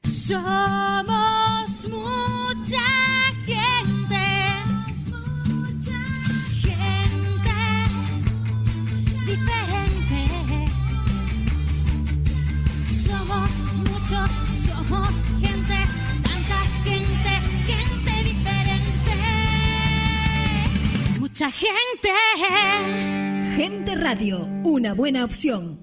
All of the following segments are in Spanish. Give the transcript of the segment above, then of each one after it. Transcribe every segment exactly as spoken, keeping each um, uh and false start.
Somos mucha gente, mucha gente diferente. Somos muchos, somos gente, tanta gente, gente diferente. Mucha gente. Gente Radio, una buena opción.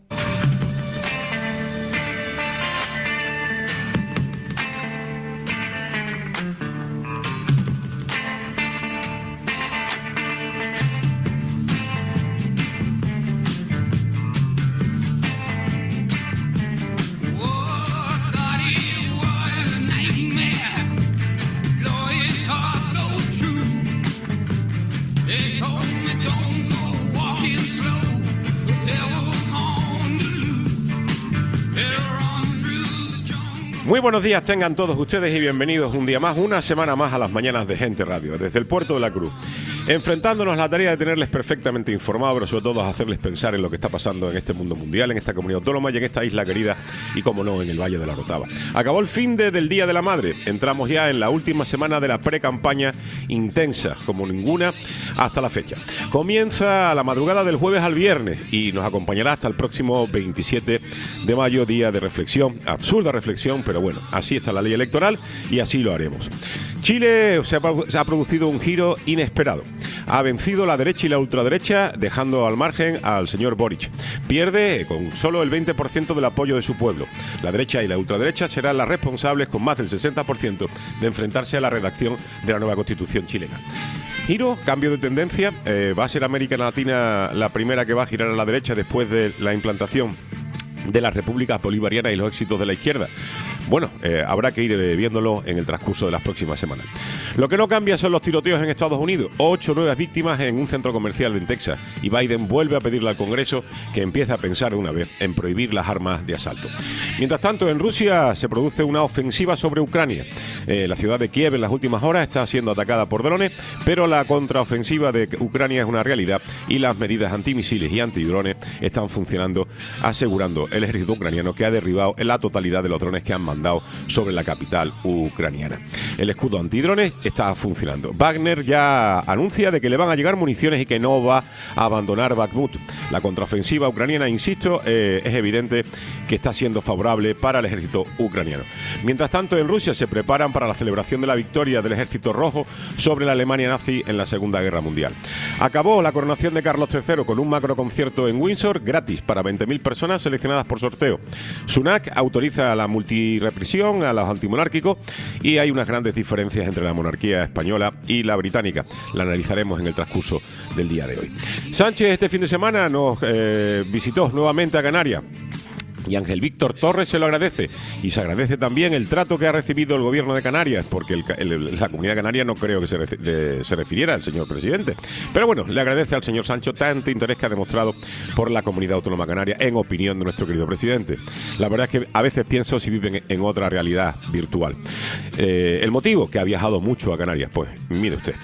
Muy buenos días tengan todos ustedes y bienvenidos un día más, una semana más a las mañanas de Gente Radio, desde el Puerto de la Cruz. Enfrentándonos a la tarea de tenerles perfectamente informados, pero sobre todo hacerles pensar en lo que está pasando en este mundo mundial, en esta comunidad autónoma y en esta isla querida y, como no, en el Valle de la Orotava. Acabó el fin de, del Día de la Madre. Entramos ya en la última semana de la pre-campaña intensa, como ninguna, hasta la fecha. Comienza a la madrugada del jueves al viernes y nos acompañará hasta el próximo veintisiete de mayo, día de reflexión, absurda reflexión, pero bueno, así está la ley electoral y así lo haremos. Chile se ha, se ha producido un giro inesperado. Ha vencido la derecha y la ultraderecha, dejando al margen al señor Boric. Pierde con solo el veinte por ciento del apoyo de su pueblo. La derecha y la ultraderecha serán las responsables, con más del sesenta por ciento, de enfrentarse a la redacción de la nueva Constitución chilena. Giro, cambio de tendencia. Eh, va a ser América Latina la primera que va a girar a la derecha después de la implantación de las repúblicas bolivarianas y los éxitos de la izquierda. Bueno, eh, habrá que ir eh, viéndolo en el transcurso de las próximas semanas. Lo que no cambia son los tiroteos en Estados Unidos. Ocho nuevas víctimas en un centro comercial en Texas. Y Biden vuelve a pedirle al Congreso que empiece a pensar de una vez en prohibir las armas de asalto. Mientras tanto, en Rusia se produce una ofensiva sobre Ucrania. Eh, la ciudad de Kiev en las últimas horas está siendo atacada por drones, pero la contraofensiva de Ucrania es una realidad y las medidas antimisiles y antidrones están funcionando, asegurando el ejército ucraniano que ha derribado la totalidad de los drones que han mandado sobre la capital ucraniana. El escudo antidrones está funcionando. Wagner ya anuncia de que le van a llegar municiones y que no va a abandonar Bakhmut. La contraofensiva ucraniana, insisto, eh, es evidente que está siendo favorable para el ejército ucraniano. Mientras tanto, en Rusia se preparan para la celebración de la victoria del ejército rojo sobre la Alemania nazi en la Segunda Guerra Mundial. Acabó la coronación de Carlos tercero con un macro concierto en Windsor, gratis para veinte mil personas seleccionadas por sorteo. Sunak autoriza la multirepresión a los antimonárquicos y hay unas grandes diferencias entre la monarquía española y la británica. La analizaremos en el transcurso del día de hoy. Sánchez este fin de semana nos eh, visitó nuevamente a Canarias. Y Ángel Víctor Torres se lo agradece. Y se agradece también el trato que ha recibido el gobierno de Canarias, porque el, el, la comunidad canaria no creo que se, re, se refiriera al señor presidente. Pero bueno, le agradece al señor Sancho tanto interés que ha demostrado por la comunidad autónoma canaria, en opinión de nuestro querido presidente. La verdad es que a veces pienso si viven en otra realidad virtual. Eh, el motivo, que ha viajado mucho a Canarias, pues mire usted.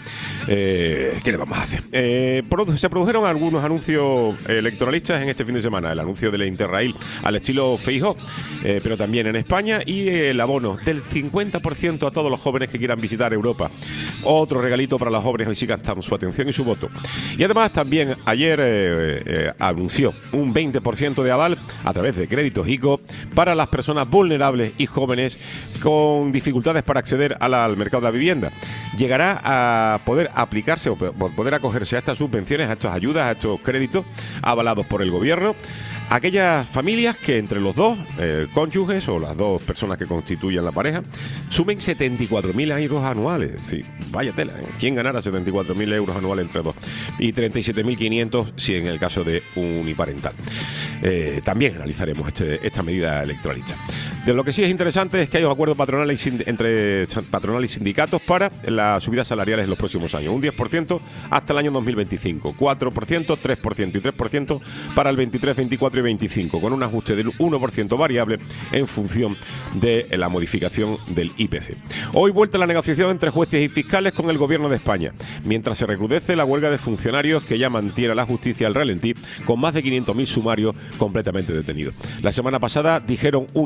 Eh, ¿Qué le vamos a hacer? Eh, se produjeron algunos anuncios electoralistas en este fin de semana. El anuncio de la Interrail al estilo Feijóo, eh, pero también en España, y el abono del cincuenta por ciento a todos los jóvenes que quieran visitar Europa. Otro regalito para los jóvenes, hoy sí gastan su atención y su voto. Y además también ayer eh, eh, anunció un veinte por ciento de aval a través de créditos ICO para las personas vulnerables y jóvenes con dificultades para acceder a la, al mercado de la vivienda. Llegará a poder aplicarse o poder acogerse a estas subvenciones, a estas ayudas, a estos créditos avalados por el gobierno, aquellas familias que entre los dos eh, cónyuges o las dos personas que constituyen la pareja sumen setenta y cuatro mil euros anuales. Sí, vaya tela, ¿eh? ¿Quién ganara setenta y cuatro mil euros anuales entre dos? Y treinta y siete mil quinientos si en el caso de uniparental. Eh, también analizaremos este, esta medida electoralista. De lo que sí es interesante es que hay un acuerdo patronal y sind- entre patronal y sindicatos para las subidas salariales en los próximos años. Un diez por ciento hasta el año dos mil veinticinco, cuatro por ciento, tres por ciento y tres por ciento para el veintitrés, veinticuatro y veinticinco, con un ajuste del uno por ciento variable en función de la modificación del I P C. Hoy vuelta la negociación entre jueces y fiscales con el gobierno de España, mientras se recrudece la huelga de funcionarios que ya mantiene la justicia al ralentí, con más de quinientos mil sumarios completamente detenidos. La semana pasada dijeron un no claro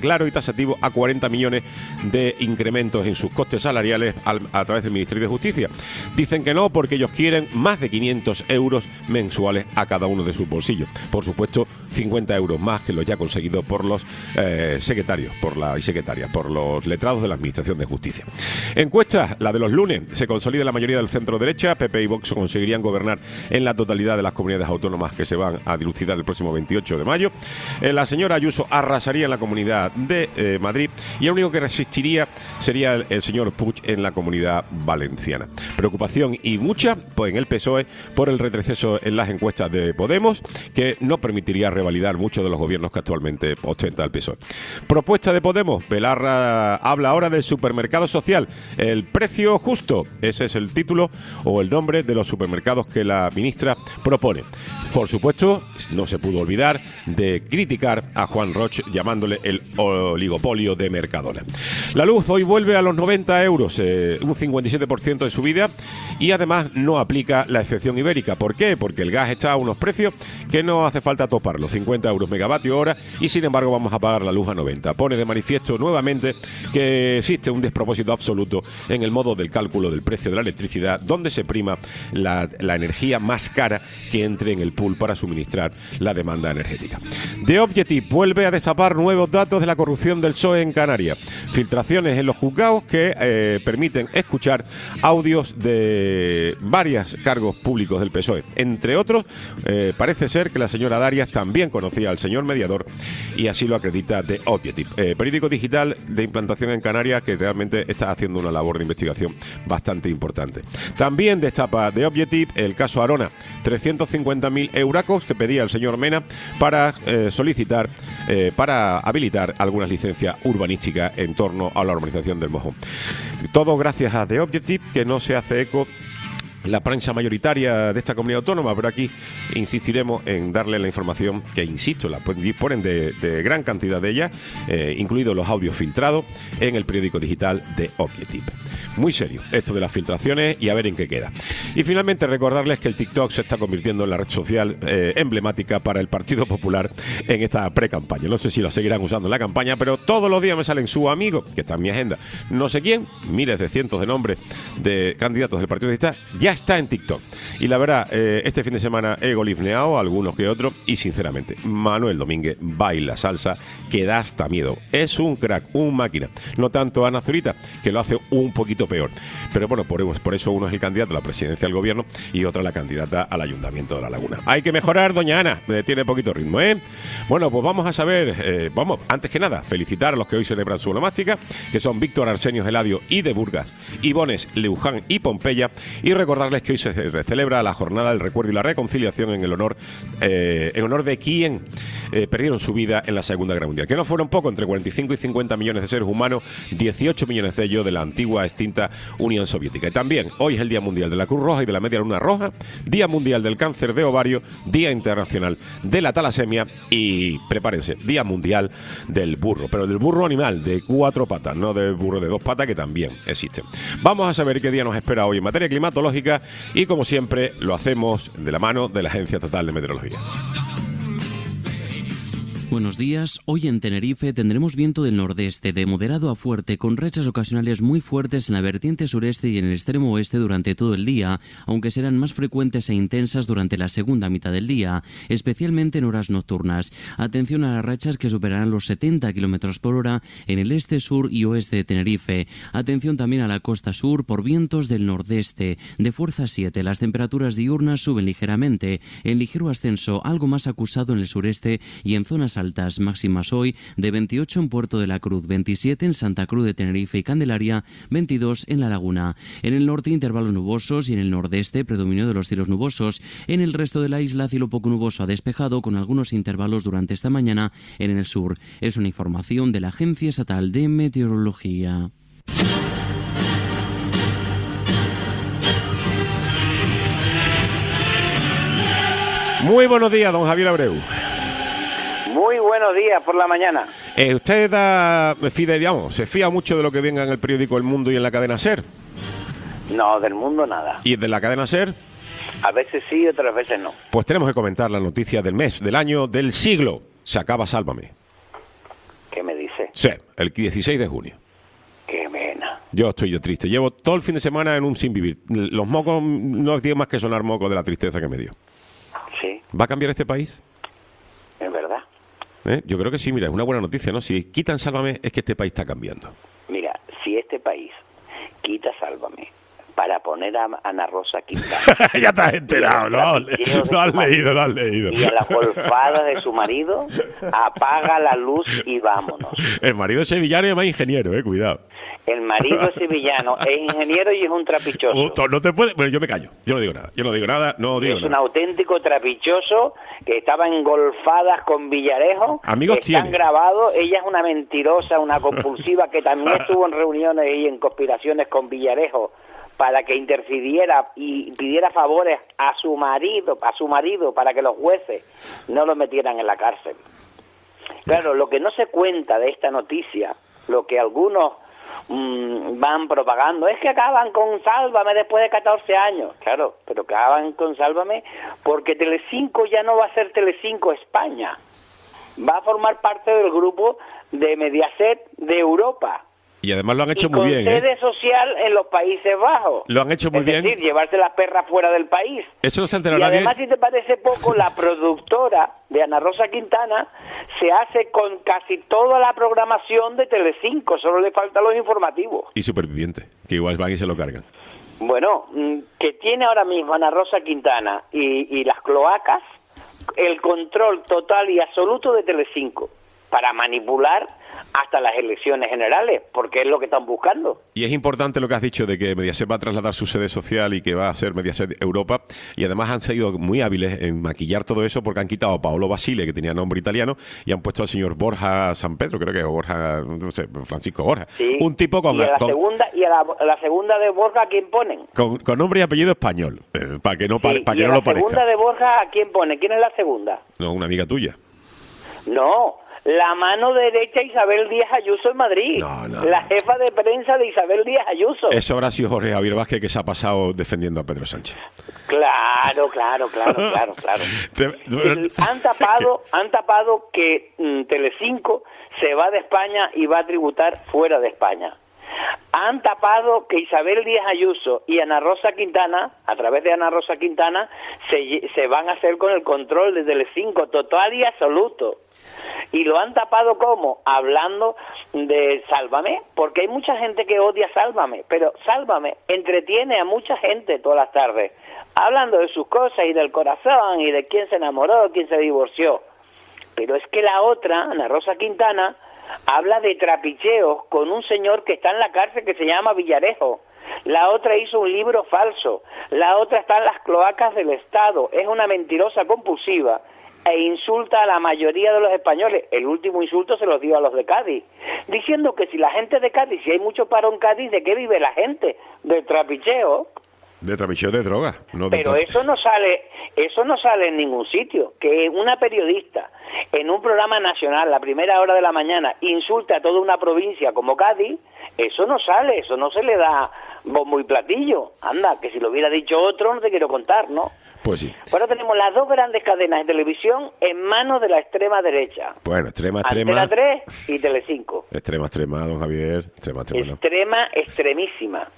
claro y taxativo a cuarenta millones de incrementos en sus costes salariales al, a través del Ministerio de Justicia. Dicen que no porque ellos quieren más de quinientos euros mensuales a cada uno de sus bolsillos. Por supuesto, cincuenta euros más que los ya conseguidos por los eh, secretarios por la, y secretarias, por los letrados de la Administración de Justicia. Encuesta, la de los lunes. Se consolida la mayoría del centro derecha. P P y Vox conseguirían gobernar en la totalidad de las comunidades autónomas que se van a dilucidar el próximo veintiocho de mayo. Eh, la señora Ayuso arrasaría en la Comunidad de eh, Madrid y el único que resistiría sería el, el señor Puig en la Comunidad Valenciana. Preocupación y mucha pues, en el P S O E por el retroceso en las encuestas de Podemos, que no permitiría revalidar muchos de los gobiernos que actualmente ostenta el P S O E. Propuesta de Podemos. Belarra habla ahora del supermercado social. El precio justo. Ese es el título o el nombre de los supermercados que la ministra propone. Por supuesto, no se pudo olvidar de criticar a Juan Roch llamándole el oligopolio de Mercadona. La luz hoy vuelve a los noventa euros, eh, un cincuenta y siete por ciento de subida, y además no aplica la excepción ibérica. ¿Por qué? Porque el gas está a unos precios que no hace falta toparlos, cincuenta euros megavatio hora, y sin embargo vamos a pagar la luz a noventa. Pone de manifiesto nuevamente que existe un despropósito absoluto en el modo del cálculo del precio de la electricidad, donde se prima la, la energía más cara que entre en el pool para suministrar la demanda energética. The Objective vuelve a destapar nuevos datos de la corrupción del P S O E en Canarias. Filtraciones en los juzgados que eh, permiten escuchar audios de varios cargos públicos del P S O E. Entre otros, eh, parece ser que la señora Darias también conocía al señor mediador y así lo acredita The Objective, eh, periódico digital de implantación en Canarias que realmente está haciendo una labor de investigación bastante importante. También destapa The Objective el caso Arona, trescientos cincuenta mil euracos que pedía el señor Mena para eh, solicitar, eh, para habilitar algunas licencias urbanísticas en torno a la urbanización del Mojón. Todo gracias a The Objective, que no se hace eco la prensa mayoritaria de esta comunidad autónoma, pero aquí insistiremos en darle la información que, insisto, la disponen de, de gran cantidad de ella, eh, incluidos los audios filtrados en el periódico digital de Objective. Muy serio esto de las filtraciones y a ver en qué queda. Y finalmente recordarles que el TikTok se está convirtiendo en la red social eh, emblemática para el Partido Popular en esta pre-campaña. No sé si lo seguirán usando en la campaña, pero todos los días me salen su amigo, que está en mi agenda, no sé quién, miles de cientos de nombres de candidatos del Partido Digital, ya está en TikTok. Y la verdad, eh, este fin de semana he golifneado algunos que otros y sinceramente, Manuel Domínguez baila salsa que da hasta miedo. Es un crack, un máquina. No tanto Ana Zurita, que lo hace un poquito peor. Pero bueno, por, por eso uno es el candidato a la presidencia del gobierno y otra la candidata al Ayuntamiento de La Laguna. Hay que mejorar, doña Ana, me tiene poquito ritmo, ¿eh? Bueno, pues vamos a saber, eh, vamos, antes que nada, felicitar a los que hoy celebran su onomástica, que son Víctor Arsenio Geladio y de Burgas, Ibones, Luján y Pompeya, y recordarles que hoy se celebra la jornada del recuerdo y la reconciliación en el honor, eh, en honor de quien eh, perdieron su vida en la Segunda Guerra Mundial, que no fueron poco, entre cuarenta y cinco y cincuenta millones de seres humanos, dieciocho millones de ellos de la antigua extinta Unión Soviética. Y también hoy es el Día Mundial de la Cruz Roja y de la Media Luna Roja, Día Mundial del Cáncer de Ovario, Día Internacional de la Talasemia y, prepárense, Día Mundial del Burro, pero del burro animal, de cuatro patas, no del burro de dos patas, que también existe. Vamos a saber qué día nos espera hoy en materia climatológica y, como siempre, lo hacemos de la mano de la Agencia Estatal de Meteorología. Buenos días. Hoy en Tenerife tendremos viento del nordeste de moderado a fuerte con rachas ocasionales muy fuertes en la vertiente sureste y en el extremo oeste durante todo el día, aunque serán más frecuentes e intensas durante la segunda mitad del día, especialmente en horas nocturnas. Atención a las rachas que superarán los setenta kilómetros por hora en el este, sur y oeste de Tenerife. Atención también a la costa sur por vientos del nordeste de fuerza siete. Las temperaturas diurnas suben ligeramente, en ligero ascenso, algo más acusado en el sureste y en zonas altas. Máximas hoy de veintiocho en Puerto de la Cruz, veintisiete en Santa Cruz de Tenerife y Candelaria, veintidós en La Laguna. En el norte intervalos nubosos y en el nordeste predominio de los cielos nubosos. En el resto de la isla cielo poco nuboso a despejado con algunos intervalos durante esta mañana en el sur. Es una información de la Agencia Estatal de Meteorología. Muy buenos días, don Javier Abreu. Muy buenos días por la mañana. Eh, ¿Usted da, fide, digamos, se fía mucho de lo que venga en el periódico El Mundo y en la cadena SER? No, del mundo nada. ¿Y de la cadena SER? A veces sí, otras veces no. Pues tenemos que comentar la noticia del mes, del año, del siglo. Se acaba Sálvame. ¿Qué me dice? usted? Sí, el dieciséis de junio. Qué pena. Yo estoy yo triste. Llevo todo el fin de semana en un sin vivir. Los mocos no tienen más que sonar mocos de la tristeza que me dio. Sí, ¿Va a cambiar este país? es verdad. ¿Eh? Yo creo que sí, mira, es una buena noticia, ¿no? Si quitan Sálvame, es que este país está cambiando. Mira, si este país quita Sálvame para poner a Ana Rosa Quintana Ya te has enterado, ¿no? Lo has leído, lo has leído. y a las golfadas de su marido, apaga la luz y vámonos. El marido es sevillano y además ingeniero, eh, cuidado. El marido es sevillano, es ingeniero y es un trapichoso. Uh, no te puede... Bueno, yo me callo, yo no digo nada. Yo no digo nada, no digo Es un nada. auténtico trapichoso que estaba engolfadas con Villarejo. Amigos Están tiene. grabados. Ella es una mentirosa, una compulsiva que también estuvo en reuniones y en conspiraciones con Villarejo para que intercediera y pidiera favores a su marido, a su marido, para que los jueces no lo metieran en la cárcel. Claro, lo que no se cuenta de esta noticia, lo que algunos mmm, van propagando, es que acaban con Sálvame después de catorce años. Claro, pero acaban con Sálvame porque Telecinco ya no va a ser Telecinco España. Va a formar parte del grupo de Mediaset de Europa. Y además lo han hecho y muy con bien, sede ¿eh? social en los Países Bajos. Lo han hecho muy es bien. decir, llevarse las perras fuera del país. Eso no se ha enterado Y nadie. además, si te parece poco, la productora de Ana Rosa Quintana se hace con casi toda la programación de Telecinco, solo le faltan los informativos. Y Superviviente, que igual van y se lo cargan. Bueno, mm, que tiene ahora mismo Ana Rosa Quintana y, y las cloacas el control total y absoluto de Telecinco para manipular hasta las elecciones generales, porque es lo que están buscando. Y es importante lo que has dicho de que Mediaset va a trasladar su sede social y que va a ser Mediaset Europa, y además han sido muy hábiles en maquillar todo eso porque han quitado a Paolo Basile, que tenía nombre italiano, y han puesto al señor Borja San Pedro, creo que es Borja, no sé, Francisco Borja. Sí. Un tipo con, y a la con, segunda y a la, a la segunda de Borja, ¿a quién ponen? con, con nombre y apellido español, eh, para que no, pare- Sí, para y que a no la lo parezca. segunda de Borja, ¿a quién pone? ¿Quién es la segunda? No, una amiga tuya. No, la mano derecha Isabel Díaz Ayuso en Madrid. No, no, la no. jefa de prensa de Isabel Díaz Ayuso. Eso habrá sido Jorge Javier Vázquez, que se ha pasado defendiendo a Pedro Sánchez. Claro, claro, claro, claro, claro. Te- El- han tapado, han tapado que mm, Telecinco se va de España y va a tributar fuera de España. Han tapado que Isabel Díaz Ayuso y Ana Rosa Quintana, a través de Ana Rosa Quintana, se, lle- se van a hacer con el control de Telecinco total y absoluto. Y lo han tapado ¿cómo? Hablando de Sálvame, porque hay mucha gente que odia Sálvame, pero Sálvame entretiene a mucha gente todas las tardes, hablando de sus cosas y del corazón y de quién se enamoró, quién se divorció. Pero es que la otra, Ana Rosa Quintana, habla de trapicheos con un señor que está en la cárcel que se llama Villarejo. La otra hizo un libro falso. La otra está en las cloacas del Estado. Es una mentirosa compulsiva e insulta a la mayoría de los españoles. El último insulto se los dio a los de Cádiz, diciendo que si la gente de Cádiz, si hay mucho paro en Cádiz, ¿de qué vive la gente? Del trapicheo. De trapicheo de droga. No de Pero trapi- eso no sale, eso no sale en ningún sitio. Que una periodista en un programa nacional, la primera hora de la mañana, insulte a toda una provincia como Cádiz, eso no sale, eso no se le da bombo y platillo. Anda, que si lo hubiera dicho otro no te quiero contar, ¿no? Pues sí. Ahora tenemos las dos grandes cadenas de televisión en manos de la extrema derecha. Bueno, extrema, extrema. Antena tres y Telecinco. Extrema, extrema, don Javier. Extrema, extrema, no. Extrema, extremísima.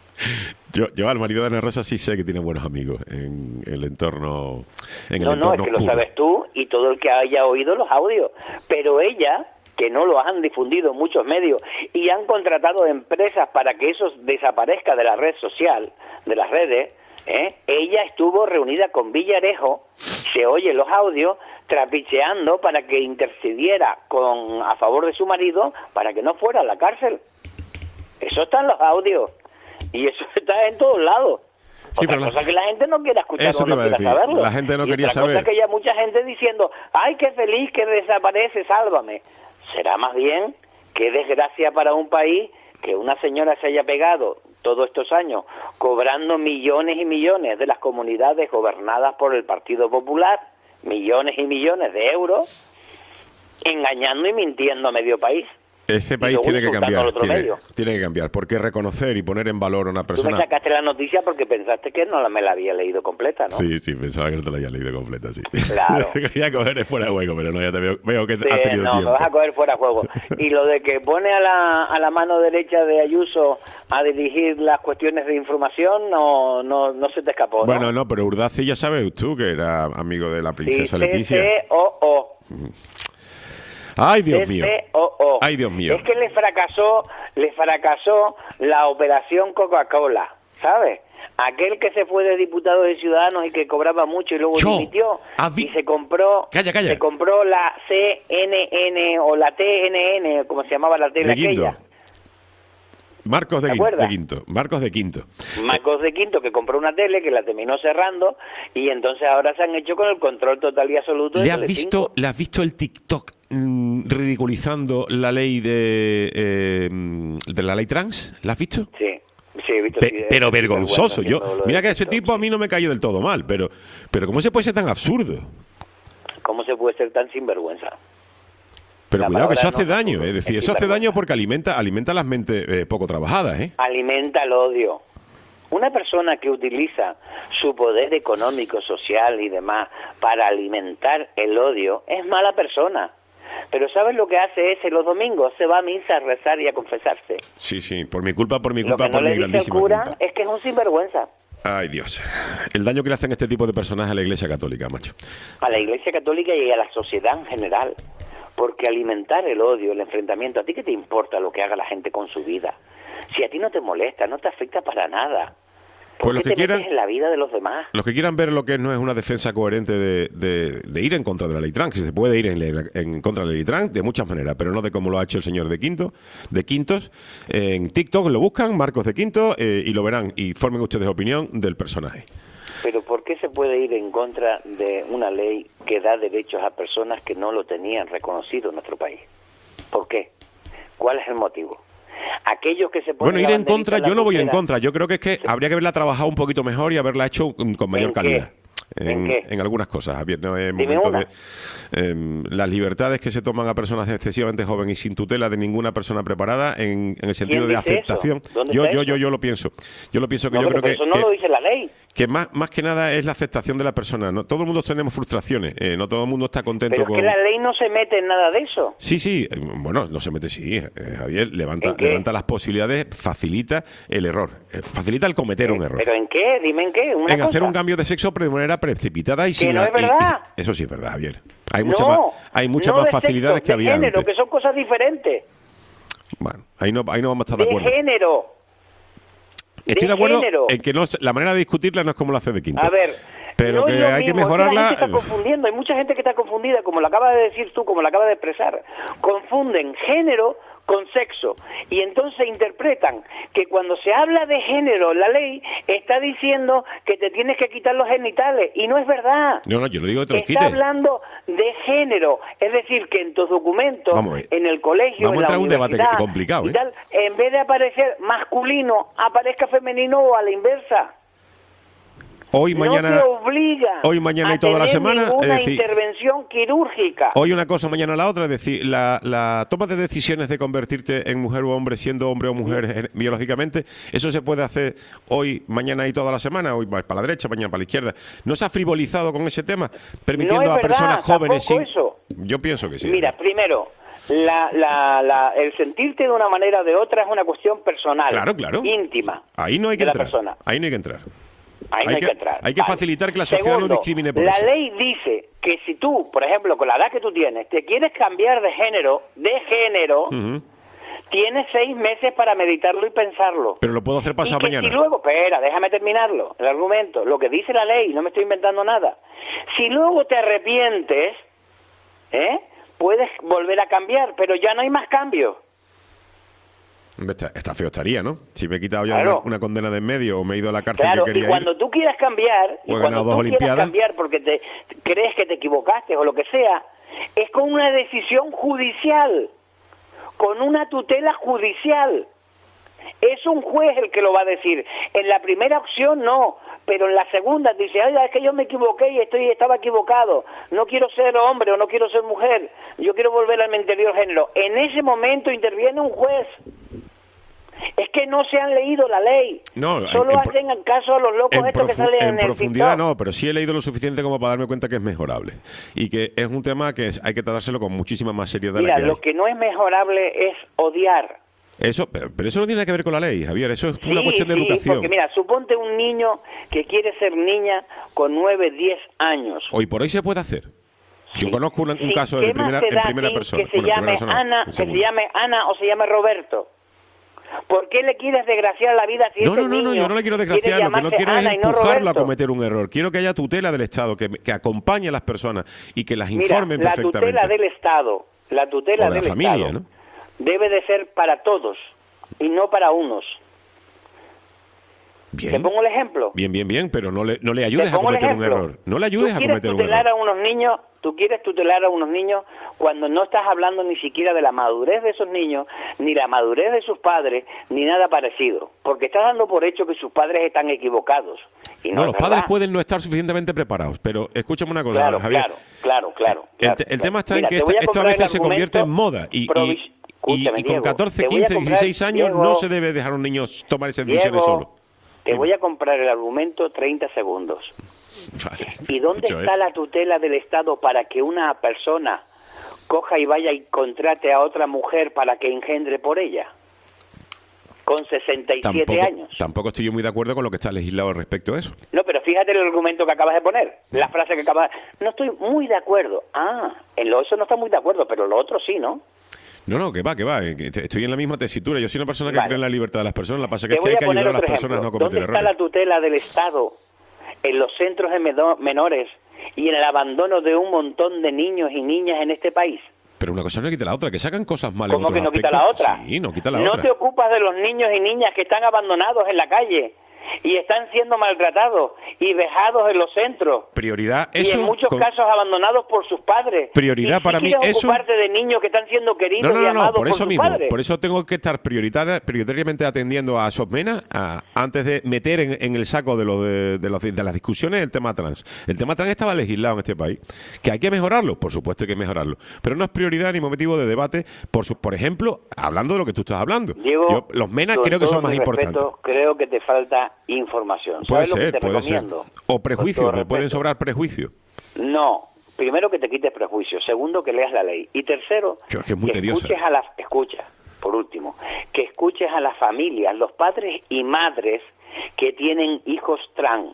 Yo, yo al marido de Ana Rosa sí sé que tiene buenos amigos en el entorno, en No, el no, entorno es que lo oscuro. sabes tú y todo el que haya oído los audios. Pero ella, que no lo han difundido muchos medios y han contratado empresas para que eso desaparezca de la red social, de las redes, ¿eh? Ella estuvo reunida con Villarejo, se oye los audios, trapicheando para que intercediera con a favor de su marido para que no fuera a la cárcel. Eso está en los audios y eso está en todos lados. Sí, Otra pero la- cosa que la gente no quiera escuchar Eso o te no iba a quiera decir. saberlo. La gente no Y quería otra saber. cosa que ya mucha gente diciendo, ay, qué feliz que desaparece, Sálvame. Será más bien qué desgracia para un país que una señora se haya pegado todos estos años cobrando millones y millones de las comunidades gobernadas por el Partido Popular, millones y millones de euros, engañando y mintiendo a medio país. Ese Y país luego tiene que insultando cambiar, al otro tiene, medio. tiene que cambiar, porque reconocer y poner en valor a una Tú me persona... sacaste la noticia porque pensaste que no la, me la había leído completa, ¿no? Sí, sí, pensaba que no te la había leído completa, sí. Claro. Quería coger fuera de juego, pero no, ya te veo, veo que Sí, has tenido no, tiempo. me vas a coger fuera de juego. Y lo de que pone a la, a la mano derecha de Ayuso a dirigir las cuestiones de información, no no, no se te escapó, ¿no? Bueno, no, pero Urdaci ya sabes tú que era amigo de la Sí, princesa Leticia. C C O O. Ay, Dios mío. C C O O. Ay, Dios mío. Es que le fracasó, le fracasó la operación Coca-Cola, ¿sabes? Aquel que se fue de diputados de Ciudadanos y que cobraba mucho y luego Yo. dimitió ¿Has vi- y se compró Calla, calla. se compró la C N N o la T N N, como se llamaba la tele De Quinto. aquella. Marcos de, ¿Te Quin- acuerdas? de Quinto. Marcos de Quinto. Marcos de Quinto, que compró una tele que la terminó cerrando y entonces ahora se han hecho con el control total y absoluto de ¿Le has Telecinco. visto, ¿le has visto el TikTok mm, ridiculizando la ley de, eh, de la ley trans? ¿La has visto? Sí, sí, he visto. Pe- sí, es- pero es vergonzoso. vergüenza Yo, haciendo lo mira de que ese TikTok. tipo a mí no me cayó del todo mal, pero, pero ¿cómo se puede ser tan absurdo? ¿Cómo se puede ser tan sinvergüenza? Pero La cuidado que eso palabra hace no, daño, es decir, es eso hace sinvergüenza. daño porque alimenta, alimenta las mentes eh, poco trabajadas, ¿eh? Alimenta el odio. Una persona que utiliza su poder económico, social y demás para alimentar el odio es mala persona. Pero ¿sabes lo que hace ese los domingos? Se va a misa a rezar y a confesarse. Sí, sí, por mi culpa, por mi Lo culpa, que no por mi le dice el grandísima cura culpa. es que es un sinvergüenza. Ay, Dios. El daño que le hacen este tipo de personajes a la Iglesia Católica, macho. A la Iglesia Católica y a la sociedad en general. Porque alimentar el odio, el enfrentamiento, ¿a ti qué te importa lo que haga la gente con su vida? Si a ti no te molesta, no te afecta para nada. ¿Por Pues los qué que te quieran- metes en la vida de los demás? Los que quieran ver lo que no es una defensa coherente de, de- de ir en contra de la ley trans, que se puede ir en, le- en contra de la ley trans de muchas maneras, pero no de cómo lo ha hecho el señor de Quinto, de Quintos. En TikTok lo buscan, Marcos de Quinto, eh, y lo verán. Y formen ustedes opinión del personaje. Pero ¿por qué se puede ir en contra de una ley que da derechos a personas que no lo tenían reconocido en nuestro país? ¿Por qué? ¿Cuál es el motivo? Aquellos que se ponen Bueno, ir la en contra, banderita yo no voy en pulsera, contra. Yo creo que es que habría que haberla trabajado un poquito mejor y haberla hecho mm, con mayor ¿En qué? calidad. ¿En qué? en algunas cosas, Javier. No es Dime momento una. de em, las libertades que se toman a personas excesivamente jóvenes y sin tutela de ninguna persona preparada en, en el sentido de dice eso? aceptación. ¿Dónde Yo, está yo, eso? yo, yo lo pienso. Yo lo pienso que No, yo pero creo que, eso no que- lo dice la ley. que más, más que nada es la aceptación de la persona. No, todo el mundo tenemos frustraciones. eh, no todo el mundo está contento Pero es con. que la ley no se mete en nada de eso. Sí, sí, eh, bueno, no se mete, sí, eh, Javier, levanta, ¿En qué? levanta las posibilidades, facilita el error, eh, facilita el cometer un error. ¿Pero en qué? Dime en qué. Una En hacer cosa. un cambio de sexo de manera precipitada y Que sin... no es y- y- verdad. eso sí es verdad, Javier. Hay, mucha no, más, hay muchas no más de facilidades sexo, que de había género, antes. que son cosas diferentes. Bueno, ahí no, ahí no vamos a estar de De acuerdo. género. Estoy de de acuerdo género. en que no, la manera de discutirla no es como lo hace de Quinto. A ver, pero no que es lo hay que mismo, es mejorarla. la gente está confundiendo, hay mucha gente que está confundida, como lo acabas de decir tú, como lo acabas de expresar. Confunden género con sexo y entonces interpretan que cuando se habla de género, la ley está diciendo que te tienes que quitar los genitales y no es verdad. No, no, yo no digo que te los Está quites. hablando de género, es decir, que en tus documentos, Vamos a ver. en el colegio, Vamos en a la entrar en un debate universidad complicado, y ¿eh? tal, en vez de aparecer masculino, aparezca femenino o a la inversa. Hoy, no mañana... te obliga hoy, mañana a y toda la tener semana, es ninguna decir, intervención quirúrgica. Hoy una cosa, mañana la otra, es decir, la, la toma de decisiones de convertirte en mujer o hombre, siendo hombre o mujer eh, biológicamente, eso se puede hacer hoy, mañana y toda la semana, hoy vas para la derecha, mañana para la izquierda. ¿No se ha frivolizado con ese tema, permitiendo No es a personas verdad, jóvenes sin...? tampoco eso. Yo pienso que sí. Mira, primero, la, la, la, el sentirte de una manera o de otra es una cuestión personal, Claro, claro. íntima. Ahí no hay que de la entrar. persona. Ahí no hay que entrar. Ahí no Hay hay que- que entrar. hay que facilitar que la sociedad no Segundo, discrimine por la eso. ley dice que si tú, por ejemplo, con la edad que tú tienes, te quieres cambiar de género, de género, Ujú. tienes seis meses para meditarlo y pensarlo. Pero lo puedo hacer pasado y que mañana. Si luego, espera, déjame terminarlo, el argumento, lo que dice la ley, no me estoy inventando nada. Si luego te arrepientes, ¿eh? puedes volver a cambiar, pero ya no hay más cambios. Está, está feo estaría, ¿no? Si me he quitado ya Claro. una, una condena de en medio o me he ido a la cárcel Claro, que y quería cuando ir. tú quieras cambiar, y O he cuando ganado tú dos quieras Olimpiadas. cambiar porque te crees que te equivocaste o lo que sea, es con una decisión judicial, con una tutela judicial. Es un juez el que lo va a decir. En la primera opción no, pero en la segunda dice, oiga, es que yo me equivoqué y estoy estaba equivocado. No quiero ser hombre o no quiero ser mujer. Yo quiero volver a mi anterior género. En ese momento interviene un juez. Es que no se han leído la ley. No, Solo en, hacen en caso a los locos en estos que salen en, en el profundidad TikTok. no, pero sí he leído lo suficiente como para darme cuenta que es mejorable. Y que es un tema que es- hay que tratárselo con muchísima más seriedad de Mira, la que lo hay. que no es mejorable es odiar. Eso, pero, pero eso no tiene nada que ver con la ley, Javier. Eso es una Sí, cuestión de sí, educación. porque mira, suponte un niño que quiere ser niña con nueve, diez años. Hoy por hoy se puede hacer. Yo Sí. conozco una- un Sí, caso ¿qué de más primera, te en da a primera ti persona. que se Bueno, en llame primera persona, Ana, en que se segunda. llame Ana o se llame Roberto? ¿Por qué le quieres desgraciar la vida si No, ese no, no, no, niño yo no le quiero quiere desgraciar, lo que no llamarse quiero es Ana y no empujarlo a Roberto? cometer un error. Quiero que haya tutela del Estado, que, que acompañe a las personas y que las Mira, informen la perfectamente. tutela del Estado, la tutela O de la del familia, Estado ¿no? debe de ser para todos y no para unos. Bien. ¿Te pongo el ejemplo? Bien, bien, bien, pero no le, no le ayudes Te a pongo el cometer un ejemplo. error. No le ayudes Tú a quieres cometer un tutelar error. a unos niños, tú quieres tutelar a unos niños cuando no estás hablando ni siquiera de la madurez de esos niños, ni la madurez de sus padres, ni nada parecido, porque estás dando por hecho que sus padres están equivocados. Y no, No, es los padres verdad. pueden no estar suficientemente preparados, pero escúchame una cosa, Claro, Javier. claro, claro, claro. El, claro, te- el claro. tema está Mira, en que te voy esta- esto a comprar el veces se convierte en argumento moda y, y, provis- y- Escúchame, y con Diego, catorce, te voy a quince, comprar- dieciséis años no Diego, se debe dejar a un niño tomar esas decisiones Diego, solo. te Dime. voy a comprar el argumento treinta segundos. Vale, ¿Y dónde escucho está eso. la tutela del Estado para que una persona coja y vaya y contrate a otra mujer para que engendre por ella? Con sesenta y siete Tampoco, años. tampoco estoy yo muy de acuerdo con lo que está legislado respecto a eso. No, pero fíjate el argumento que acabas de poner, la frase que acabas... No estoy muy de acuerdo. Ah, en lo eso no está muy de acuerdo, pero lo otro sí, ¿no? No, no, que va, que va. eh, que te- Estoy en la misma tesitura. Yo soy una persona que Vale. cree en la libertad de las personas. La pasa que Te es que voy hay a que poner ayudar a las otro personas a no ejemplo. cometer ¿Dónde está errores. la tutela del Estado en los centros de medo- menores y en el abandono de un montón de niños y niñas en este país? Pero una cosa no quita la otra, que sacan cosas mal en ¿Cómo otros que no quita aspectos. la otra? Sí, no quita la no otra. te ocupas de los niños y niñas que están abandonados en la calle y están siendo maltratados y vejados en los centros. Prioridad, Y eso. en muchos con- casos abandonados por sus padres. Prioridad Y sí para mí, quieres eso- ocuparte de niños que están siendo queridos No, no, y no, no, amados por eso sus mismo. padres. Por eso tengo que estar prioritaria- prioritariamente atendiendo a Sosmena a- antes de meter en, en el saco de, lo de, de, los- de las discusiones el tema trans. El tema trans estaba legislado en este país. ¿Que hay que mejorarlo? Por supuesto hay que mejorarlo. Pero no es prioridad ni motivo de debate. Por, su- por ejemplo, hablando de lo que tú estás hablando. Diego, Yo- los MENA con creo que todo son más mi importantes. respeto, creo que te falta información. Puede ¿Sabes lo que ser, te puede ser. recomiendo? O Con prejuicios, todo me pueden respeto. sobrar prejuicios. No, primero que te quites prejuicios, segundo que leas la ley y tercero Yo, es que es muy tediosa. escuches a las escucha, por último, que escuches a las familias, los padres y madres que tienen hijos trans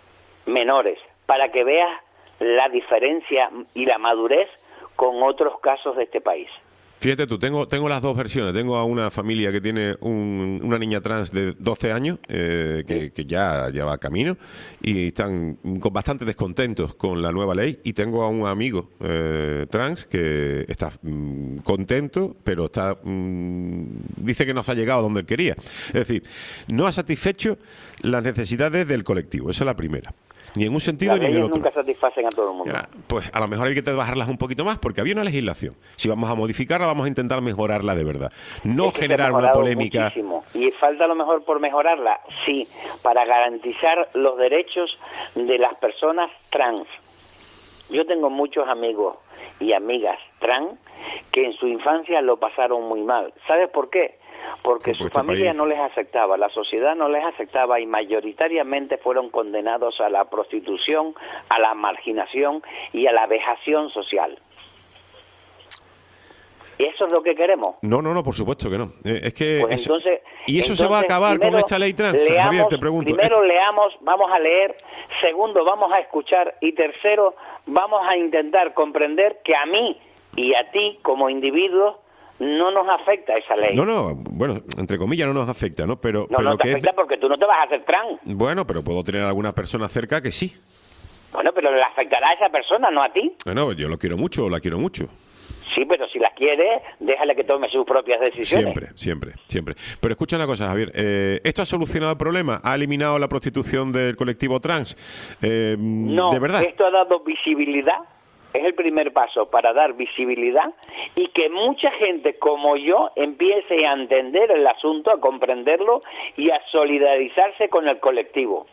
menores para que veas la diferencia y la madurez con otros casos de este país. Fíjate tú, tengo, tengo las dos versiones. Tengo a una familia que tiene un- una niña trans de doce años, eh, que, que ya lleva camino, y están con bastante descontentos con la nueva ley. Y tengo a un amigo eh, trans que está mm, contento, pero está mm, dice que no se ha llegado donde él quería. Es decir, no ha satisfecho las necesidades del colectivo. Esa es la primera. Ni en un sentido Las ni en el leyes otro. nunca satisfacen a todo el mundo. Ya, pues a lo mejor hay que bajarlas un poquito más porque había una legislación. Si vamos a modificarla, vamos a intentar mejorarla de verdad. No Es que se ha generar una mejorado polémica. muchísimo. Y falta a lo mejor por mejorarla, sí, para garantizar los derechos de las personas trans. Yo tengo muchos amigos y amigas trans que en su infancia lo pasaron muy mal. ¿Sabes por qué? Porque Porque su este familia país- no les aceptaba, la sociedad no les aceptaba y mayoritariamente fueron condenados a la prostitución, a la marginación y a la vejación social. ¿Y eso es lo que queremos? No, no, no, por supuesto que no. Eh, es que Pues eso- entonces, y eso se va a entonces, acabar con primero esta ley trans. leamos- Javier, te pregunto. Primero Esto- leamos, vamos a leer, segundo vamos a escuchar y tercero vamos a intentar comprender que a mí y a ti como individuos no nos afecta esa ley. No, no, bueno, entre comillas no nos afecta, ¿no? Pero, no, pero no te que es- afecta porque tú no te vas a hacer trans. bueno, pero puedo tener alguna persona cerca que sí. Bueno, pero le afectará a esa persona, no a ti. Bueno, yo lo quiero mucho, la quiero mucho. Sí, pero si la quiere, déjale que tome sus propias decisiones. Siempre, siempre, siempre. Pero escucha una cosa, Javier. eh, ¿Esto ha solucionado el problema? ¿Ha eliminado la prostitución del colectivo trans? Eh, No, ¿De verdad? esto ha dado visibilidad es el primer paso para dar visibilidad y que mucha gente como yo empiece a entender el asunto, a comprenderlo y a solidarizarse con el colectivo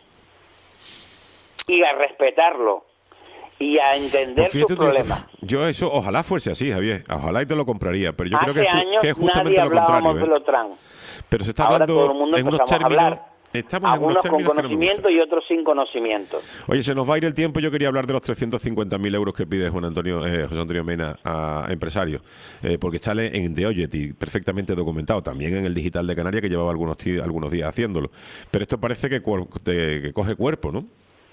y a respetarlo y a entender Pues fíjate sus tú, problemas. yo eso, ojalá fuese así, Javier, ojalá y te lo compraría, pero yo Hace creo que es, ju- años que es justamente nadie lo contrario. hablábamos ¿eh? de Lotran. Pero se está Ahora hablando todo el mundo en unos empezamos a términos, hablar. estamos en unos Algunos con términos que no me conocimiento gustan. y otros sin conocimiento. Oye, se nos va a ir el tiempo. Yo quería hablar de los trescientos cincuenta mil euros que pide Juan Antonio, eh, José Antonio Mena a empresarios, eh, porque sale en The Objective, perfectamente documentado, también en el Digital de Canarias, que llevaba algunos, tí- algunos días haciéndolo. Pero esto parece que, cuer- te- que coge cuerpo, ¿no?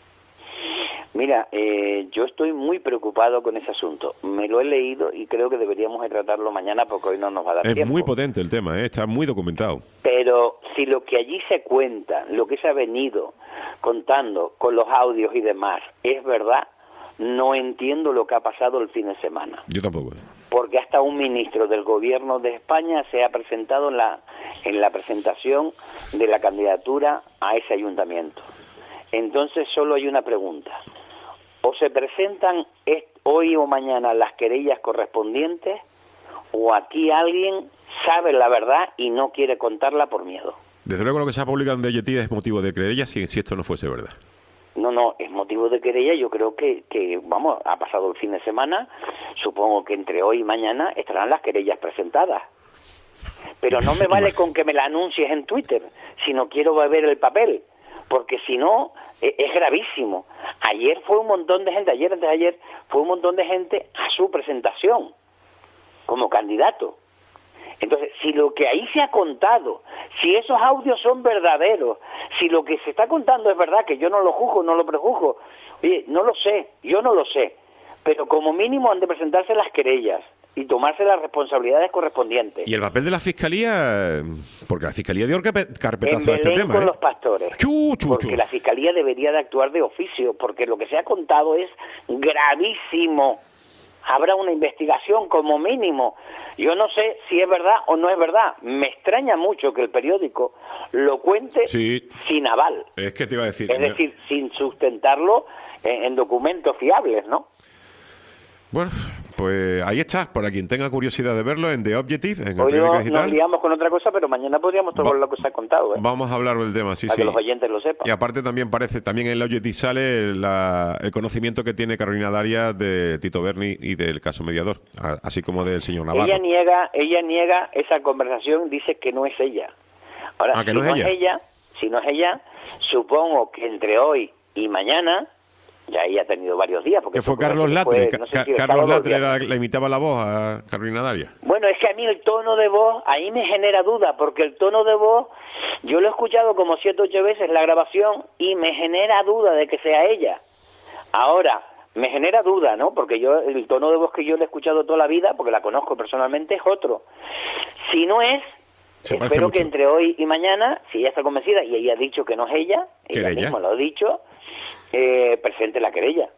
Mira, eh, yo estoy muy preocupado con ese asunto. Me lo he leído y creo que deberíamos de tratarlo mañana porque hoy no nos va a dar Es tiempo. muy potente el tema, ¿eh? Está muy documentado. Pero si lo que allí se cuenta, lo que se ha venido contando con los audios y demás, es verdad, no entiendo lo que ha pasado el fin de semana. Yo tampoco. ¿eh? Porque hasta un ministro del gobierno de España se ha presentado en la, en la presentación de la candidatura a ese ayuntamiento. Entonces solo hay una pregunta. O se presentan est- hoy o mañana las querellas correspondientes, o aquí alguien sabe la verdad y no quiere contarla por miedo. Desde luego lo que se ha publicado en The Objective es motivo de querella si, si esto no fuese verdad. No, no, es motivo de querella. Yo creo que, que, vamos, ha pasado el fin de semana. Supongo que entre hoy y mañana estarán las querellas presentadas. Pero no me vale con que me la anuncies en Twitter, sino quiero ver el papel. Porque si no, e- es gravísimo. Ayer fue un montón de gente, ayer antes de ayer, fue un montón de gente a su presentación como candidato. Entonces, si lo que ahí se ha contado, si esos audios son verdaderos, si lo que se está contando es verdad, que yo no lo juzgo, no lo prejuzgo, oye, no lo sé, yo no lo sé, pero como mínimo han de presentarse las querellas y tomarse las responsabilidades correspondientes. Y el papel de la Fiscalía, porque la Fiscalía dio carpe- carpetazo En a este Belén tema. con ¿eh? los pastores. Chu, chu, porque chu. la Fiscalía debería de actuar de oficio, porque lo que se ha contado es gravísimo. Habrá una investigación como mínimo. Yo no sé si es verdad o no es verdad. Me extraña mucho que el periódico lo cuente Sí. sin aval. Es que te iba a decir... Es decir, sin sustentarlo en, en documentos fiables, ¿no? Bueno, pues ahí está, para quien tenga curiosidad de verlo en The Objective, en el Hoy periódico no- nos digital. liamos con otra cosa, pero mañana podríamos tomar Va- lo que se ha contado, ¿eh? Vamos a hablar del tema, sí, para sí. que los oyentes lo sepan. Y aparte también parece, también en el Objective sale la- el conocimiento que tiene Carolina Darias de Tito Berni y del caso mediador, a- así como del señor Navarro. Ella niega, ella niega esa conversación, dice que no es ella. Ahora, Ah, que si no es ella. ella, si no es ella, supongo que entre hoy y mañana, ya ella ha tenido varios días. Porque Que fue esto parece Carlos que Latre. fue, no sé Ca- si el Carlos sábado o el Latre era, viernes. le imitaba la voz a Carolina Darias. Bueno, es que a mí el tono de voz, ahí me genera duda, porque el tono de voz, yo lo he escuchado como siete o ocho veces la grabación y me genera duda de que sea ella. Ahora, me genera duda, ¿no? Porque yo, el tono de voz que yo le he escuchado toda la vida, porque la conozco personalmente, es otro. Si no es, Se parece espero mucho. que entre hoy y mañana, si ella está convencida y ella ha dicho que no es ella, ella ¿Querella? misma lo ha dicho, eh, presente la querella.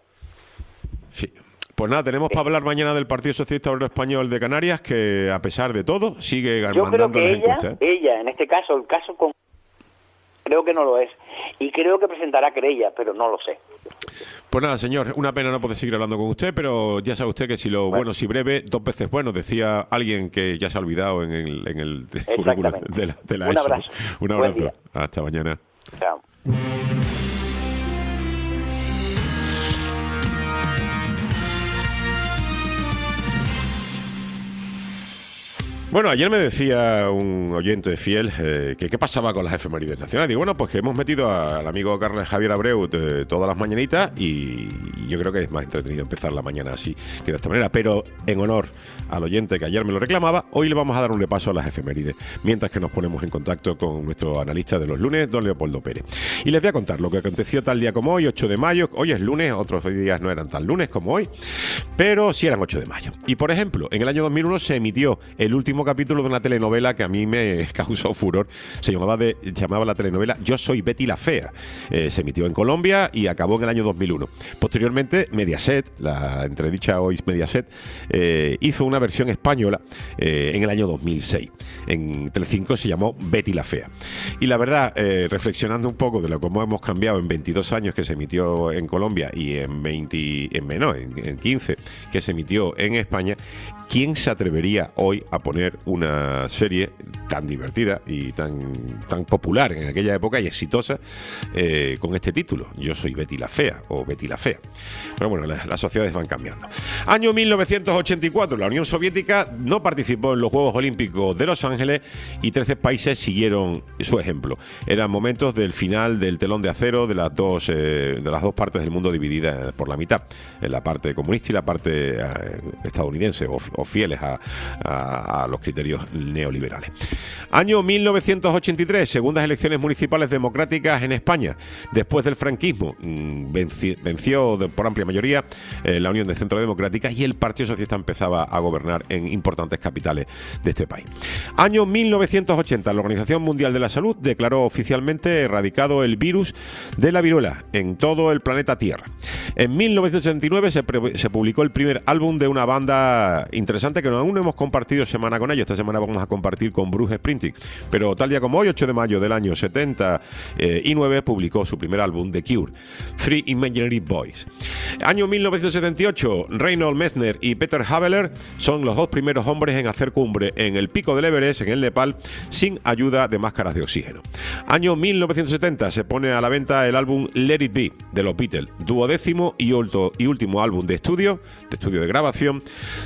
Sí. Pues nada, tenemos para hablar mañana del Partido Socialista Obrero Español de Canarias, que a pesar de todo sigue Yo creo mandando que las ella, encuestas. ¿eh? ella, en este caso, el caso con... creo que no lo es. Y creo que presentará querella, pero no lo sé. Pues nada, señor, una pena no poder seguir hablando con usted, pero ya sabe usted que si lo bueno, si breve, dos veces bueno, decía alguien que ya se ha olvidado en el, en el currículum de la, de la Un ESO. abrazo. Un Buen abrazo. día. Hasta mañana. Chao. Bueno, ayer me decía un oyente fiel eh, que qué pasaba con las efemérides nacionales. Digo, bueno, pues que hemos metido al amigo Carlos Javier Abreu de todas las mañanitas y yo creo que es más entretenido empezar la mañana así que de esta manera. Pero en honor al oyente que ayer me lo reclamaba, hoy le vamos a dar un repaso a las efemérides, mientras que nos ponemos en contacto con nuestro analista de los lunes, don Leopoldo Pérez. Y les voy a contar lo que aconteció tal día como hoy, ocho de mayo. Hoy es lunes, otros días no eran tan lunes como hoy, pero sí eran ocho de mayo. Y por ejemplo, en el año dos mil uno se emitió el último último capítulo de una telenovela que a mí me causó furor. Se llamaba, de, llamaba la telenovela Yo soy Betty la Fea. Eh, se emitió en Colombia y acabó en el año dos mil uno. Posteriormente, Mediaset, la entredicha hoy Mediaset, eh, hizo una versión española eh, en el año dos mil seis. En Telecinco se llamó Betty la Fea. Y la verdad, eh, reflexionando un poco de lo cómo hemos cambiado en veintidós años que se emitió en Colombia y en veinte, en menos, en, en quince que se emitió en España, ¿quién se atrevería hoy a poner una serie tan divertida y tan, tan popular en aquella época y exitosa eh, con este título? Yo soy Betty la Fea o Betty la Fea. Pero bueno, las, las sociedades van cambiando. Año mil novecientos ochenta y cuatro, la Unión Soviética no participó en los Juegos Olímpicos de Los Ángeles y trece países siguieron su ejemplo. Eran momentos del final del telón de acero de las dos, eh, de las dos partes del mundo divididas por la mitad, en la parte comunista y la parte eh, estadounidense o, o fieles a, a, a los criterios neoliberales. Año mil novecientos ochenta y tres, segundas elecciones municipales democráticas en España. Después del franquismo, venci, venció de, por amplia mayoría eh, la Unión de Centro Democrática y el Partido Socialista empezaba a gobernar en importantes capitales de este país. Año mil novecientos ochenta, la Organización Mundial de la Salud declaró oficialmente erradicado el virus de la viruela en todo el planeta Tierra. En mil novecientos sesenta y nueve se, pre, se publicó el primer álbum de una banda interesante que aún no hemos compartido semana con ellos. Esta semana vamos a compartir con Bruce Springsteen. Pero tal día como hoy, ocho de mayo del año setenta y nueve, publicó su primer álbum, The Cure, Three Imaginary Boys. Año mil novecientos setenta y ocho, Reinhold Messner y Peter Habeler son los dos primeros hombres en hacer cumbre en el pico del Everest, en el Nepal, sin ayuda de máscaras de oxígeno. Año mil novecientos setenta, se pone a la venta el álbum Let It Be de los Beatles, duodécimo y, ulto, y último álbum de estudio, de estudio de grabación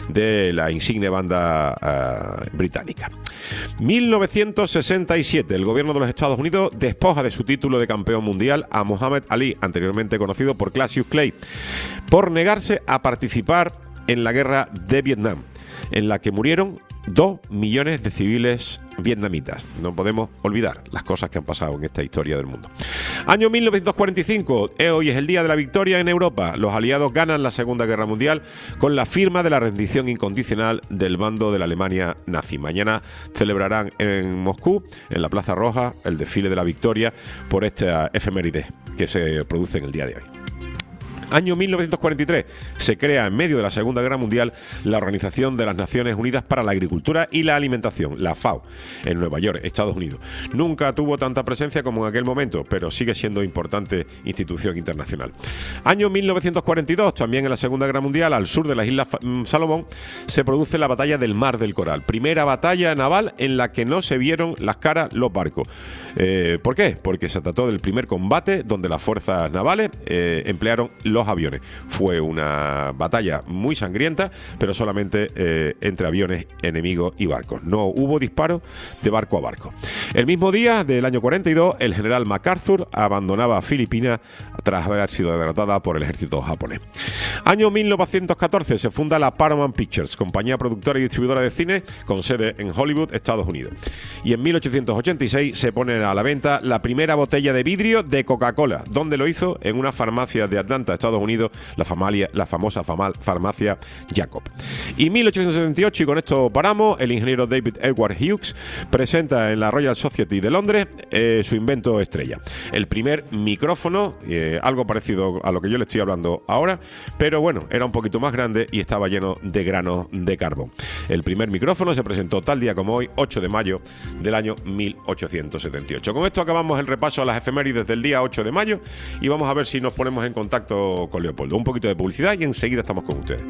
de la insigne banda uh, británica. mil novecientos sesenta y siete, el gobierno de los Estados Unidos despoja de su título de campeón mundial a Muhammad Ali, anteriormente conocido por Cassius Clay, por negarse a participar en la guerra de Vietnam, en la que murieron dos millones de civiles vietnamitas. No podemos olvidar las cosas que han pasado en esta historia del mundo. Año mil novecientos cuarenta y cinco, hoy es el día de la victoria en Europa. Los aliados ganan la Segunda Guerra Mundial con la firma de la rendición incondicional del bando de la Alemania nazi. Mañana celebrarán en Moscú, en la Plaza Roja, el desfile de la victoria por esta efeméride que se produce en el día de hoy. Año mil novecientos cuarenta y tres, se crea en medio de la Segunda Guerra Mundial la Organización de las Naciones Unidas para la Agricultura y la Alimentación, la FAO, en Nueva York, Estados Unidos. Nunca tuvo tanta presencia como en aquel momento, pero sigue siendo importante institución internacional. Año mil novecientos cuarenta y dos, también en la Segunda Guerra Mundial, al sur de las Islas Salomón, se produce la Batalla del Mar del Coral, primera batalla naval en la que no se vieron las caras los barcos. Eh, ¿Por qué? Porque se trató del primer combate donde las fuerzas navales eh, emplearon los aviones. Fue una batalla muy sangrienta, pero solamente eh, entre aviones enemigos y barcos. No hubo disparos de barco a barco. El mismo día del año cuarenta y dos, el general MacArthur abandonaba Filipinas tras haber sido derrotada por el ejército japonés. Año mil novecientos catorce, se funda la Paramount Pictures, compañía productora y distribuidora de cine con sede en Hollywood, Estados Unidos. Y en mil ochocientos ochenta y seis se pone a la venta la primera botella de vidrio de Coca-Cola. ¿Dónde lo hizo? En una farmacia de Atlanta, Estados Unidos, la, familia, la famosa fama, farmacia Jacob. Y mil ochocientos setenta y ocho, y con esto paramos, el ingeniero David Edward Hughes presenta en la Royal Society de Londres eh, su invento estrella. El primer micrófono, eh, algo parecido a lo que yo le estoy hablando ahora, pero bueno, era un poquito más grande y estaba lleno de granos de carbón. El primer micrófono se presentó tal día como hoy, ocho de mayo del año mil ochocientos setenta y ocho. Con esto acabamos el repaso a las efemérides del día ocho de mayo y vamos a ver si nos ponemos en contacto con Leopoldo. Un poquito de publicidad y enseguida estamos con ustedes.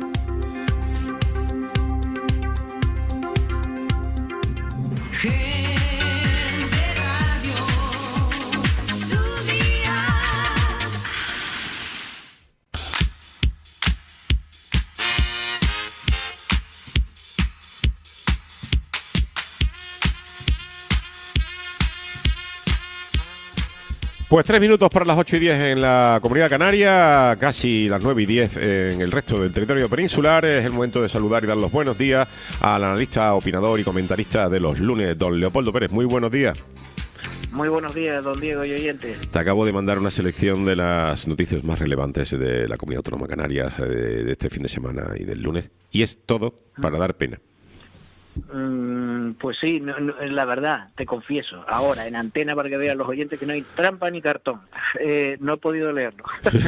Pues tres minutos para las ocho y diez en la Comunidad Canaria, casi las nueve y diez en el resto del territorio peninsular. Es el momento de saludar y dar los buenos días al analista, opinador y comentarista de los lunes, don Leopoldo Pérez. Muy buenos días. Muy buenos días, don Diego y oyentes. Te acabo de mandar una selección de las noticias más relevantes de la Comunidad Autónoma Canarias de, de este fin de semana y del lunes. Y es todo para dar pena. Mm, pues sí, no, no, la verdad, te confieso, ahora en antena para que vean los oyentes que no hay trampa ni cartón. Eh, no he podido leerlo.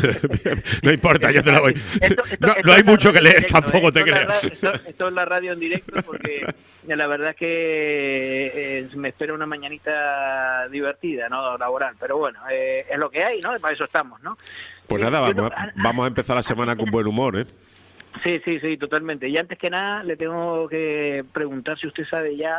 No importa, yo te lo voy. Esto- esto- No, esto no hay es la mucho que radio en leer, directo, tampoco ¿eh? te Esto es la creas. ra- Esto, esto es la radio en directo porque la verdad es que eh, me espera una mañanita divertida, no laboral, pero bueno, eh, es lo que hay, ¿no? Para eso estamos, ¿no? Pues Eh, nada, yo vamos no- a, vamos a empezar la semana con buen humor, ¿eh? Sí, sí, sí, totalmente. Y antes que nada, le tengo que preguntar si usted sabe ya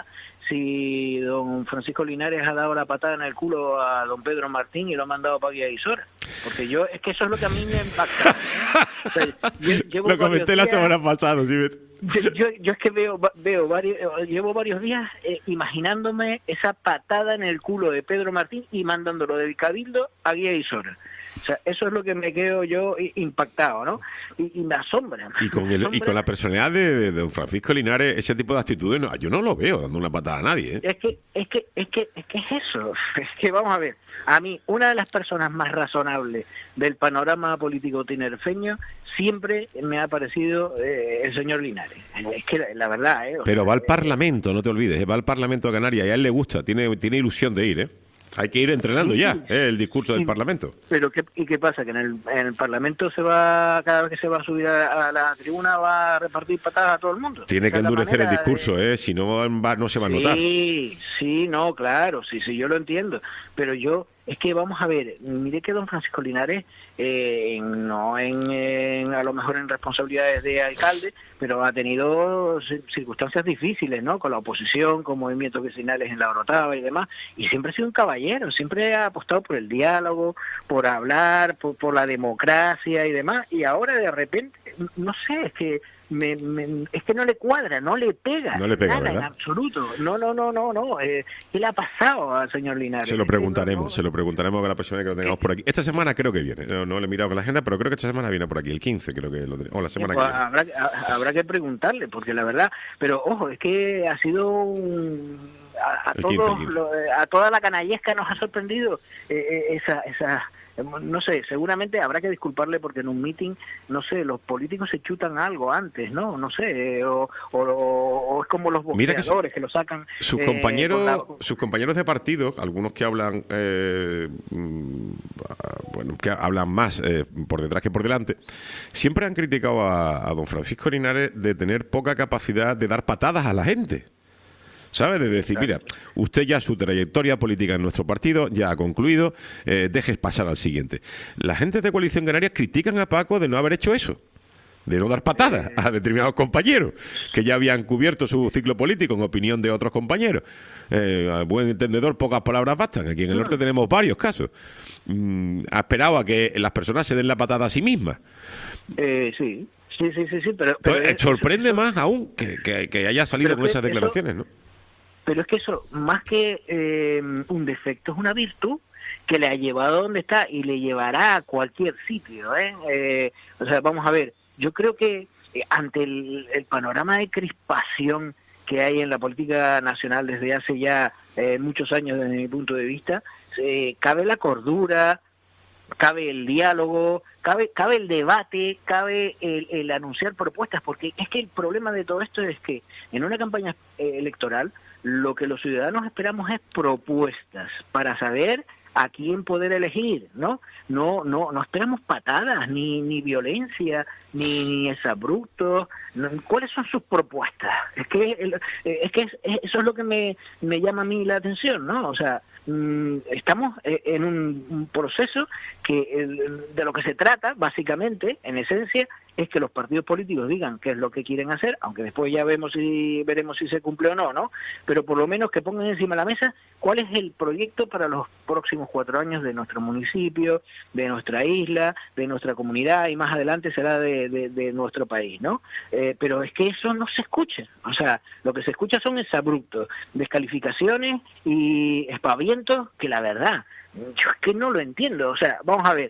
si don Francisco Linares ha dado la patada en el culo a don Pedro Martín y lo ha mandado para Guía Isora. Porque yo, es que eso es lo que a mí me impacta. ¿eh? O sea, yo- llevo Lo comenté varios la días- semana pasada, sí. me- yo, yo, yo es que veo, veo varios, llevo varios días eh, imaginándome esa patada en el culo de Pedro Martín y mandándolo del Cabildo a Guía Isora. O sea, eso es lo que me quedo yo i- impactado, ¿no? Y, y me asombra. Y con, me el, y asombra. con la personalidad de, de don Francisco Linares, ese tipo de actitudes, no, yo no lo veo dando una patada a nadie, ¿eh? Es que, es que, es que, es que es eso. Es que vamos a ver. A mí, una de las personas más razonables del panorama político tinerfeño siempre me ha parecido eh, el señor Linares. Es que la, la verdad, ¿eh? O Pero sea, va al Parlamento, no te olvides, ¿eh? Va al Parlamento de Canarias y a él le gusta, tiene, tiene ilusión de ir, ¿eh? Hay que ir entrenando Sí, ya, sí. ¿eh? El discurso del Sí. Parlamento. Pero ¿qué, ¿y qué pasa? Que en el, en el Parlamento se va, cada vez que se va a subir a, a la tribuna va a repartir patadas a todo el mundo. Tiene que Esa es la endurecer el manera de- discurso, ¿eh? Si no, va- no se va a notar. Sí, sí, no, claro, sí, sí, yo lo entiendo. Pero yo, es que vamos a ver, mire que don Francisco Linares, eh, en- no en, en- a lo mejor en responsabilidades de alcalde, pero ha tenido ci- circunstancias difíciles, ¿no? Con la oposición, con movimientos vecinales en la Orotava y demás, y siempre ha sido un caballero, siempre ha apostado por el diálogo, por hablar, por, por la democracia y demás, y ahora de repente, no sé, es que me, me- es que no le cuadra, no le pega, No le pega, nada, en ¿verdad? absoluto, no, no, no, no, no, eh, ¿qué le ha pasado al señor Linares? Se lo Es que no- preguntaremos, no- se lo preguntaremos a la próxima vez que lo tengamos por aquí. Esta semana creo que viene, no, no le he mirado con la agenda, pero creo que esta semana viene por aquí, el quince creo que lo tenemos, o la semana Pues que viene. habrá, ha- habrá que preguntarle, porque la verdad, pero ojo, es que ha sido un, a, a El quince, todos, el quince. lo- a toda la canallesca nos ha sorprendido eh, eh, esa, esa, eh, no sé, seguramente habrá que disculparle porque en un meeting, no sé, los políticos se chutan algo antes, ¿no? No sé, eh, o, o, o es como los Mira que su- boxeadores que, lo sacan. Sus eh, compañeros, con la- sus compañeros de partido, algunos que hablan, eh, mm, ah, bueno, que hablan más eh, por detrás que por delante, siempre han criticado a, a don Francisco Linares de tener poca capacidad de dar patadas a la gente. ¿Sabes? De decir, mira, usted ya su trayectoria política en nuestro partido ya ha concluido, eh, dejes pasar al siguiente. La gente de Coalición Canaria critican a Paco de no haber hecho eso, de no dar patadas a determinados compañeros que ya habían cubierto su ciclo político en opinión de otros compañeros. Eh, a buen entendedor, pocas palabras bastan. Aquí en el norte tenemos varios casos. Mm, ha esperado a que las personas se den la patada a sí mismas. eh, sí, sí, sí, sí, sí, pero... pero Entonces, eh, eso- sorprende más aún que, que- que haya salido Pero con que esas eso- declaraciones, ¿no? Pero es que eso, más que eh, un defecto, es una virtud que le ha llevado a donde está y le llevará a cualquier sitio, ¿eh? Eh, o sea, vamos a ver, yo creo que eh, ante el, el panorama de crispación que hay en la política nacional desde hace ya eh, muchos años desde mi punto de vista, eh, cabe la cordura, cabe el diálogo, cabe cabe el debate, cabe el, el anunciar propuestas, porque es que el problema de todo esto es que en una campaña eh, electoral lo que los ciudadanos esperamos es propuestas para saber a quién poder elegir, ¿no? No no no esperamos patadas, ni ni violencia, ni, ni exabruptos. No, ¿cuáles son sus propuestas? Es que el- eh, es que es- es- eso es lo que me, me llama a mí la atención, ¿no? O sea, mm, estamos eh, en un, un proceso que el- de lo que se trata, básicamente, en esencia, es que los partidos políticos digan qué es lo que quieren hacer, aunque después ya vemos si veremos si se cumple o no, ¿no? Pero por lo menos que pongan encima de la mesa cuál es el proyecto para los próximos cuatro años de nuestro municipio, de nuestra isla, de nuestra comunidad y más adelante será de, de, de nuestro país, ¿no? Eh, pero es que eso no se escucha, o sea, lo que se escucha son exabruptos, descalificaciones y espavientos que la verdad, yo es que no lo entiendo, o sea, vamos a ver,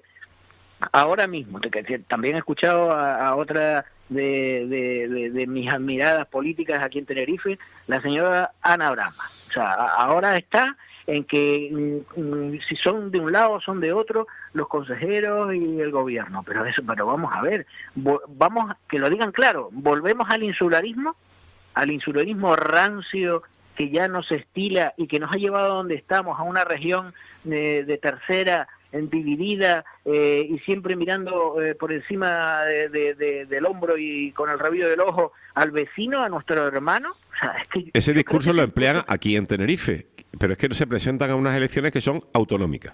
ahora mismo, que- que también he escuchado a, a otra de, de, de, de mis admiradas políticas aquí en Tenerife, la señora Ana Brama. O sea, a- ahora está en que mm, mm, si son de un lado o son de otro los consejeros y el gobierno. Pero eso, pero vamos a ver, vo- vamos, que lo digan claro, ¿volvemos al insularismo? al insularismo rancio que ya nos estila y que nos ha llevado a donde estamos, a una región de, de tercera, dividida eh, y siempre mirando eh, por encima de, de, de, del hombro y con el rabillo del ojo al vecino, a nuestro hermano. O sea, es que ese discurso lo emplean aquí en Tenerife, pero es que se presentan a unas elecciones que son autonómicas.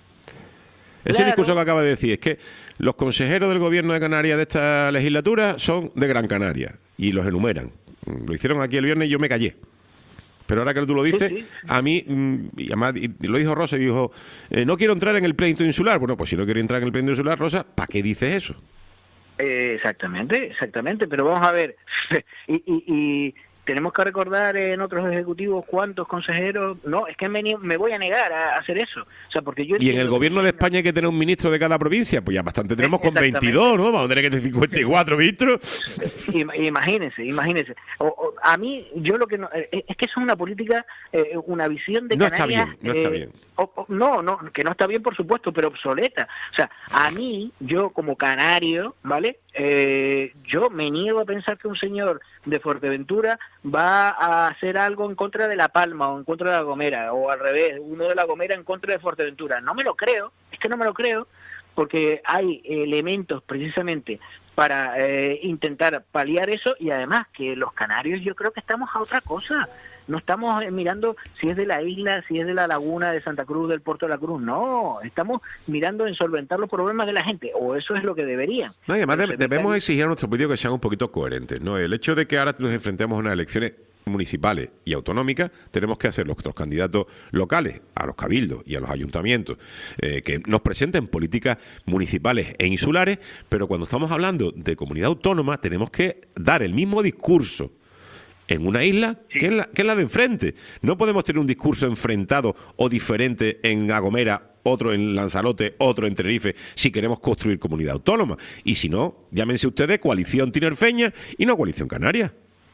Ese Claro. discurso que acaba de decir es que los consejeros del gobierno de Canarias de esta legislatura son de Gran Canaria y los enumeran. Lo hicieron aquí el viernes y yo me callé. Pero ahora que tú lo dices, Sí, sí. a mí, mm, y además y lo dijo Rosa y dijo, eh, no quiero entrar en el pleito insular. Bueno, pues si no quiero entrar en el pleito insular, Rosa, ¿para qué dices eso? Eh, exactamente, exactamente, pero vamos a ver, y, y, y tenemos que recordar en otros ejecutivos cuántos consejeros, no, es que me, ni- me voy a negar a hacer eso, o sea, porque yo... Y en el entiendo- gobierno de España hay que tener un ministro de cada provincia, pues ya bastante tenemos con Exactamente. veintidós, ¿no? Vamos a tener que tener cincuenta y cuatro ministros. Im- Imagínense, imagínense. O- o- a mí, yo lo que no, eh, es que es una política, eh, una visión de No está Canarias. bien, no está eh, bien. o- o- no, no, que no está bien, por supuesto, pero obsoleta. O sea, a mí, yo como canario, ¿vale? Eh, yo me niego a pensar que un señor de Fuerteventura va a hacer algo en contra de La Palma o en contra de La Gomera, o al revés, uno de La Gomera en contra de Fuerteventura. No me lo creo, es que no me lo creo, porque hay elementos precisamente para eh, intentar paliar eso, y además que los canarios yo creo que estamos a otra cosa. No estamos eh, mirando si es de la isla, si es de la laguna de Santa Cruz, del Puerto de la Cruz, no, estamos mirando en solventar los problemas de la gente, o eso es lo que deberían. No, y además Pero de- se debemos metan- exigir a nuestros políticos que sean un poquito coherentes, ¿no? El hecho de que ahora nos enfrentemos a unas elecciones municipales y autonómicas, tenemos que hacer nuestros candidatos locales, a los cabildos y a los ayuntamientos, eh, que nos presenten políticas municipales e insulares, pero cuando estamos hablando de comunidad autónoma, tenemos que dar el mismo discurso en una isla que en la, que en la de enfrente. No podemos tener un discurso enfrentado o diferente en La Gomera, otro en Lanzarote, otro en Tenerife, si queremos construir comunidad autónoma. Y si no, llámense ustedes coalición tinerfeña y no coalición canaria.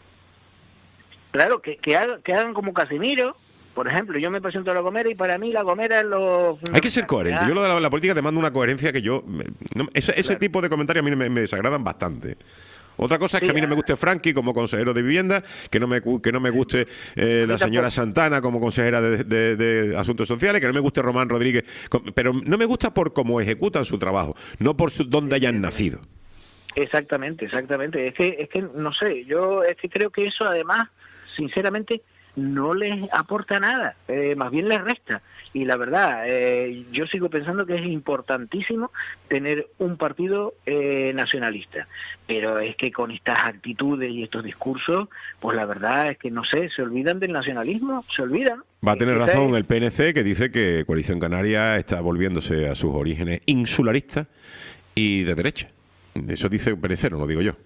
Claro, que, que, hagan, que hagan como Casimiro, por ejemplo, yo me presento a La Gomera y para mí La Gomera es lo... Hay que ser coherente. Yo lo de la, la política demanda una coherencia que yo... me- no- ese ese Claro. tipo de comentarios a mí me, me desagradan bastante. Otra cosa es que Sí, a mí no me ah. guste Franqui como consejero de vivienda, que no me, gu- que no me guste eh, la tampoco. señora Santana como consejera de, de- de Asuntos Sociales, que no me guste Román Rodríguez, com- pero no me gusta por cómo ejecutan su trabajo, no por su, dónde hayan nacido. Exactamente, exactamente. Es que, es que no sé, yo es que creo que eso además, sinceramente, no les aporta nada, eh, más bien les resta. Y la verdad, eh, yo sigo pensando que es importantísimo tener un partido eh, nacionalista. Pero es que con estas actitudes y estos discursos, pues la verdad es que no sé, se olvidan del nacionalismo, se olvidan. Va a tener Esa razón es- el P N C, que dice que Coalición Canaria está volviéndose a sus orígenes insularistas y de derecha. Eso dice P N C, no lo digo yo.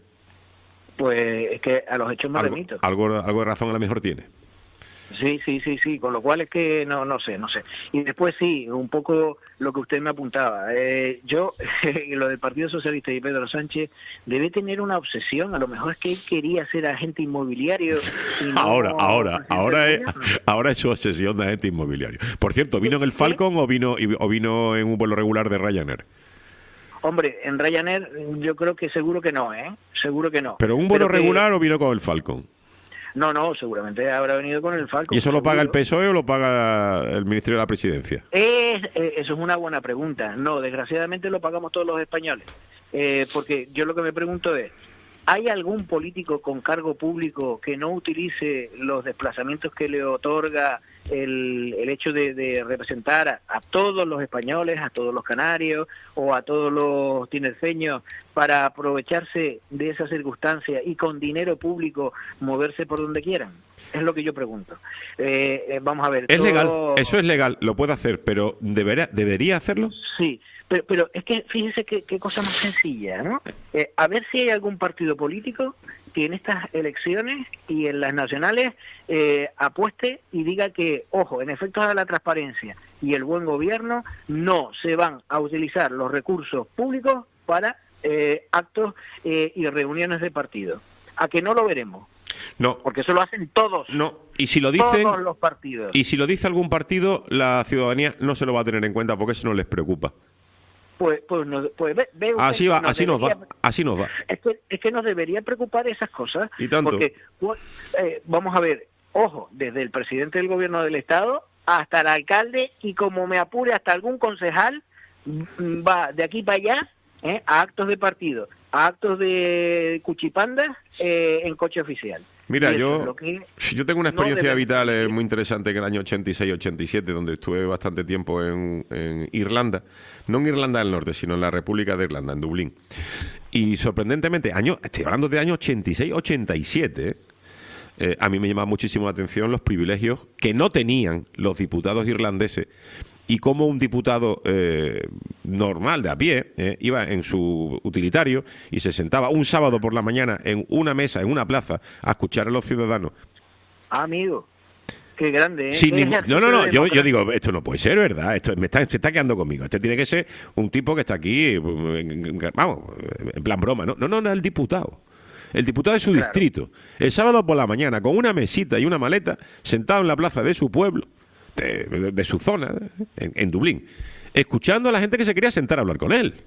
Pues es que a los hechos me Algo, remito. algo, algo de razón a lo mejor tiene. Sí, sí, sí, sí, con lo cual es que no no sé, no sé. Y después sí, un poco lo que usted me apuntaba. Eh, yo, lo del Partido Socialista y Pedro Sánchez debe tener una obsesión, a lo mejor es que él quería ser agente inmobiliario. Y no Ahora, ahora, presidente ahora del es, gobierno. ahora es su obsesión de agente inmobiliario. Por cierto, ¿vino en el Falcon o vino y- o vino en un vuelo regular de Ryanair? Hombre, en Ryanair yo creo que seguro que no, ¿eh? Seguro que no. ¿Pero un vuelo que- regular o vino con el Falcon? No, no, seguramente habrá venido con el Falcon. ¿Y eso lo paga el seguro. P S O E o lo paga el Ministerio de la Presidencia? Es, eh, eso es una buena pregunta. No, desgraciadamente lo pagamos todos los españoles. Eh, porque yo lo que me pregunto es, ¿hay algún político con cargo público que no utilice los desplazamientos que le otorga el, el hecho de, de representar a, a todos los españoles, a todos los canarios o a todos los tinerfeños para aprovecharse de esa circunstancia y con dinero público moverse por donde quieran? Es lo que yo pregunto. Eh, eh, vamos a ver. Es todo- legal, eso es legal, lo puede hacer, pero ¿debería, ¿debería hacerlo? Sí, pero, pero es que fíjese qué, qué cosa más sencilla, ¿no? Eh, a ver si hay algún partido político que en estas elecciones y en las nacionales eh, apueste y diga que, ojo, en efectos de la transparencia y el buen gobierno, no se van a utilizar los recursos públicos para eh, actos eh, y reuniones de partido. ¿A que no lo veremos? No, Porque eso lo hacen todos, no. Y si lo dicen, todos los partidos. y si lo dice algún partido, la ciudadanía no se lo va a tener en cuenta porque eso no les preocupa. pues pues, nos, pues ve, ve usted Así que va, nos así nos va, debería- así nos va. Es que, es que nos debería preocupar esas cosas. Y tanto. Porque, eh, vamos a ver, ojo, desde el presidente del gobierno del Estado hasta el alcalde y como me apure hasta algún concejal, mm, va de aquí para allá eh, a actos de partido, a actos de cuchipandas eh, en coche oficial. Mira, Y eso es yo, lo que yo tengo una no experiencia debe vital eh, permitir. muy interesante en el año ochenta y seis ochenta y siete, donde estuve bastante tiempo en, en Irlanda, no en Irlanda del Norte, sino en la República de Irlanda, en Dublín. Y sorprendentemente, año, estoy hablando de año ochenta y seis ochenta y siete, eh, a mí me llamaba muchísimo la atención los privilegios que no tenían los diputados irlandeses y cómo un diputado eh, normal, de a pie, eh, iba en su utilitario y se sentaba un sábado por la mañana en una mesa, en una plaza, a escuchar a los ciudadanos. Ah, amigo, qué grande, ¿eh? Sin Qué ningún- ejercicio no, no, no, de yo, yo democracia. digo, esto no puede ser, ¿verdad? Esto me está, se está quedando conmigo. Este tiene que ser un tipo que está aquí, eh, vamos, en plan broma, ¿no? No, no, no, el diputado. El diputado de su Claro. distrito. El sábado por la mañana, con una mesita y una maleta, sentado en la plaza de su pueblo, de, de- de su zona, en, en Dublín, escuchando a la gente que se quería sentar a hablar con él.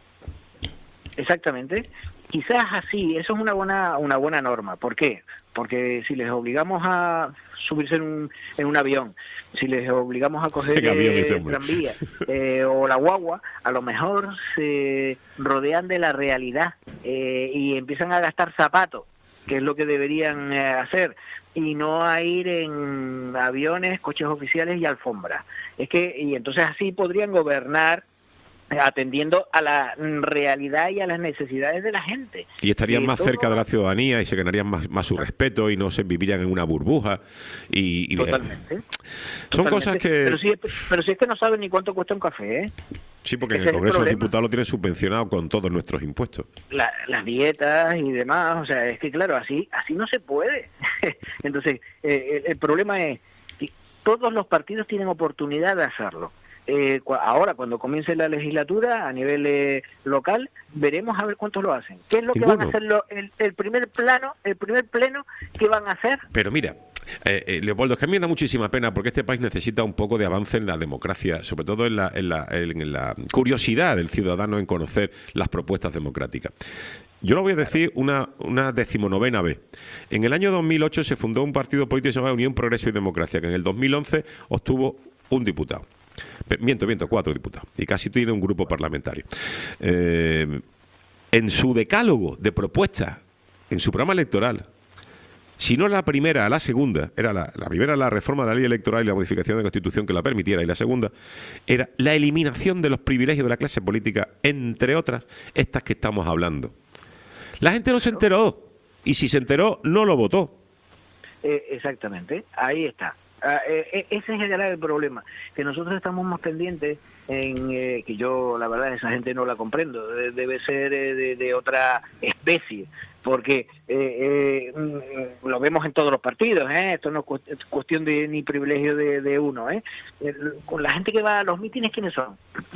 Exactamente. Quizás así, eso es una buena una buena norma. ¿Por qué? Porque si les obligamos a subirse en un, en un avión, si les obligamos a coger El avión eh, ese, hombre. tranvía eh, o la guagua, a lo mejor se rodean de la realidad eh, y empiezan a gastar zapatos, que es lo que deberían eh, hacer, y no a ir en aviones, coches oficiales y alfombras. Es que y entonces así podrían gobernar atendiendo a la realidad y a las necesidades de la gente. Y estarían Y más todo- cerca de la ciudadanía y se ganarían más, más su respeto y no se vivirían en una burbuja. Y, y- Totalmente. Son Totalmente. cosas que... Pero si, pero si es que no saben ni cuánto cuesta un café, ¿eh? Sí, porque en ese el es el Congreso los problema. Diputados lo tienen subvencionado con todos nuestros impuestos. La- las dietas y demás, o sea, es que claro, así así no se puede. Entonces, eh, el, el problema es que todos los partidos tienen oportunidad de hacerlo. Eh, cua- ahora, cuando comience la legislatura a nivel eh, local, veremos a ver cuántos lo hacen. ¿Qué es lo que van a Ninguno. hacer lo- el, el primer plano, el primer pleno que van a hacer? Pero mira, eh, eh, Leopoldo, es que a mí me da muchísima pena porque este país necesita un poco de avance en la democracia, sobre todo en la, en la, en la curiosidad del ciudadano en conocer las propuestas democráticas. Yo lo voy a decir una, una decimonovena vez. En el año dos mil ocho se fundó un partido político llamado Unión, Progreso y Democracia, que en el dos mil once obtuvo un diputado. Pe- Miento, miento, cuatro diputados. Y casi tiene un grupo parlamentario. Eh, en su decálogo de propuestas, en su programa electoral, si no la primera, la segunda, era la, la primera la reforma de la ley electoral y la modificación de la Constitución que la permitiera, y la segunda era la eliminación de los privilegios de la clase política, entre otras, estas que estamos hablando. La gente no se enteró, y si se enteró, no lo votó. Eh, exactamente, ahí está. Ah, eh, eh, ese es el grave problema, que nosotros estamos más pendientes en eh, que yo, la verdad, esa gente no la comprendo, de- debe ser eh, de, de otra especie, porque eh, eh, mm, lo vemos en todos los partidos, ¿eh? Esto no es cu- es cuestión de ni privilegio de, de uno, ¿eh? El- con la gente que va a los mítines, ¿quiénes son?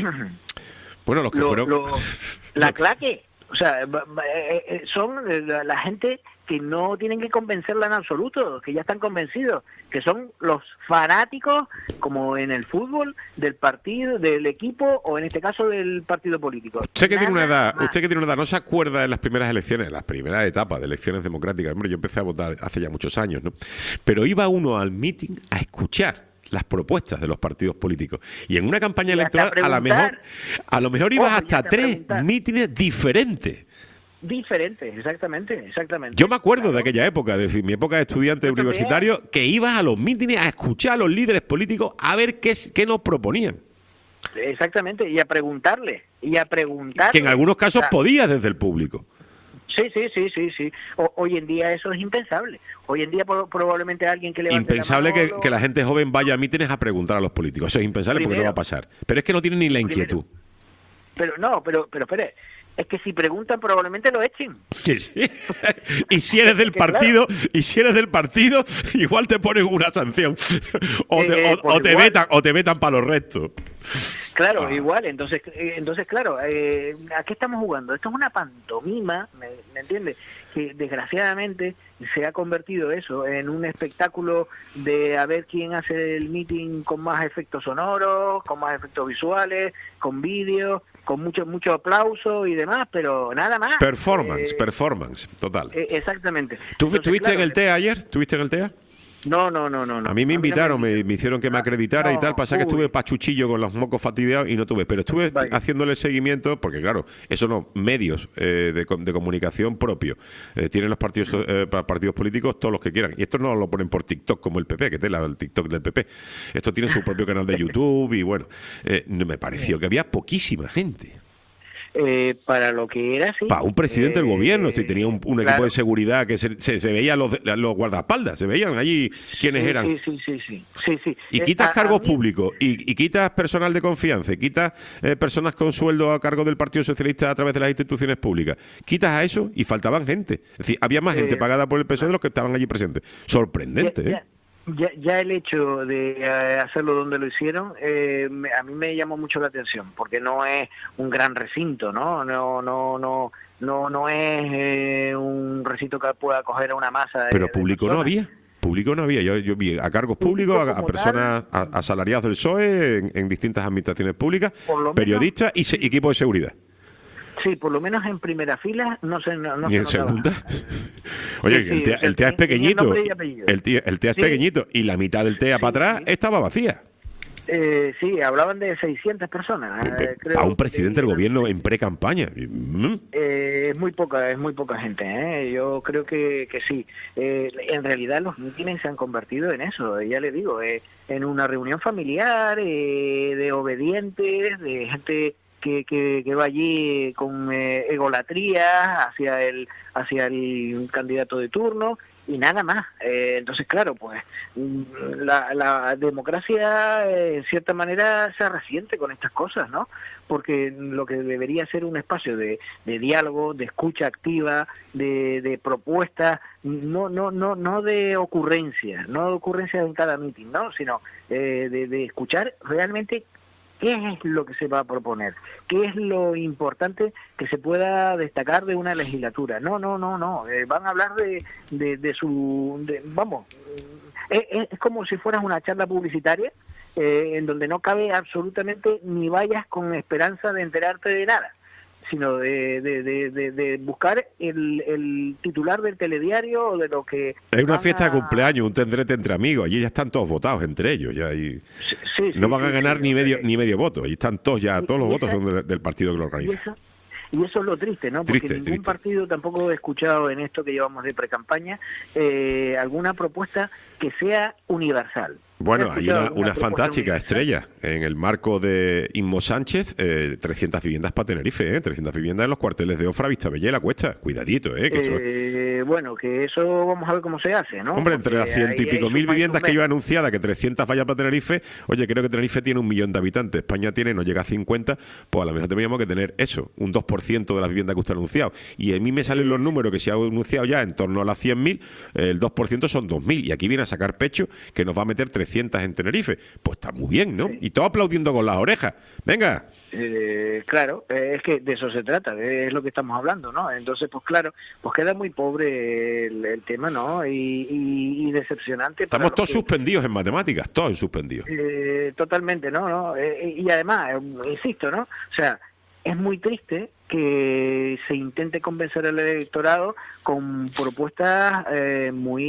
Bueno, los que Lo- fueron... lo- la claque, o sea, ba- ba- eh, eh, son eh, la, la gente que no tienen que convencerla en absoluto, que ya están convencidos, que son los fanáticos, como en el fútbol, del partido, del equipo, o en este caso del partido político. Usted que tiene una Nada edad, más. usted que tiene una edad, ¿no se acuerda de las primeras elecciones, las primeras etapas de elecciones democráticas? Hombre, yo empecé a votar hace ya muchos años, ¿no? Pero iba uno al meeting a escuchar las propuestas de los partidos políticos. Y en una campaña Y hasta electoral, a lo mejor, preguntar. a lo mejor ibas Ojo, y hasta hasta tres preguntar. mítines diferentes. Diferentes, exactamente, exactamente. Yo me acuerdo Claro. de aquella época, es decir, mi época de estudiante Yo también. universitario, que ibas a los mítines a escuchar a los líderes políticos a ver qué, qué nos proponían. Exactamente, y a preguntarle, y a preguntarle. Que en algunos casos O sea, podías desde el público. Sí, sí, sí, sí, sí. O- hoy en día eso es impensable. Hoy en día pro- probablemente alguien que le Impensable que, que la gente joven vaya a mítines a preguntar a los políticos. Eso es impensable porque no Primero. va a pasar. Pero es que no tienen ni la Primero. inquietud. Pero no, pero pero espere, es que si preguntan probablemente lo echen. Que sí. Y si eres del Que claro. partido, y si eres del partido, igual te ponen una sanción. O te, Eh, o- pues o te igual. vetan, o te vetan para los restos. Claro, Ah. igual, entonces, eh, entonces claro, eh, ¿a qué estamos jugando? Esto es una pantomima, ¿me, me entiendes? Que desgraciadamente se ha convertido eso en un espectáculo de a ver quién hace el meeting con más efectos sonoros, con más efectos visuales, con vídeos, con mucho mucho aplauso y demás, pero nada más. Performance, Eh, performance, total. eh, exactamente. ¿Tú Entonces, estuviste claro, en el T E A ayer? ¿Estuviste en el T E A? No, no, no, no, no. A mí me no invitaron, me me, me hicieron que me acreditara y No, tal. Pasa que uy. estuve pachuchillo con los mocos fastidiados y no tuve. Pero estuve Vaya. haciéndole seguimiento, porque claro, eso no, medios eh, de, co- de comunicación propios. Eh, tienen los partidos eh, pa- partidos políticos todos los que quieran. Y esto no lo ponen por TikTok como el P P, que tela el TikTok del P P. Esto tiene su propio canal de YouTube y bueno, eh, me pareció que había poquísima gente. Eh, para lo que era, sí. Para un presidente del Eh, gobierno, si tenía un, un claro. equipo de seguridad que se, se, se veían los, los guardaespaldas, se veían allí quiénes Sí, eran. Sí, sí, sí, sí. sí, sí. Y Eh, quitas a- a cargos mí- públicos y, y quitas personal de confianza, y quitas eh, personas con sueldo a cargo del Partido Socialista a través de las instituciones públicas. Quitas a eso y faltaban gente. Es decir, había más gente Eh, pagada por el P S O E de los que estaban allí presentes. Sorprendente, ya, ¿eh? ya- ya, ya el hecho de eh, hacerlo donde lo hicieron, eh, me- a mí me llamó mucho la atención, porque no es un gran recinto, ¿no? No, no, no, no, no es eh, un recinto que pueda acoger a una masa. de- Pero de público no personas. había. Público no había. Yo, yo vi a cargos Público públicos, a, a como personas a- asalariados del P S O E en, en distintas administraciones públicas, Por lo menos- periodistas y se- equipo de seguridad. Sí, por lo menos en primera fila no se no, no ¿Y se en notaba. segunda? Oye, Sí, que el sí, TEA, el TEA es tenía pequeñito. nombre y apellido. El TEA, el TEA es Sí. pequeñito. Y la mitad del TEA Sí, para atrás sí. estaba vacía. Eh, sí, hablaban de seiscientas personas. eh, creo A un que presidente del eran- gobierno en pre-campaña. Mm. Eh, es muy poca, es muy poca gente. ¿eh? Yo creo que, que sí. Eh, en realidad los mítines se han convertido en eso. Ya le digo, eh, en una reunión familiar eh, de obedientes, de gente que, que, que va allí con eh, egolatría hacia el hacia el candidato de turno y nada más. Eh, entonces, claro, pues mm, la, la democracia eh, en cierta manera se resiente con estas cosas, ¿no? Porque lo que debería ser un espacio de, de diálogo, de escucha activa, de, de propuestas, no no no no de ocurrencias, no de ocurrencias en cada mitin, ¿no? Sino eh, de, de escuchar realmente qué es lo que se va a proponer, qué es lo importante que se pueda destacar de una legislatura. No, no, no, no. Eh, van a hablar de, de, de su, de- vamos, es, es- es como si fueras una charla publicitaria eh, en donde no cabe absolutamente ni vayas con esperanza de enterarte de nada, sino de, de, de, de- de buscar el, el titular del telediario o de lo que... Es una van fiesta de a- cumpleaños, un tendrete entre amigos. Allí ya están todos votados entre ellos. Ya, y Sí, sí, no van sí, a ganar sí, ni o sea medio que- ni medio voto. Allí están todos ya, Y- todos los y votos esa- son del, del partido que lo Y organiza. eso, y eso es lo triste, ¿no? Porque Triste, ningún triste. partido tampoco he escuchado en esto que llevamos de precampaña eh, alguna propuesta que sea universal. Bueno, He hay escuchado una, alguna una propuesta fantástica universal. estrella en el marco de Inmo Sánchez, eh, trescientas viviendas para Tenerife, ¿eh? trescientas viviendas en los cuarteles de Ofra, Vista Bella y La Cuesta. Cuidadito, ¿eh? Que eso- Eh, bueno, que eso vamos a ver cómo se hace, ¿no? Hombre, entre las Porque ciento y ahí pico hay mil suma y viviendas que suma. lleva anunciada, que trescientas vayan para Tenerife, oye, creo que Tenerife tiene un millón de habitantes, España tiene, no llega a cincuenta, pues a lo mejor tendríamos que tener eso, un dos por ciento de las viviendas que usted ha anunciado. Y a mí me salen los números que se ha anunciado ya en torno a las cien mil, el dos por ciento son dos mil, y aquí viene a sacar pecho que nos va a meter trescientas en Tenerife. Pues está muy bien, ¿no? Y todo aplaudiendo con las orejas. Venga. Eh, claro, eh, es que de eso se trata, eh, es lo que estamos hablando, ¿no? Entonces, pues claro, pues queda muy pobre el, el tema, ¿no? Y, y, y decepcionante. para Estamos los todos que- suspendidos en matemáticas, todos suspendidos. Eh, totalmente, ¿no? no Eh, y además, eh, insisto, ¿no? O sea, es muy triste que se intente convencer al electorado con propuestas eh,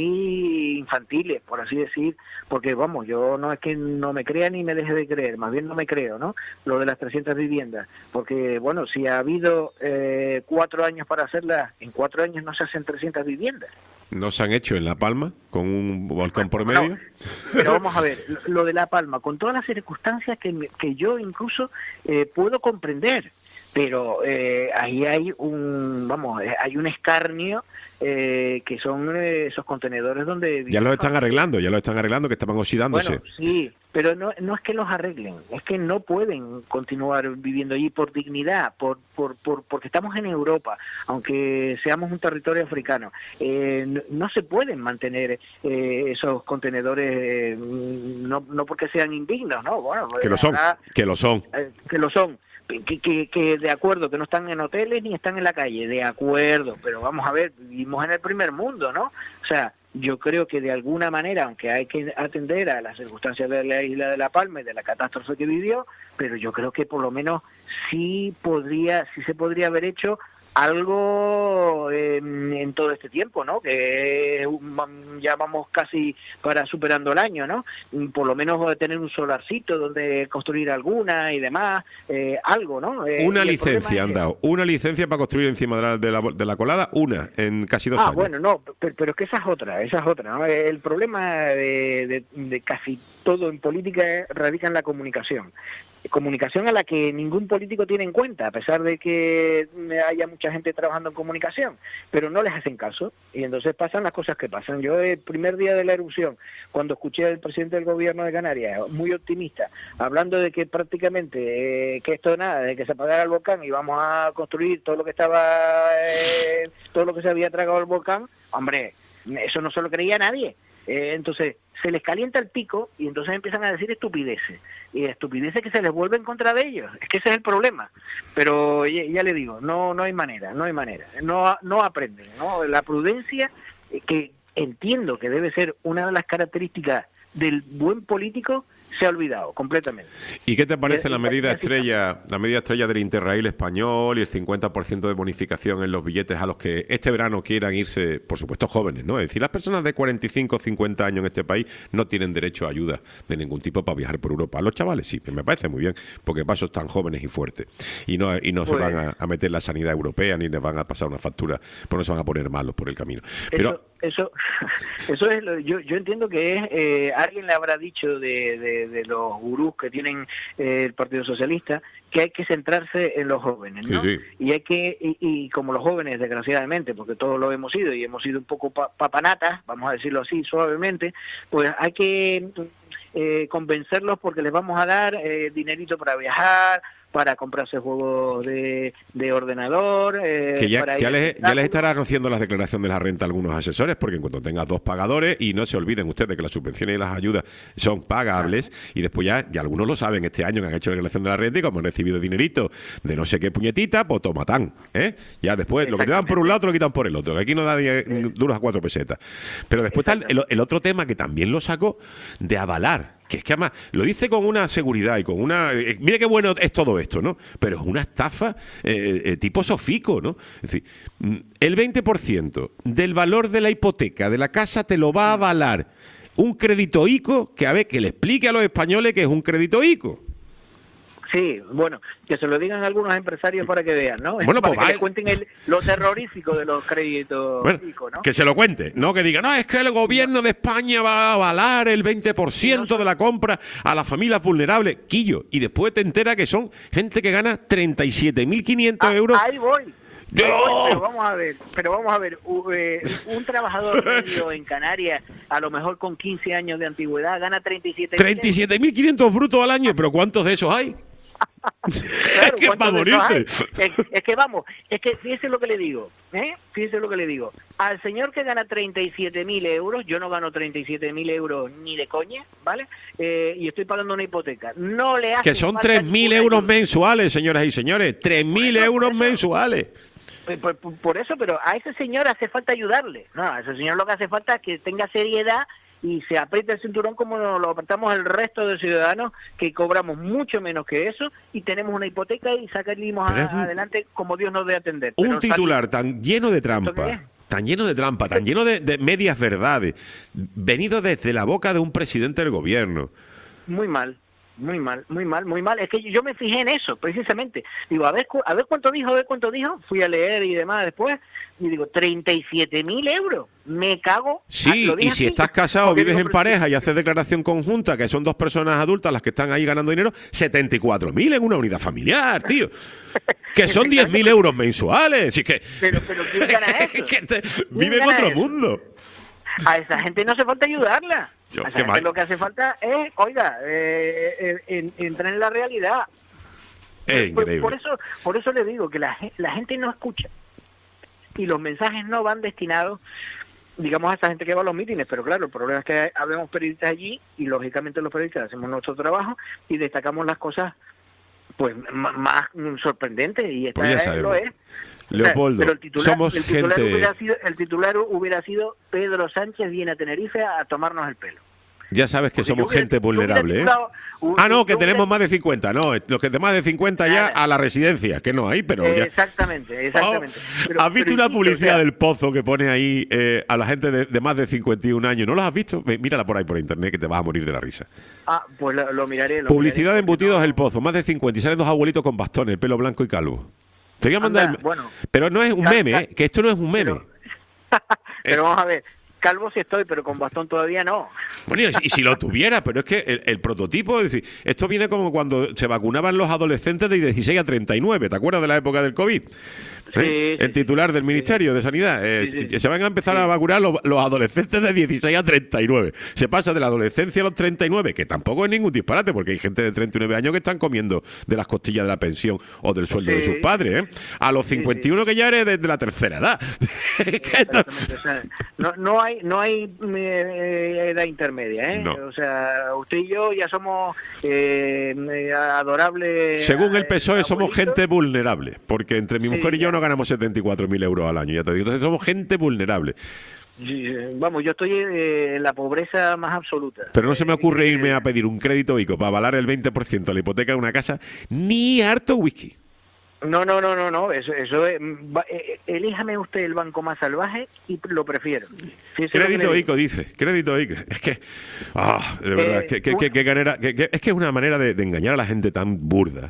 muy infantiles, por así decir, porque vamos, yo no es que no me crea ni me deje de creer, más bien no me creo, ¿no? Lo de las trescientas viviendas, porque bueno, si ha habido eh, cuatro años para hacerlas, en cuatro años no se hacen trescientas viviendas. No se han hecho en La Palma, con un volcán por Bueno, medio. Pero vamos a ver, lo- lo de La Palma, con todas las circunstancias que, me- que yo incluso eh, puedo comprender, pero eh, ahí hay un, vamos, eh, hay un escarnio eh, que son eh, esos contenedores donde... Ya los están arreglando, ya los están arreglando, que estaban oxidándose. Bueno, sí, pero no, no es que los arreglen, es que no pueden continuar viviendo allí por dignidad, por, por, por porque estamos en Europa, aunque seamos un territorio africano. Eh, no, no se pueden mantener eh, esos contenedores, eh, no, no porque sean indignos, ¿no? Bueno, que lo son, ahora, que lo son. Eh, que lo son. Que, que, que de acuerdo, que no están en hoteles ni están en la calle, de acuerdo, pero vamos a ver, vivimos en el primer mundo, ¿no? O sea, yo creo que de alguna manera, aunque hay que atender a las circunstancias de la isla de La Palma y de la catástrofe que vivió, pero yo creo que por lo menos sí podría, sí se podría haber hecho algo en, en todo este tiempo, ¿no? Que ya vamos casi para superando el año, ¿no? Por lo menos tener un solarcito donde construir alguna y demás, eh, algo, ¿no? Eh, una licencia han que... dado, una licencia para construir encima de la, de la, de la colada, una, en casi dos ah, años. Ah, bueno, no, pero, pero es que esa es otra, esa es otra, ¿no? El problema de, de, de casi todo en política radica en la comunicación. Comunicación a la que ningún político tiene en cuenta, a pesar de que haya mucha gente trabajando en comunicación, pero no les hacen caso, y entonces pasan las cosas que pasan. Yo el primer día de la erupción, cuando escuché al presidente del gobierno de Canarias, muy optimista, hablando de que prácticamente, eh, que esto nada, de que se apagara el volcán y vamos a construir todo lo que estaba, eh, todo lo que se había tragado el volcán, hombre, eso no se lo creía nadie. Eh, entonces se les calienta el pico y entonces empiezan a decir estupideces y estupideces que se les vuelven contra de ellos. Es que ese es el problema, pero ya, ya le digo, no no hay manera, no hay manera, no no aprenden, ¿no? La prudencia, eh, que entiendo que debe ser una de las características del buen político, se ha olvidado completamente. ¿Y qué te parece la medida estrella, la medida estrella del Interrail español y el cincuenta por ciento de bonificación en los billetes a los que este verano quieran irse, por supuesto jóvenes, ¿no? Es decir, las personas de cuarenta y cinco o cincuenta años en este país no tienen derecho a ayuda de ningún tipo para viajar por Europa. A los chavales sí, me parece muy bien, porque para eso están jóvenes y fuertes. Y no, y no pues, se van a, a meter la sanidad europea ni les van a pasar una factura, pues no se van a poner malos por el camino. Pero Eso, eso, eso es lo, yo, yo entiendo que es, eh, alguien le habrá dicho de, de, de los gurús que tienen eh, el Partido Socialista, que hay que centrarse en los jóvenes, ¿no? Sí, sí. Y hay que, y, y como los jóvenes, desgraciadamente, porque todos lo hemos sido y hemos sido un poco pa papanatas, vamos a decirlo así, suavemente, pues hay que eh, convencerlos porque les vamos a dar eh, dinerito para viajar, para comprarse juegos de, de ordenador. Eh, que ya, para ya, les, ya les estarán haciendo las declaraciones de la renta a algunos asesores, porque en cuanto tengas dos pagadores, y no se olviden ustedes que las subvenciones y las ayudas son pagables, ah. y después ya, ya algunos lo saben este año que han hecho la declaración de la renta y como han recibido dinerito de no sé qué puñetita, pues tomatán, ¿eh? Ya después, lo que te dan por un lado, te lo quitan por el otro, que aquí no da diez, duros a cuatro pesetas. Pero después está el, el otro tema que también lo sacó, de avalar. Que es que además lo dice con una seguridad y con una... Eh, mire qué bueno es todo esto, ¿no? Pero es una estafa eh, eh, tipo Sofico, ¿no? Es decir, el veinte por ciento del valor de la hipoteca de la casa te lo va a avalar un crédito ICO, que a ver, que le explique a los españoles que es un crédito ICO. Sí, bueno, que se lo digan algunos empresarios para que vean, ¿no? Bueno, para pues que vale. les cuenten el, lo terrorífico de los créditos bueno, ICO, ¿no? Que se lo cuente, no que diga, no, es que el gobierno de España va a avalar el veinte por ciento de la compra a las familias vulnerables. Quillo, y después te enteras que son gente que gana treinta y siete mil quinientos ah, euros. Ahí voy. ¡No! Pero vamos a ver, pero vamos a ver, uh, eh, un trabajador medio en Canarias, a lo mejor con quince años de antigüedad, gana treinta y siete mil quinientos brutos al año, pero ¿cuántos de esos hay? Claro, es que para morirte. Es, es que vamos, es que fíjese lo que le digo, ¿eh? Fíjese lo que le digo. Al señor que gana treinta y siete mil euros, yo no gano treinta y siete mil euros ni de coña, ¿vale? Eh, y estoy pagando una hipoteca. No le hace Que son tres mil euros ayuda. mensuales, señoras y señores. tres mil euros mensuales. Por, por, por eso, pero a ese señor hace falta ayudarle. No, a ese señor lo que hace falta es que tenga seriedad y se apriete el cinturón como nos lo apretamos el resto de ciudadanos que cobramos mucho menos que eso y tenemos una hipoteca y salimos a, un, adelante como Dios nos dé a atender. Un Pero titular tan lleno de trampa, tan lleno de trampa, tan lleno de, de medias verdades, venido desde la boca de un presidente del gobierno. Muy mal. Muy mal, muy mal, muy mal. Es que yo me fijé en eso, precisamente. Digo, a ver, cu- a ver cuánto dijo, a ver cuánto dijo. Fui a leer y demás después. Y digo, treinta y siete mil euros. Me cago. Ah, Sí, lo dije y si así, estás casado, porque vives digo, en pero- pareja y haces declaración conjunta, que son dos personas adultas las que están ahí ganando dinero, setenta y cuatro mil en una unidad familiar, tío. Que son diez mil euros mensuales. Así que, Pero, pero ¿quién gana eso? que te- ¿Quién vive en gana otro eso? mundo. A esa gente no hace falta ayudarla. Yo, A esa qué gente mal. lo que hace falta es, oiga, eh, eh, en- entrar en la realidad. Es Por, increíble. por eso, por eso le digo que la, gen- la gente no escucha y los mensajes no van destinados, digamos, a esa gente que va a los mítines. Pero claro, el problema es que habemos periodistas allí y lógicamente los periodistas hacemos nuestro trabajo y destacamos las cosas pues ma- más mm, sorprendentes y esta Pues ya es- sabemos. lo es. Leopoldo, Pero el titular, somos el titular gente... hubiera sido, el titular hubiera sido Pedro Sánchez viene a Tenerife a tomarnos el pelo. Ya sabes que Porque somos yo hubiera- gente yo hubiera vulnerable, ¿eh? titulado- hu- Ah, no, yo que hubiera- tenemos más de cincuenta. No, los que de más de cincuenta ya Nada. a la residencia, que no hay, pero ya... Exactamente, exactamente. Oh, Pero- ¿Has visto pero una insisto, publicidad o sea, del Pozo que pone ahí eh, a la gente de, de más de cincuenta y un años? ¿No la has visto? Ve, Mírala por ahí por internet que te vas a morir de la risa. Ah, pues lo, lo miraré. Lo Publicidad de miraré, embutidos porque El Pozo, más de cincuenta y salen dos abuelitos con bastones, pelo blanco y calvo. Te voy a mandar... Anda, el- bueno. pero no es un Cal- meme, cal- ¿eh? Que esto no es un meme. Pero, pero vamos a ver, calvo sí estoy, pero con bastón todavía no. Bueno, y si, y si lo tuviera, pero es que el, el prototipo, es decir, esto viene como cuando se vacunaban los adolescentes de dieciséis a treinta y nueve, ¿te acuerdas de la época del COVID? Sí, ¿Eh? sí, El titular del Ministerio de Sanidad. eh, Sí, sí, sí. Se van a empezar a vacunar los, los adolescentes de dieciséis a treinta y nueve. Se pasa de la adolescencia a los treinta y nueve, que tampoco es ningún disparate, porque hay gente de treinta y nueve años que están comiendo de las costillas de la pensión o del sueldo de Sí. sus padres. ¿eh? A los cincuenta y uno que ya eres de, de la tercera edad. Que esto- Exactamente, o sea, no, no hay, no hay eh, edad intermedia, ¿eh? No. O sea, usted y yo ya somos eh, eh, adorables. Según el P S O E eh, somos abuelitos. gente vulnerable, porque entre mi Sí, mujer y yo ya. no ganamos setenta y cuatro mil euros al año, ya te digo. Entonces somos gente vulnerable. Sí, Vamos, yo estoy eh, en la pobreza más absoluta. Pero no se me Eh, ocurre eh, irme a pedir un crédito ICO para avalar el veinte por ciento de la hipoteca de una casa, ni harto whisky. No, no, no, no, no. Eso, eso es, va- eh, elíjame usted el banco más salvaje y lo prefiero. Sí, eso es lo que Crédito le digo. ICO, dice. Crédito ICO. Es que, ah, de verdad, Eh, que, que- un- que- que manera- que- que- es que es una manera de, de engañar a la gente tan burda.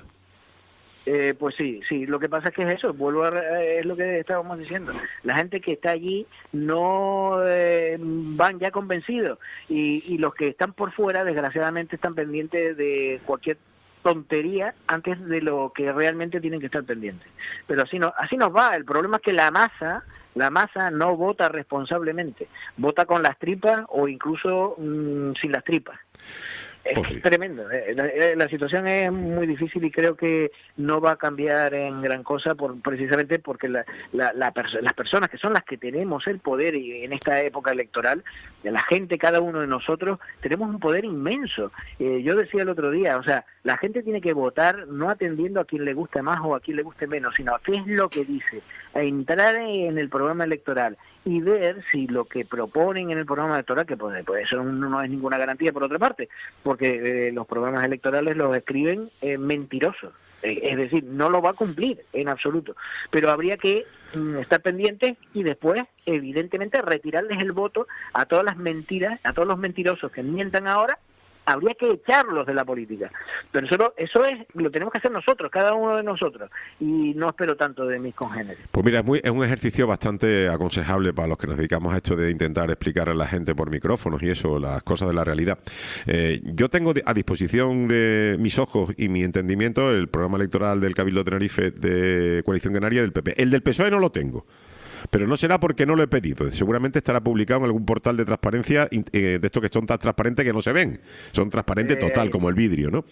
Eh, pues sí, sí, lo que pasa es que es eso, vuelvo a, re- es lo que estábamos diciendo, la gente que está allí no eh, van ya convencidos y, y los que están por fuera desgraciadamente están pendientes de cualquier tontería antes de lo que realmente tienen que estar pendientes. Pero así no, así nos va, el problema es que la masa, la masa no vota responsablemente, vota con las tripas o incluso mm, sin las tripas. Es Pues sí. tremendo. eh, La, eh, la situación es muy difícil y creo que no va a cambiar en gran cosa por precisamente porque la, la, la perso- las personas que son las que tenemos el poder y en esta época electoral, de la gente, cada uno de nosotros, tenemos un poder inmenso. Eh, yo decía el otro día, o sea, la gente tiene que votar no atendiendo a quien le guste más o a quien le guste menos, sino a qué es lo que dice, a entrar en el programa electoral y ver si lo que proponen en el programa electoral, que pues, pues eso no, no es ninguna garantía por otra parte, porque eh, los programas electorales los escriben eh, mentirosos, eh, es decir, no lo va a cumplir en absoluto, pero habría que mm, estar pendientes y después, evidentemente, retirarles el voto a todas las mentiras, a todos los mentirosos que mientan ahora. Habría que echarlos de la política. Pero eso, eso es lo tenemos que hacer nosotros, cada uno de nosotros. Y no espero tanto de mis congéneres. Pues mira, es, muy, es un ejercicio bastante aconsejable para los que nos dedicamos a esto de intentar explicar a la gente por micrófonos y eso, las cosas de la realidad. Eh, yo tengo a disposición de mis ojos y mi entendimiento el programa electoral del Cabildo de Tenerife de Coalición Canaria del P P. El del P S O E no lo tengo. Pero no será porque no lo he pedido. Seguramente estará publicado en algún portal de transparencia eh, de estos que son tan transparentes que no se ven. Son transparentes Eh. total, como el vidrio, ¿no?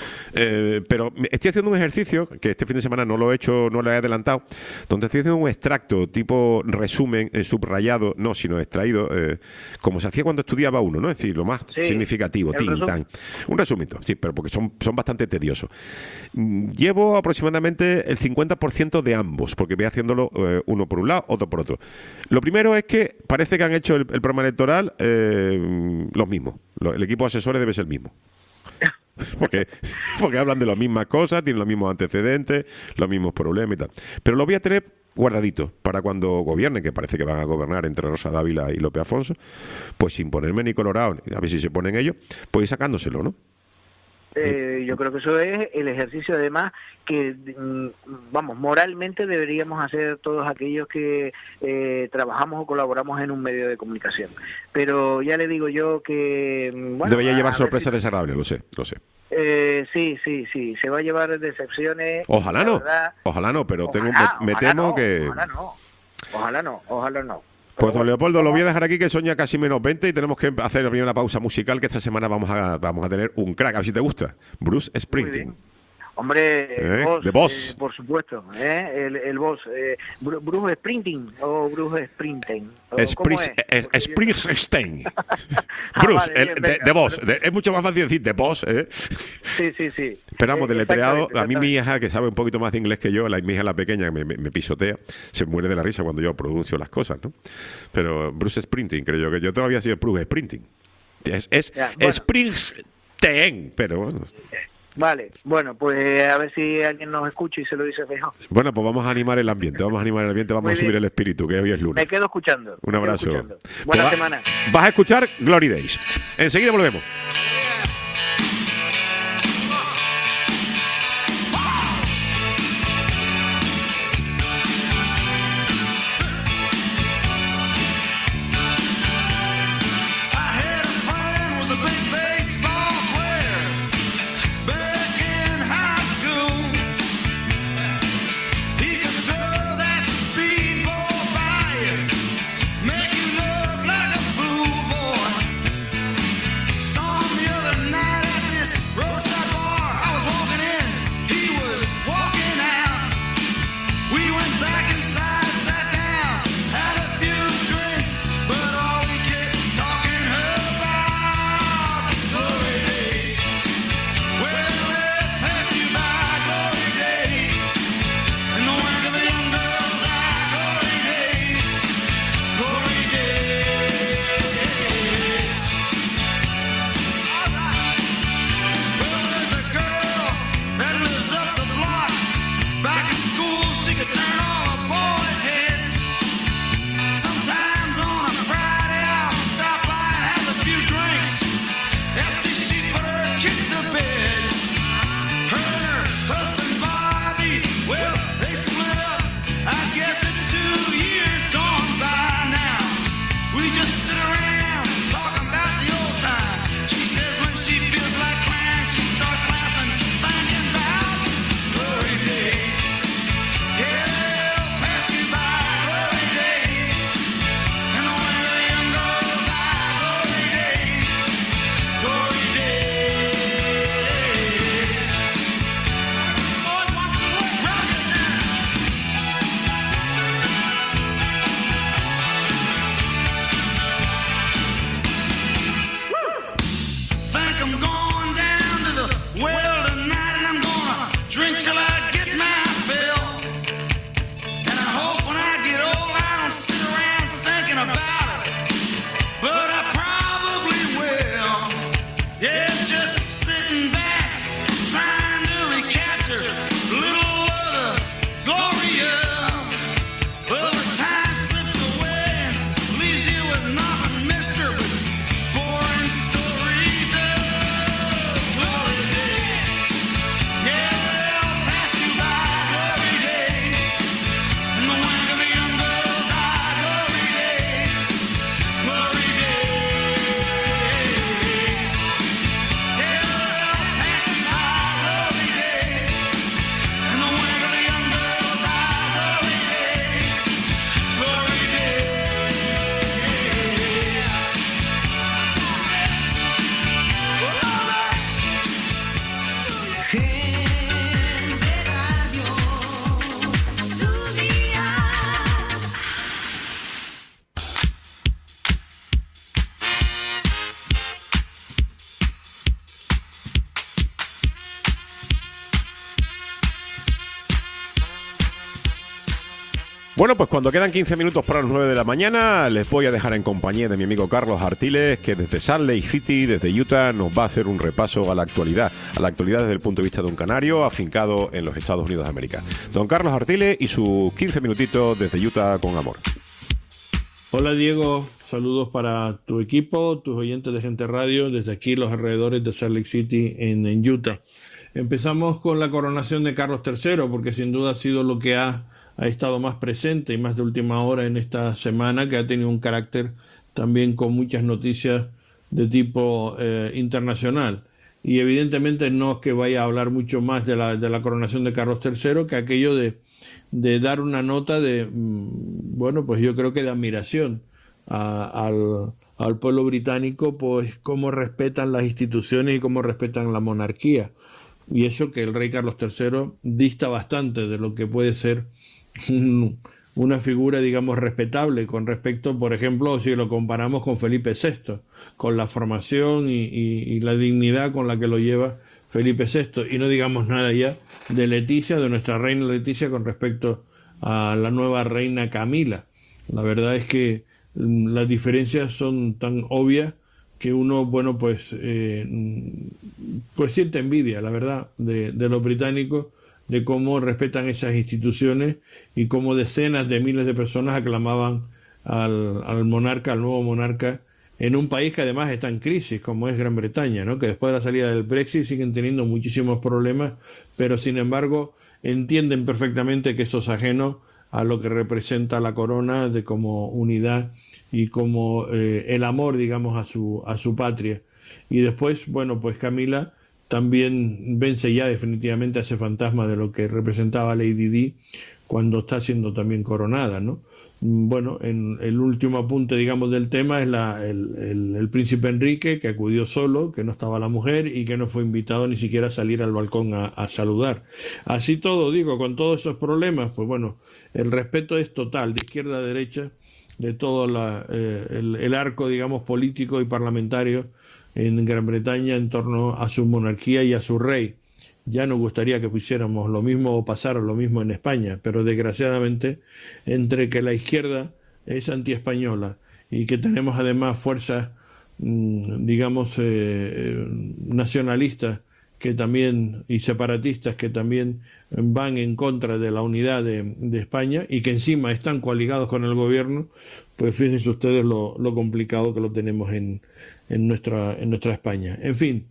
Eh, pero estoy haciendo un ejercicio que este fin de semana no lo he hecho, no lo he adelantado, donde estoy haciendo un extracto tipo resumen, eh, subrayado, no, sino extraído, eh, como se hacía cuando estudiaba uno, ¿no? Es decir, lo más Sí, significativo, el tin, resumen. tan. Un resumito, sí, pero porque son, son bastante tediosos. Mm, Llevo aproximadamente el cincuenta por ciento de ambos, porque voy haciéndolo eh, uno por un lado, otro por otro. Lo primero es que parece que han hecho el, el programa electoral eh, los mismos. Lo- el equipo de asesores debe ser el mismo. Porque, porque hablan de las mismas cosas, tienen los mismos antecedentes, los mismos problemas y tal. Pero lo voy a tener guardadito para cuando gobiernen, que parece que van a gobernar entre Rosa Dávila y López Afonso, pues sin ponerme ni colorado, a ver si se ponen ellos, pues ir sacándoselo, ¿no? Eh, yo creo que eso es el ejercicio, además, que, mm, vamos, moralmente deberíamos hacer todos aquellos que eh, trabajamos o colaboramos en un medio de comunicación. Pero ya le digo yo que... Bueno, Debería llevar a ver sorpresas si- desagradables, lo sé, lo sé. Eh, sí, sí, sí, se va a llevar decepciones. Ojalá la no, verdad. ojalá no, pero tengo, Ojalá, me, me ojalá temo no, que... Ojalá no, ojalá no, ojalá no. Pues don Pero Leopoldo, lo voy a bueno, dejar aquí, que son ya casi menos veinte y tenemos que hacer una pausa musical, que esta semana vamos a, vamos a tener un crack, a ver si te gusta. Bruce muy Springsteen. bien. Hombre, ¿Eh? Boss, The Boss. eh, por supuesto, ¿eh? el, el Boss. Eh, Bru- Bruce Sprinting o Bruce Sprinting. ¿o Spris- cómo eh, es? eh, Springsteen. Ah, Bruce, vale, el- bien, de, venga, de Boss. pero- de- es mucho más fácil decir The Boss, ¿eh? Sí, sí, sí. Pero vamos, Eh, deletreado, exactamente, a mí mi exactamente. hija, que sabe un poquito más de inglés que yo, la, mi hija la pequeña, que me, me- me pisotea, se muere de la risa cuando yo pronuncio las cosas, ¿no? Pero Bruce Springsteen, creo yo, que yo todavía soy Bruce Springsteen. Es, es Ya, bueno. Springsteen, pero bueno. Vale, bueno, pues a ver si alguien nos escucha y se lo dice mejor. Bueno, pues vamos a animar el ambiente, vamos a animar el ambiente, vamos Muy a subir bien. el espíritu, que hoy es lunes. Me quedo escuchando. Un me quedo abrazo. escuchando. Pues Buena va- semana. Vas a escuchar Glory Days. Enseguida volvemos. I had a friend was a big baseball player back in high school. He could throw that speedball by you, make you look like a fool, boy. Saw him the other night at this roadside bar. I was walking in, he was walking out. We went back inside, sat down, had a few drinks, but all we kept talking about was glory days. Well, let pass you by, glory days. And the wag of the young girl's eye, glory days, glory days. Well, there's a girl that lives up the block. Back in school, she could turn all the boys' heads. Sometimes on a Friday, I'll stop by and have a few drinks. After she put her kids to bed, her and her husband Bobby, well, they split up. I guess it's two years gone by now. We just sit around talking about the old times. She says when she feels like crying, she starts laughing, thinking about glory days. Yeah, they'll pass you by, glory days. And the way the young girls eye, glory days, glory days. Rock it now. Think I'm going down to the well tonight, and I'm gonna drink till I get my fill. And I hope when I get old I don't sit around thinking about it, but I probably will. Yeah, just sitting back, trying to recapture a little of the glory of. Well, the time slips away and leaves you with nothing, mister, but boring stories of glory days. Yeah, they'll pass you by, glory days. And the wag of the young girl's eye, glory days, glory days. Yeah, they'll pass you by, glory days. And the wag of the young girl's eye, glory days, glory days. Bueno, pues cuando quedan quince minutos para las nueve de la mañana, les voy a dejar en compañía de mi amigo Carlos Artiles, que desde Salt Lake City, desde Utah, nos va a hacer un repaso a la actualidad, a la actualidad desde el punto de vista de un canario afincado en los Estados Unidos de América. Don Carlos Artiles y sus quince minutitos desde Utah con amor. Hola Diego, saludos para tu equipo, tus oyentes de Gente Radio, desde aquí los alrededores de Salt Lake City en, en Utah. Empezamos con la coronación de Carlos tercero, porque sin duda ha sido lo que ha, ha estado más presente y más de última hora en esta semana, que ha tenido un carácter también con muchas noticias de tipo eh, internacional. Y evidentemente no es que vaya a hablar mucho más de la, de la coronación de Carlos tercero que aquello de, de dar una nota de, bueno, pues yo creo que de admiración a, al, al pueblo británico, pues cómo respetan las instituciones y cómo respetan la monarquía. Y eso que el rey Carlos tercero dista bastante de lo que puede ser una figura, digamos, respetable con respecto, por ejemplo, si lo comparamos con Felipe sexto, con la formación y, y, y la dignidad con la que lo lleva Felipe sexto, y no digamos nada ya de Leticia, de nuestra reina Leticia, con respecto a la nueva reina Camila. La verdad es que las diferencias son tan obvias que uno, bueno, pues, eh, pues siente envidia, la verdad, de, de los británicos, de cómo respetan esas instituciones y cómo decenas de miles de personas aclamaban al, al monarca, al nuevo monarca, en un país que además está en crisis, como es Gran Bretaña, ¿no? Que después de la salida del Brexit siguen teniendo muchísimos problemas, pero sin embargo entienden perfectamente que eso es ajeno a lo que representa la corona, de como unidad y como eh, el amor, digamos, a su, a su patria. Y después, bueno, pues Camila también vence ya definitivamente a ese fantasma de lo que representaba Lady Di cuando está siendo también coronada, ¿no? Bueno, en el último apunte, digamos, del tema es la, el, el, el príncipe Enrique, que acudió solo, que no estaba la mujer y que no fue invitado ni siquiera a salir al balcón a, a saludar. Así todo, digo, con todos esos problemas, pues bueno, el respeto es total, de izquierda a derecha, de todo la, eh, el, el arco, digamos, político y parlamentario en Gran Bretaña en torno a su monarquía y a su rey. Ya nos gustaría que pusiéramos lo mismo o pasara lo mismo en España, pero desgraciadamente entre que la izquierda es antiespañola y que tenemos además fuerzas, digamos, eh, nacionalistas que también y separatistas que también van en contra de la unidad de, de España y que encima están coaligados con el gobierno, pues fíjense ustedes lo, lo complicado que lo tenemos en, en, nuestra, en nuestra España. En fin,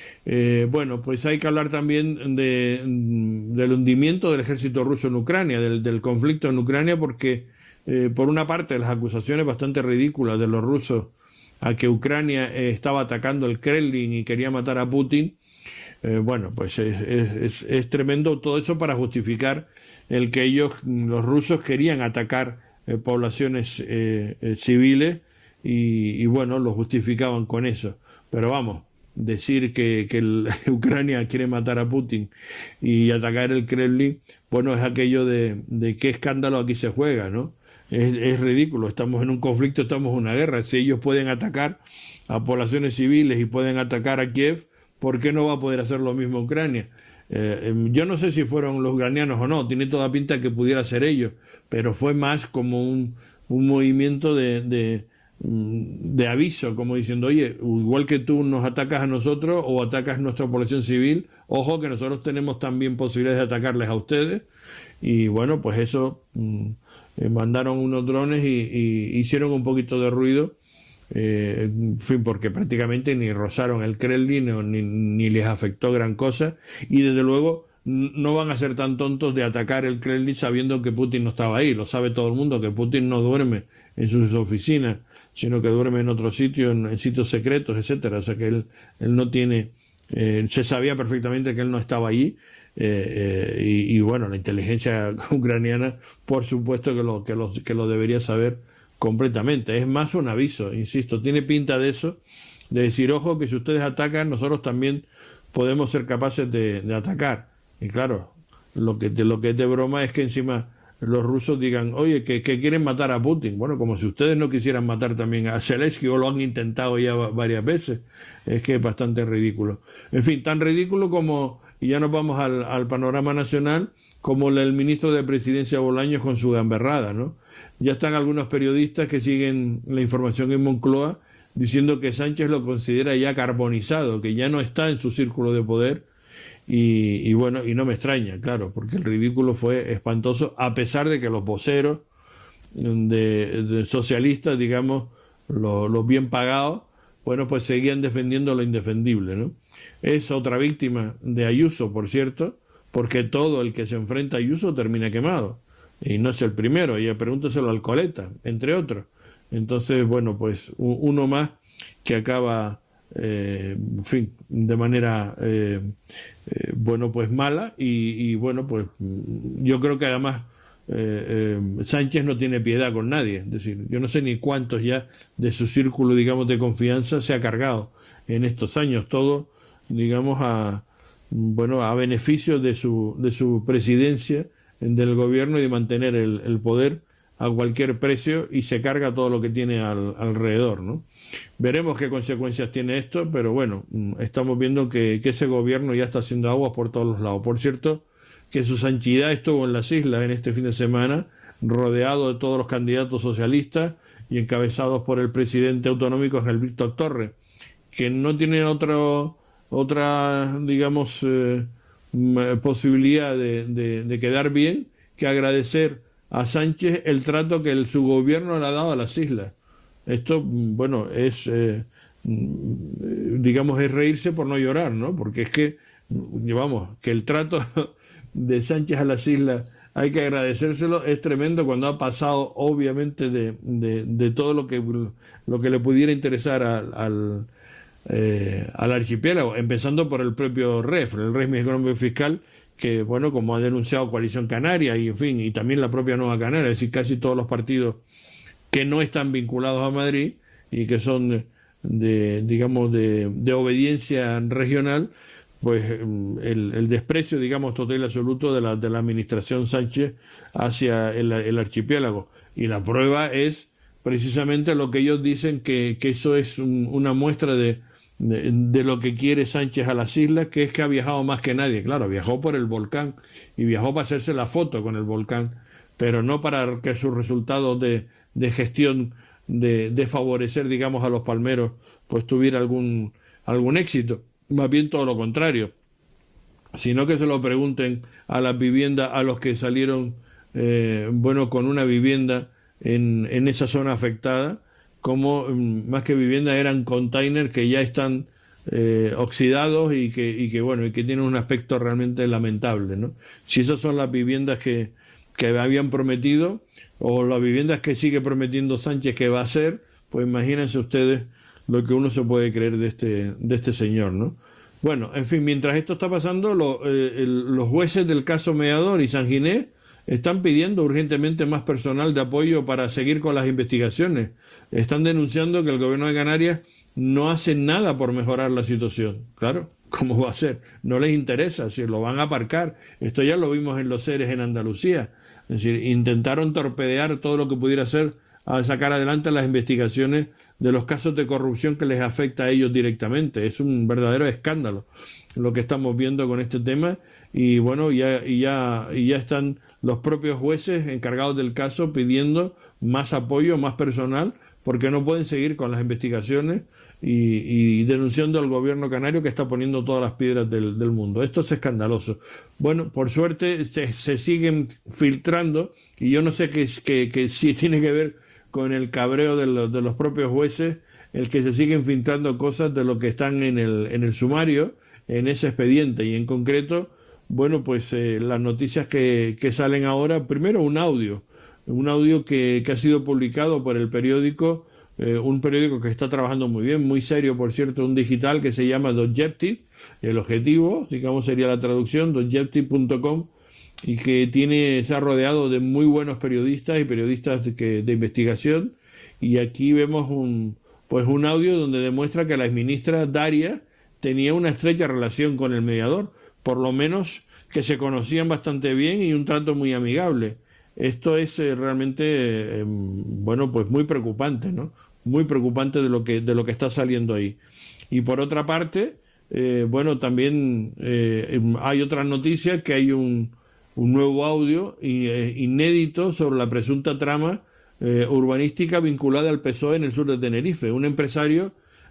eh, bueno, pues hay que hablar también de, del hundimiento del ejército ruso en Ucrania, del, del conflicto en Ucrania, porque eh, por una parte las acusaciones bastante ridículas de los rusos a que Ucrania eh, estaba atacando el Kremlin y quería matar a Putin. Eh, bueno, pues es, es, es tremendo todo eso para justificar el que ellos, los rusos, querían atacar eh, poblaciones eh, eh, civiles y, y bueno, lo justificaban con eso. Pero vamos, decir que, que el, Ucrania quiere matar a Putin y atacar el Kremlin, bueno, es aquello de, de qué escándalo aquí se juega, ¿no? Es, es ridículo, estamos en un conflicto, estamos en una guerra. Si ellos pueden atacar a poblaciones civiles y pueden atacar a Kiev, ¿por qué no va a poder hacer lo mismo Ucrania? Eh, yo no sé si fueron los ucranianos o no, tiene toda pinta que pudiera ser ellos, pero fue más como un, un movimiento de, de, de aviso, como diciendo, oye, igual que tú nos atacas a nosotros o atacas a nuestra población civil, ojo que nosotros tenemos también posibilidades de atacarles a ustedes. Y bueno, pues eso, eh, mandaron unos drones y, y hicieron un poquito de ruido. Eh, en fin, porque prácticamente ni rozaron el Kremlin ni, ni les afectó gran cosa, y desde luego no van a ser tan tontos de atacar el Kremlin sabiendo que Putin no estaba ahí. Lo sabe todo el mundo, que Putin no duerme en sus oficinas, sino que duerme en otros sitios, en, en sitios secretos, etcétera. O sea que él, él no tiene, eh, se sabía perfectamente que él no estaba allí. Eh, eh, y, y bueno, la inteligencia ucraniana, por supuesto que lo, que lo, que lo debería saber completamente. Es más un aviso, insisto, tiene pinta de eso, de decir, ojo, que si ustedes atacan, nosotros también podemos ser capaces de, de atacar. Y claro, lo que, de, lo que es de broma es que encima los rusos digan, oye, que, que quieren matar a Putin. Bueno, como si ustedes no quisieran matar también a Zelensky, o lo han intentado ya varias veces. Es que es bastante ridículo. En fin, tan ridículo como, y ya nos vamos al, al panorama nacional, como el ministro de Presidencia Bolaños con su gamberrada, ¿no? Ya están algunos periodistas que siguen la información en Moncloa diciendo que Sánchez lo considera ya carbonizado, que ya no está en su círculo de poder, y, y bueno, y no me extraña, claro, porque el ridículo fue espantoso, a pesar de que los voceros de, de socialistas, digamos, los, los bien pagados, bueno, pues seguían defendiendo lo indefendible, ¿no? Es otra víctima de Ayuso, por cierto, porque todo el que se enfrenta a Ayuso termina quemado. Y no es el primero, y pregúnteselo al Coleta, entre otros. Entonces, bueno, pues uno más que acaba, eh, en fin, de manera, eh, eh, bueno, pues mala, y, y bueno, pues yo creo que además eh, eh, Sánchez no tiene piedad con nadie. Es decir, yo no sé ni cuántos ya de su círculo, digamos, de confianza se ha cargado en estos años, todo, digamos, a, bueno, a beneficio de su, de su presidencia del gobierno y de mantener el, el poder a cualquier precio, y se carga todo lo que tiene al, alrededor, ¿no? Veremos qué consecuencias tiene esto, pero bueno, estamos viendo que, que ese gobierno ya está haciendo aguas por todos los lados. Por cierto, que su santidad estuvo en las islas en este fin de semana, rodeado de todos los candidatos socialistas y encabezados por el presidente autonómico Ángel Víctor Torres, que no tiene otro, otra, digamos, eh, posibilidad de, de, de quedar bien que agradecer a Sánchez el trato que el, su gobierno le ha dado a las islas. Esto, bueno, es, eh, digamos, es reírse por no llorar, ¿no? Porque es que, vamos, que el trato de Sánchez a las islas hay que agradecérselo, es tremendo, cuando ha pasado, obviamente, de, de, de todo lo que, lo que le pudiera interesar al, al, eh, al archipiélago, empezando por el propio R E F, el régimen económico y fiscal, que, bueno, como ha denunciado Coalición Canaria y, en fin, y también la propia Nueva Canaria, es decir, casi todos los partidos que no están vinculados a Madrid y que son de, digamos, de, de obediencia regional, pues el, el desprecio, digamos, total y absoluto de la, de la administración Sánchez hacia el, el archipiélago. Y la prueba es precisamente lo que ellos dicen, que, que eso es un, una muestra de De, de lo que quiere Sánchez a las islas, que es que ha viajado más que nadie. Claro, viajó por el volcán y viajó para hacerse la foto con el volcán, pero no para que sus resultados de, de gestión de, de favorecer, digamos, a los palmeros, pues tuviera algún, algún éxito. Más bien todo lo contrario, sino que se lo pregunten a las viviendas, a los que salieron, eh, bueno, con una vivienda en, en esa zona afectada, como más que vivienda eran containers que ya están eh, oxidados y que, y que bueno, y que tienen un aspecto realmente lamentable, ¿no? Si esas son las viviendas que, que habían prometido, o las viviendas que sigue prometiendo Sánchez que va a hacer, pues imagínense ustedes lo que uno se puede creer de este, de este señor, ¿no? Bueno, en fin, mientras esto está pasando, lo, eh, el, los jueces del caso Meador y San Ginés están pidiendo urgentemente más personal de apoyo para seguir con las investigaciones. Están denunciando que el gobierno de Canarias no hace nada por mejorar la situación. Claro, ¿cómo va a ser? No les interesa, si lo van a aparcar. Esto ya lo vimos en los seres en Andalucía. Es decir, intentaron torpedear todo lo que pudiera hacer a sacar adelante las investigaciones de los casos de corrupción que les afecta a ellos directamente. Es un verdadero escándalo lo que estamos viendo con este tema, y bueno, ya, y ya, y ya están los propios jueces encargados del caso pidiendo más apoyo, más personal, porque no pueden seguir con las investigaciones y, y denunciando al gobierno canario, que está poniendo todas las piedras del, del mundo. Esto es escandaloso. Bueno, por suerte se, se siguen filtrando, y yo no sé qué que, que si tiene que ver con el cabreo de los, de los propios jueces, el que se siguen filtrando cosas de lo que están en el, en el sumario, en ese expediente, y en concreto, bueno, pues eh, las noticias que, que salen ahora, primero un audio, un audio que, que ha sido publicado por el periódico, eh, un periódico que está trabajando muy bien, muy serio, por cierto, un digital que se llama The Objective, el objetivo, digamos sería la traducción, the objective punto com, y que tiene, se ha rodeado de muy buenos periodistas y periodistas de, que, de investigación, y aquí vemos un, pues un audio donde demuestra que la exministra Daria tenía una estrecha relación con el mediador, por lo menos que se conocían bastante bien y un trato muy amigable. Esto es eh, realmente, eh, bueno, pues muy preocupante, ¿no? Muy preocupante de lo que, de lo que está saliendo ahí. Y por otra parte, eh, bueno, también eh, hay otras noticias, que hay un, un nuevo audio eh, inédito sobre la presunta trama eh, urbanística vinculada al P S O E en el sur de Tenerife. Un empresario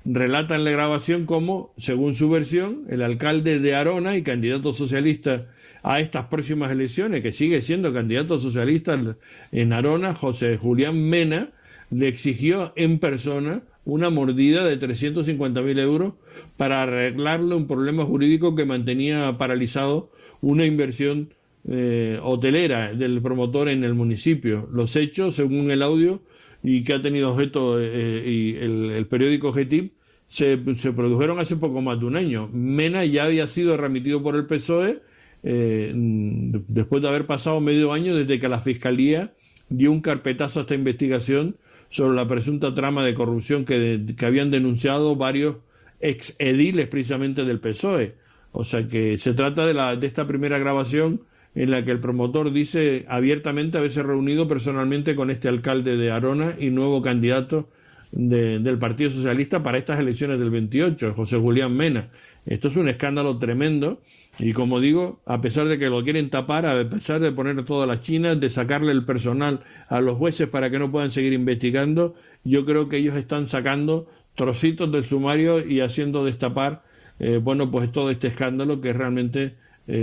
relata en la grabación cómo, según su versión, el alcalde de Arona y candidato socialista a estas próximas elecciones, que sigue siendo candidato socialista en Arona, José Julián Mena, le exigió en persona una mordida de trescientos cincuenta mil euros para arreglarle un problema jurídico que mantenía paralizado una inversión eh, hotelera del promotor en el municipio. Los hechos, según el audio y que ha tenido objeto eh, y el, el periódico Objectif, se, se produjeron hace poco más de un año. Mena ya había sido remitido por el P S O E eh, después de haber pasado medio año desde que la Fiscalía dio un carpetazo a esta investigación sobre la presunta trama de corrupción que, de, que habían denunciado varios ex ediles precisamente del P S O E. O sea que se trata de, la, de esta primera grabación en la que el promotor dice abiertamente haberse reunido personalmente con este alcalde de Arona y nuevo candidato de, del Partido Socialista para estas elecciones del veintiocho, José Julián Mena. Esto es un escándalo tremendo y, como digo, a pesar de que lo quieren tapar, a pesar de poner todas las chinas, de sacarle el personal a los jueces para que no puedan seguir investigando, yo creo que ellos están sacando trocitos del sumario y haciendo destapar eh, bueno, pues todo este escándalo que es realmente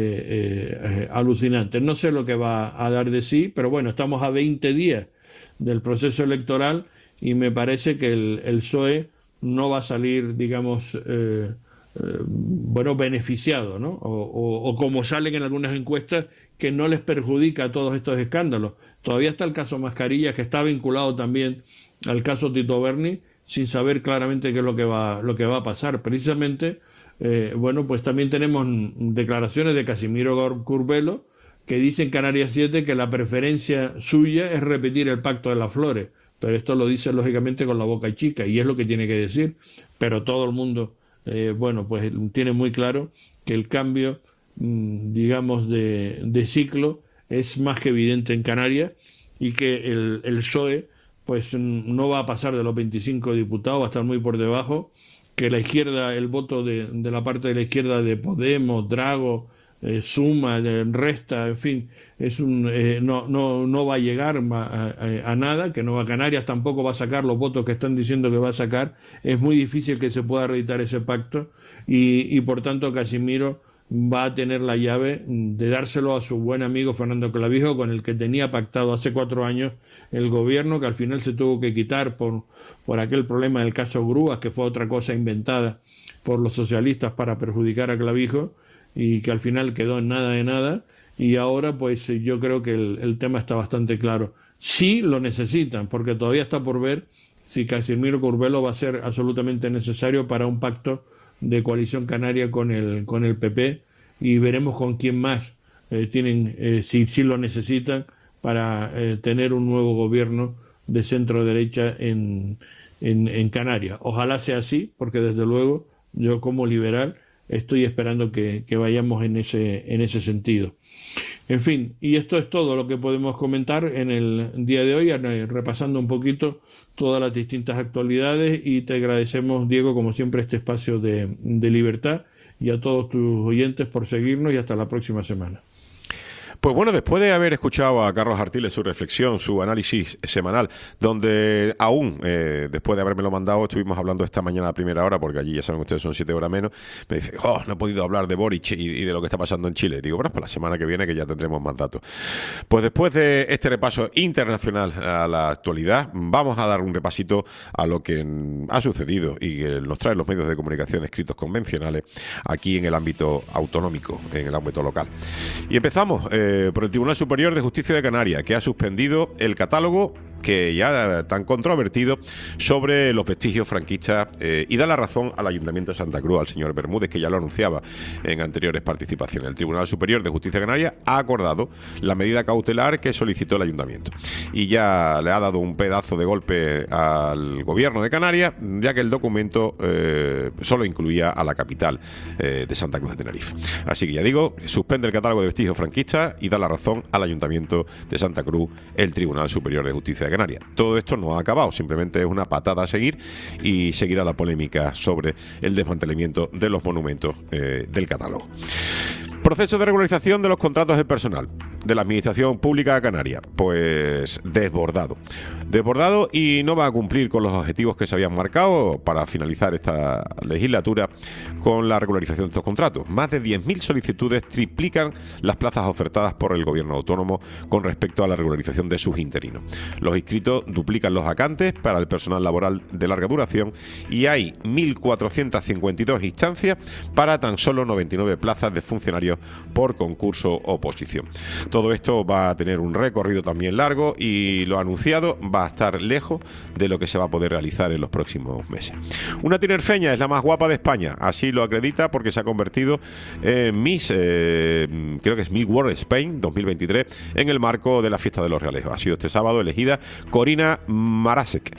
eh, eh, alucinante. No sé lo que va a dar de sí, pero bueno, estamos a veinte días del proceso electoral y me parece que el, el P S O E no va a salir, digamos, eh, eh, bueno, beneficiado, ¿no? O, o, o como salen en algunas encuestas, que no les perjudica a todos estos escándalos. Todavía está el caso Mascarillas, que está vinculado también al caso Tito Berni, sin saber claramente qué es lo que va, lo que va a pasar. Precisamente, eh, bueno, pues también tenemos declaraciones de Casimiro Curbelo, que dice en Canarias siete que la preferencia suya es repetir el Pacto de las Flores. Pero esto lo dice lógicamente con la boca chica, y es lo que tiene que decir. Pero todo el mundo, eh, bueno, pues tiene muy claro que el cambio, mmm, digamos, de, de ciclo es más que evidente en Canarias, y que el, el P S O E pues no va a pasar de los veinticinco diputados, va a estar muy por debajo, que la izquierda, el voto de, de la parte de la izquierda de Podemos, Drago, eh, Suma, eh, Resta, en fin, es un eh, no, no, no va a llegar a, a, a nada, que Nueva Canarias tampoco va a sacar los votos que están diciendo que va a sacar. Es muy difícil que se pueda reeditar ese pacto y, y por tanto Casimiro va a tener la llave de dárselo a su buen amigo Fernando Clavijo, con el que tenía pactado hace cuatro años el gobierno, que al final se tuvo que quitar por, por aquel problema del caso Grúas, que fue otra cosa inventada por los socialistas para perjudicar a Clavijo, y que al final quedó en nada de nada. Y ahora pues yo creo que el, el tema está bastante claro. Sí lo necesitan, porque todavía está por ver si Casimiro Curbelo va a ser absolutamente necesario para un pacto de coalición canaria con el con el P P, y veremos con quién más eh, tienen eh, si, si lo necesitan para eh, tener un nuevo gobierno de centro derecha en, en, en Canarias. Ojalá sea así, porque desde luego yo como liberal estoy esperando que, que vayamos en ese en ese sentido. En fin, y esto es todo lo que podemos comentar en el día de hoy, repasando un poquito todas las distintas actualidades, y te agradecemos, Diego, como siempre, este espacio de, de libertad, y a todos tus oyentes por seguirnos, y hasta la próxima semana. Pues bueno, después de haber escuchado a Carlos Artiles su reflexión, su análisis semanal, donde aún, eh, después de habérmelo mandado, estuvimos hablando esta mañana a primera hora, porque allí ya saben ustedes son siete horas menos, me dice, oh, no he podido hablar de Boric y, y de lo que está pasando en Chile. Digo, bueno, pues la semana que viene que ya tendremos más datos. Pues después de este repaso internacional a la actualidad, vamos a dar un repasito a lo que ha sucedido y que nos traen los medios de comunicación escritos convencionales aquí en el ámbito autonómico, en el ámbito local. Y empezamos eh, por el Tribunal Superior de Justicia de Canarias, que ha suspendido el catálogo que ya tan controvertido sobre los vestigios franquistas eh, y da la razón al Ayuntamiento de Santa Cruz, al señor Bermúdez, que ya lo anunciaba en anteriores participaciones. El Tribunal Superior de Justicia de Canarias ha acordado la medida cautelar que solicitó el Ayuntamiento y ya le ha dado un pedazo de golpe al Gobierno de Canarias, ya que el documento eh, solo incluía a la capital eh, de Santa Cruz de Tenerife. Así que ya digo, suspende el catálogo de vestigios franquistas y da la razón al Ayuntamiento de Santa Cruz el Tribunal Superior de Justicia de Canarias. Todo esto no ha acabado, simplemente es una patada a seguir, y seguirá la polémica sobre el desmantelamiento de los monumentos eh, del catálogo. Proceso de regularización de los contratos del personal. de la Administración Pública Canaria, pues desbordado. Desbordado y no va a cumplir con los objetivos que se habían marcado para finalizar esta legislatura con la regularización de estos contratos. Más de diez mil solicitudes triplican las plazas ofertadas por el gobierno autónomo con respecto a la regularización de sus interinos. Los inscritos duplican los vacantes para el personal laboral de larga duración y hay mil cuatrocientas cincuenta y dos instancias para tan solo noventa y nueve plazas de funcionarios por concurso o oposición. Todo esto va a tener un recorrido también largo y lo anunciado va a estar lejos de lo que se va a poder realizar en los próximos meses. Una tinerfeña es la más guapa de España, así lo acredita porque se ha convertido en Miss, eh, creo que es Miss World Spain dos mil veintitrés, en el marco de la fiesta de los Realejos. Ha sido este sábado elegida Corina Marasek,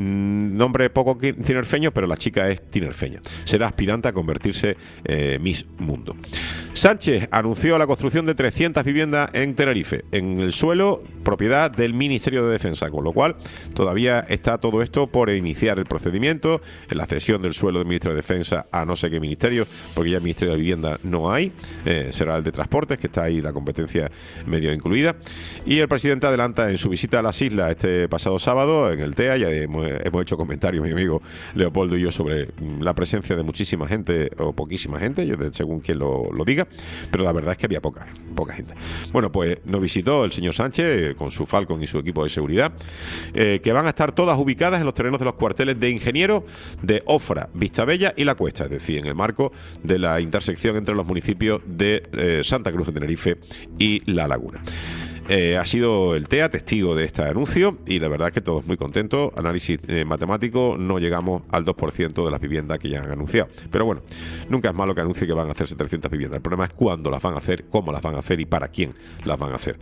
nombre poco tinerfeño, pero la chica es tinerfeña. Será aspirante a convertirse en eh, Miss Mundo. Sánchez anunció la construcción de trescientas viviendas en Tenerife, en el suelo propiedad del Ministerio de Defensa, con lo cual todavía está todo esto por iniciar el procedimiento, en la cesión del suelo del Ministerio de Defensa a no sé qué ministerio, porque ya el Ministerio de Vivienda no hay, eh, será el de Transportes, que está ahí la competencia medio incluida. Y el presidente adelanta en su visita a las islas este pasado sábado, en el T E A, ya hemos, hemos hecho comentarios, mi amigo Leopoldo y yo, sobre la presencia de muchísima gente, o poquísima gente, según quien lo, lo diga, pero la verdad es que había poca, poca gente. Bueno, pues nos visitó el señor Sánchez eh, con su Falcon y su equipo de seguridad, eh, que van a estar todas ubicadas en los terrenos de los cuarteles de ingenieros de Ofra, Vistabella y La Cuesta, es decir, en el marco de la intersección entre los municipios de eh, Santa Cruz de Tenerife y La Laguna. Eh, ha sido el T E A testigo de este anuncio y la verdad es que todos muy contentos. Análisis eh, matemático, no llegamos al dos por ciento de las viviendas que ya han anunciado. Pero bueno, nunca es malo que anuncie que van a hacerse trescientas viviendas. El problema es cuándo las van a hacer, cómo las van a hacer y para quién las van a hacer.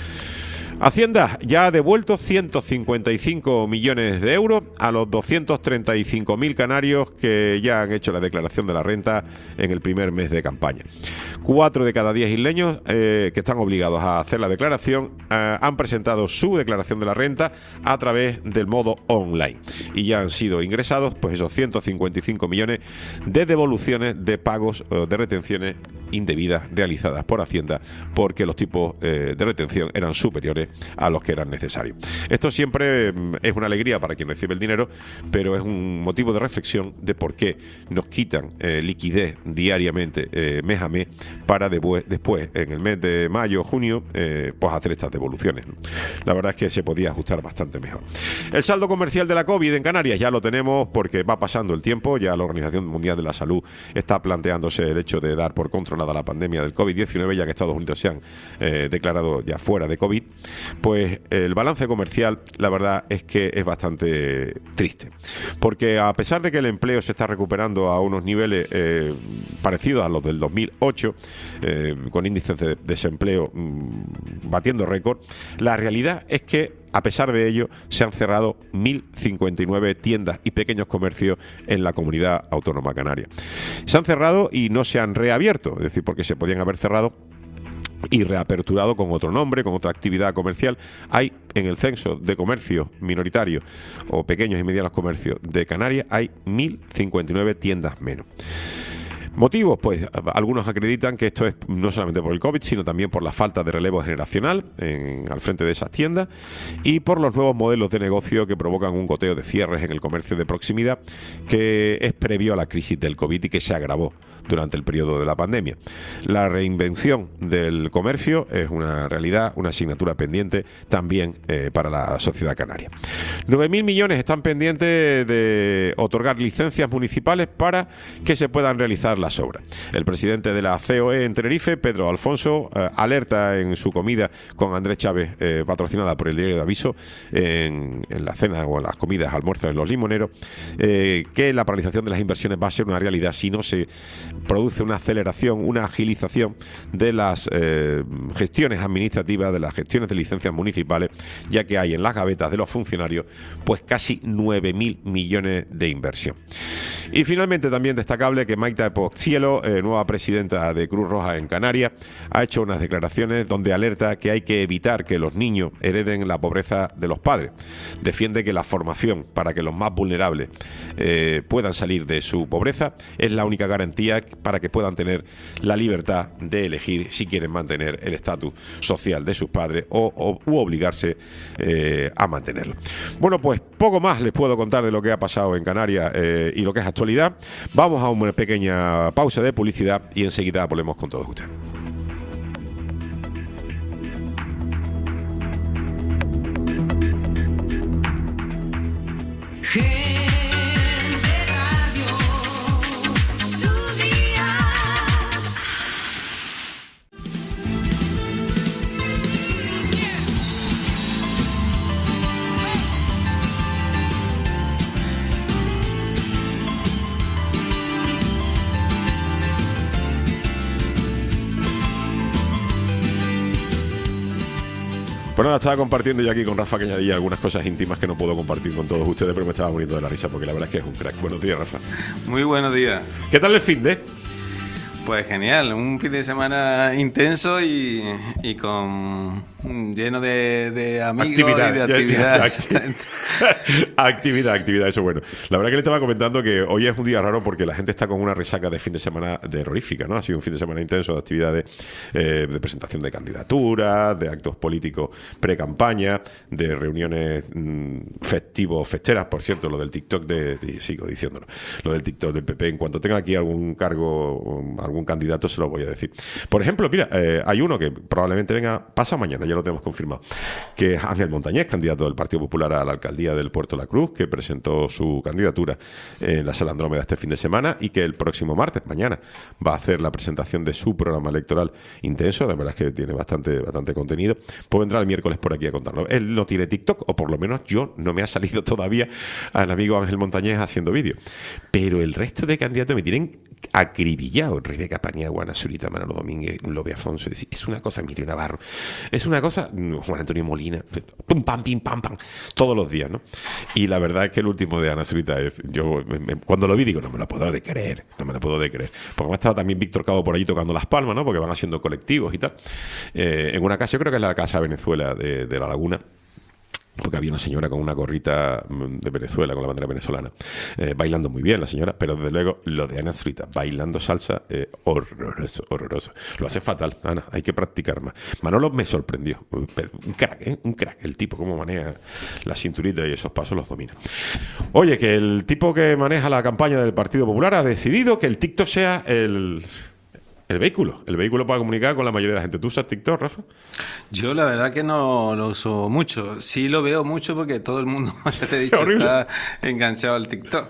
Hacienda ya ha devuelto ciento cincuenta y cinco millones de euros a los doscientos treinta y cinco mil canarios que ya han hecho la declaración de la renta en el primer mes de campaña. Cuatro de cada diez isleños eh, que están obligados a hacer la declaración eh, han presentado su declaración de la renta a través del modo online y ya han sido ingresados pues esos ciento cincuenta y cinco millones de devoluciones de pagos eh, de retenciones indebidas realizadas por Hacienda porque los tipos eh, de retención eran superiores a los que eran necesarios. Esto siempre es una alegría para quien recibe el dinero, pero es un motivo de reflexión de por qué nos quitan eh, liquidez diariamente, eh, mes a mes, para después, después en el mes de mayo, junio, eh, pues hacer estas devoluciones, ¿no? La verdad es que se podía ajustar bastante mejor. El saldo comercial de la COVID en Canarias ya lo tenemos porque va pasando el tiempo, ya la Organización Mundial de la Salud está planteándose el hecho de dar por controlada la pandemia del COVID diecinueve, ya que Estados Unidos se han eh, declarado ya fuera de COVID. Pues el balance comercial, la verdad es que es bastante triste, porque a pesar de que el empleo se está recuperando a unos niveles eh, parecidos a los del dos mil ocho, eh, con índices de desempleo mmm, batiendo récord, la realidad es que a pesar de ello se han cerrado mil cincuenta y nueve tiendas y pequeños comercios en la comunidad autónoma canaria. Se han cerrado y no se han reabierto, es decir, porque se podían haber cerrado y reaperturado con otro nombre, con otra actividad comercial. Hay en el censo de comercios minoritarios o pequeños y medianos comercios de Canarias, hay mil cincuenta y nueve tiendas menos. ¿Motivos? Pues algunos acreditan que esto es no solamente por el COVID, sino también por la falta de relevo generacional en, al frente de esas tiendas y por los nuevos modelos de negocio que provocan un goteo de cierres en el comercio de proximidad que es previo a la crisis del COVID y que se agravó durante el periodo de la pandemia. La reinvención del comercio es una realidad, una asignatura pendiente también eh, para la sociedad canaria. nueve mil millones están pendientes de otorgar licencias municipales para que se puedan realizar las obras. El presidente de la C O E en Tenerife, Pedro Alfonso, eh, alerta en su comida con Andrés Chávez, eh, patrocinada por el Diario de Aviso, en, en la cena o en las comidas, almuerzos en Los Limoneros, eh, que la paralización de las inversiones va a ser una realidad si no se produce una aceleración, una agilización de las eh, gestiones administrativas, de las gestiones de licencias municipales, ya que hay en las gavetas de los funcionarios pues casi nueve mil millones de inversión. Y finalmente también destacable que Maite Cielo, eh, nueva presidenta de Cruz Roja en Canarias, ha hecho unas declaraciones donde alerta que hay que evitar que los niños hereden la pobreza de los padres. Defiende que la formación para que los más vulnerables eh, puedan salir de su pobreza es la única garantía para que puedan tener la libertad de elegir si quieren mantener el estatus social de sus padres o, o u obligarse eh, a mantenerlo. Bueno, pues poco más les puedo contar de lo que ha pasado en Canarias eh, y lo que es actualidad. Vamos a una pequeña pausa de publicidad y enseguida volvemos con todos ustedes. Bueno, estaba compartiendo yo aquí con Rafa Cañadilla algunas cosas íntimas que no puedo compartir con todos ustedes, pero me estaba muriendo de la risa porque la verdad es que es un crack. Buenos días, Rafa. Muy buenos días. ¿Qué tal el fin de? Pues genial, un fin de semana intenso y, y con lleno de, de amigos actividad, y de actividad. Actividad, actividad, actividad, eso bueno. La verdad que le estaba comentando que hoy es un día raro porque la gente está con una resaca de fin de semana terrorífica, ¿no? Ha sido un fin de semana intenso de actividades, eh, de presentación de candidaturas, de actos políticos pre-campaña, de reuniones mmm, festivos, festeras, por cierto, lo del TikTok de, de, sigo diciéndolo, lo del TikTok del P P, en cuanto tenga aquí algún cargo, algún candidato se lo voy a decir. Por ejemplo, mira, eh, hay uno que probablemente venga, pasa mañana, ya lo tenemos confirmado, que es Ángel Montañés, candidato del Partido Popular a la alcaldía del Puerto de la Cruz, que presentó su candidatura en la Sala Andrómeda este fin de semana y que el próximo martes, mañana, va a hacer la presentación de su programa electoral intenso. De verdad es que tiene bastante, bastante contenido. Pues vendrá el miércoles por aquí a contarlo. Él no tiene TikTok, o por lo menos yo no me ha salido todavía al amigo Ángel Montañés haciendo vídeos. Pero el resto de candidatos me tienen acribillado. Rebeca Paniagua, Ana Zurita, Manolo Domínguez, Lobe Afonso. Es una cosa, Miriam Navarro. Es una cosa, Juan Antonio Molina, pum, pam, pim, pam, pam, todos los días, ¿no? Y la verdad es que el último de Ana Zurita, yo me, me, cuando lo vi digo, no me lo puedo de creer, no me lo puedo de creer. Porque me ha estado también Víctor Cabo por allí tocando las palmas, ¿no? Porque van haciendo colectivos y tal. Eh, en una casa, yo creo que es la Casa Venezuela de, de La Laguna, porque había una señora con una gorrita de Venezuela, con la bandera venezolana, eh, bailando muy bien la señora, pero desde luego lo de Ana Zurita bailando salsa, eh, horroroso, horroroso. Lo hace fatal, Ana, hay que practicar más. Manolo me sorprendió, un crack, ¿eh? Un crack, el tipo cómo maneja la cinturita y esos pasos los domina. Oye, que el tipo que maneja la campaña del Partido Popular ha decidido que el TikTok sea el... El vehículo, el vehículo para comunicar con la mayoría de la gente. ¿Tú usas TikTok, Rafa? Yo la verdad que no lo uso mucho. Sí lo veo mucho porque todo el mundo, ya te he dicho, está enganchado al TikTok.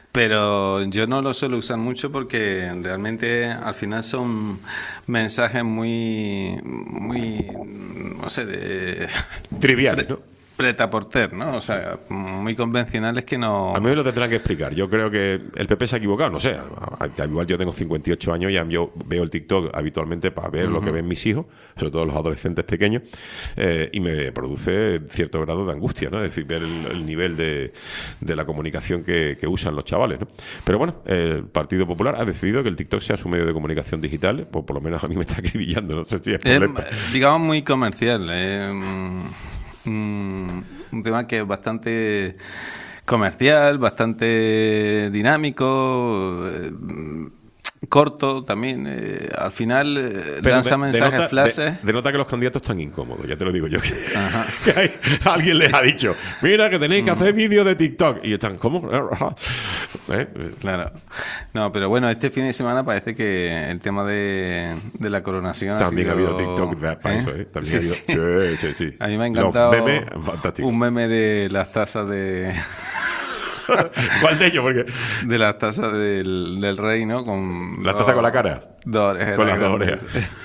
Pero yo no lo suelo usar mucho porque realmente al final son mensajes muy, muy, no sé, de... triviales, ¿no? Pretaporter, ¿no? O sea, muy convencionales que no... A mí me lo tendrán que explicar. Yo creo que el P P se ha equivocado, no sé. Igual yo tengo cincuenta y ocho años y yo veo el TikTok habitualmente para ver uh-huh. lo que ven mis hijos, sobre todo los adolescentes pequeños, eh, y me produce cierto grado de angustia, ¿no? Es decir, ver el, el nivel de, de la comunicación que, que usan los chavales, ¿no? Pero bueno, el Partido Popular ha decidido que el TikTok sea su medio de comunicación digital, pues por lo menos a mí me está acribillando, no sé si es problema. Es, digamos, muy comercial, eh, un, un tema que es bastante comercial, bastante dinámico, eh, corto también. Eh, al final eh, lanza de, mensajes denota, flashes. De, denota que los candidatos están incómodos, ya te lo digo yo. Que, que hay, alguien les ha dicho, mira que tenéis que hacer vídeos de TikTok. Y están, ¿cómo? ¿Eh? Claro. No, pero bueno, este fin de semana parece que el tema de, de la coronación también ha, sido, ha habido TikTok para ¿eh? eso, ¿eh? También sí, ha habido, sí. Sí, sí, sí. A mí me ha encantado los memes, fantástico. Un meme de las tazas de... ¿Cuál de ellos? Porque de las tazas del, del rey, ¿no? Con la taza con la cara. Dos orejas. Con las dos orejas.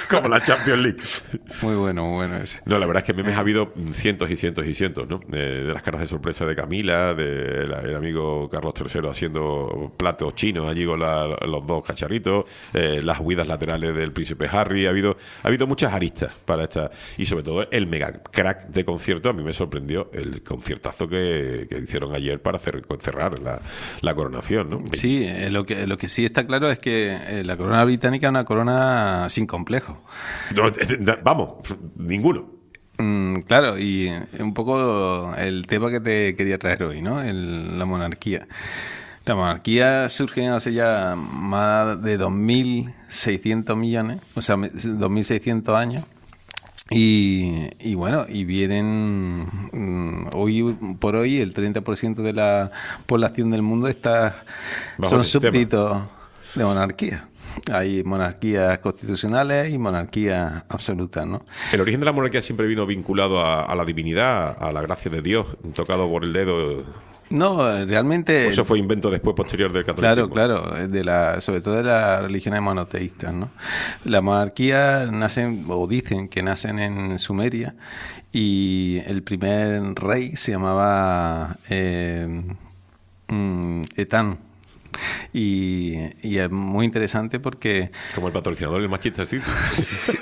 Como la Champions League. Muy bueno, muy bueno ese. No, la verdad es que memes ha habido cientos y cientos y cientos, ¿no? Eh, de las caras de sorpresa de Camila, del de amigo Carlos tercero haciendo platos chinos allí con la, los dos cacharritos, eh, las huidas laterales del príncipe Harry. Ha habido, ha habido muchas aristas para esta. Y sobre todo el mega crack de concierto. A mí me sorprendió el conciertazo que, que hicieron ayer para hacer, cerrar la, la coronación, ¿no? Sí, eh, lo que, lo que sí está claro es que eh, la corona británica es una corona sin complejo. No, vamos, ninguno. Mm, claro, y un poco el tema que te quería traer hoy, ¿no? El, la monarquía. La monarquía surge hace ya más de dos mil seiscientos millones, o sea, dos mil seiscientos años. Y, y bueno, y vienen mm, hoy por hoy el treinta por ciento de la población del mundo está Bajo son el sistema. súbditos de monarquía. Hay monarquías constitucionales y monarquías absolutas, ¿no? El origen de la monarquía siempre vino vinculado a, a la divinidad, a la gracia de Dios, tocado por el dedo. No, realmente... ¿O eso fue invento después, posterior del catolicismo? Claro, claro, de la, sobre todo de las religiones monoteístas, ¿no? La monarquía nacen, o dicen que nacen en Sumeria, y el primer rey se llamaba eh, mm, Etán. Y, y es muy interesante porque... Como el patrocinador del Manchester City. Sí, sí.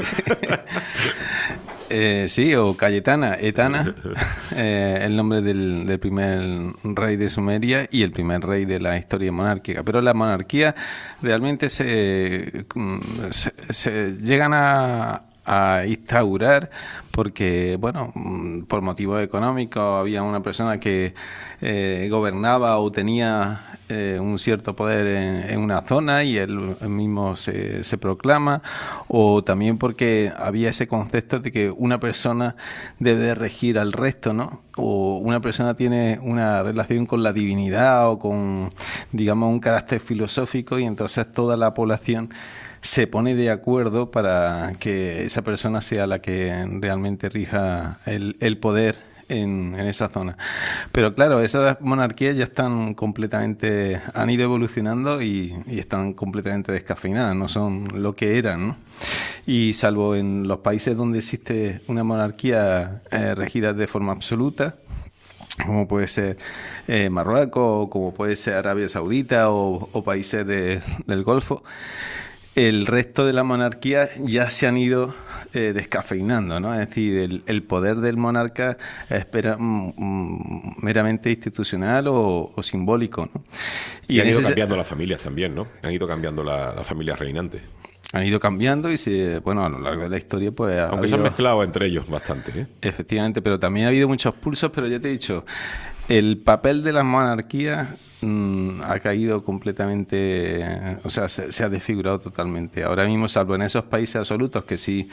Eh, sí, o Cayetana, Etana, eh, el nombre del, del primer rey de Sumeria y el primer rey de la historia monárquica. Pero la monarquía realmente se, se, se llegan a, a instaurar porque, bueno, por motivos económicos había una persona que eh, gobernaba o tenía eh, un cierto poder en, en una zona y él mismo se, se proclama, o también porque había ese concepto de que una persona debe regir al resto, ¿no? O una persona tiene una relación con la divinidad o con, digamos, un carácter filosófico, y entonces toda la población se pone de acuerdo para que esa persona sea la que realmente rija el, el poder en, en esa zona. Pero claro, esas monarquías ya están completamente, han ido evolucionando y, y están completamente descafeinadas, no son lo que eran, ¿no? Y salvo en los países donde existe una monarquía eh, regida de forma absoluta, como puede ser eh, Marruecos, como puede ser Arabia Saudita o, o países de, del Golfo, el resto de la monarquía ya se han ido eh, descafeinando, ¿no? Es decir, el, el poder del monarca es pera, mm, meramente institucional o, o simbólico, ¿no? Y, y han ido ese, cambiando las familias también, ¿no? Han ido cambiando las la familias reinantes. Han ido cambiando y, se, bueno, a lo largo de la historia, pues... Aunque habido, se han mezclado entre ellos bastante, ¿eh? Efectivamente, pero también ha habido muchos pulsos, pero ya te he dicho, el papel de las monarquías mmm, ha caído completamente, o sea, se, se ha desfigurado totalmente. Ahora mismo, salvo en esos países absolutos que sí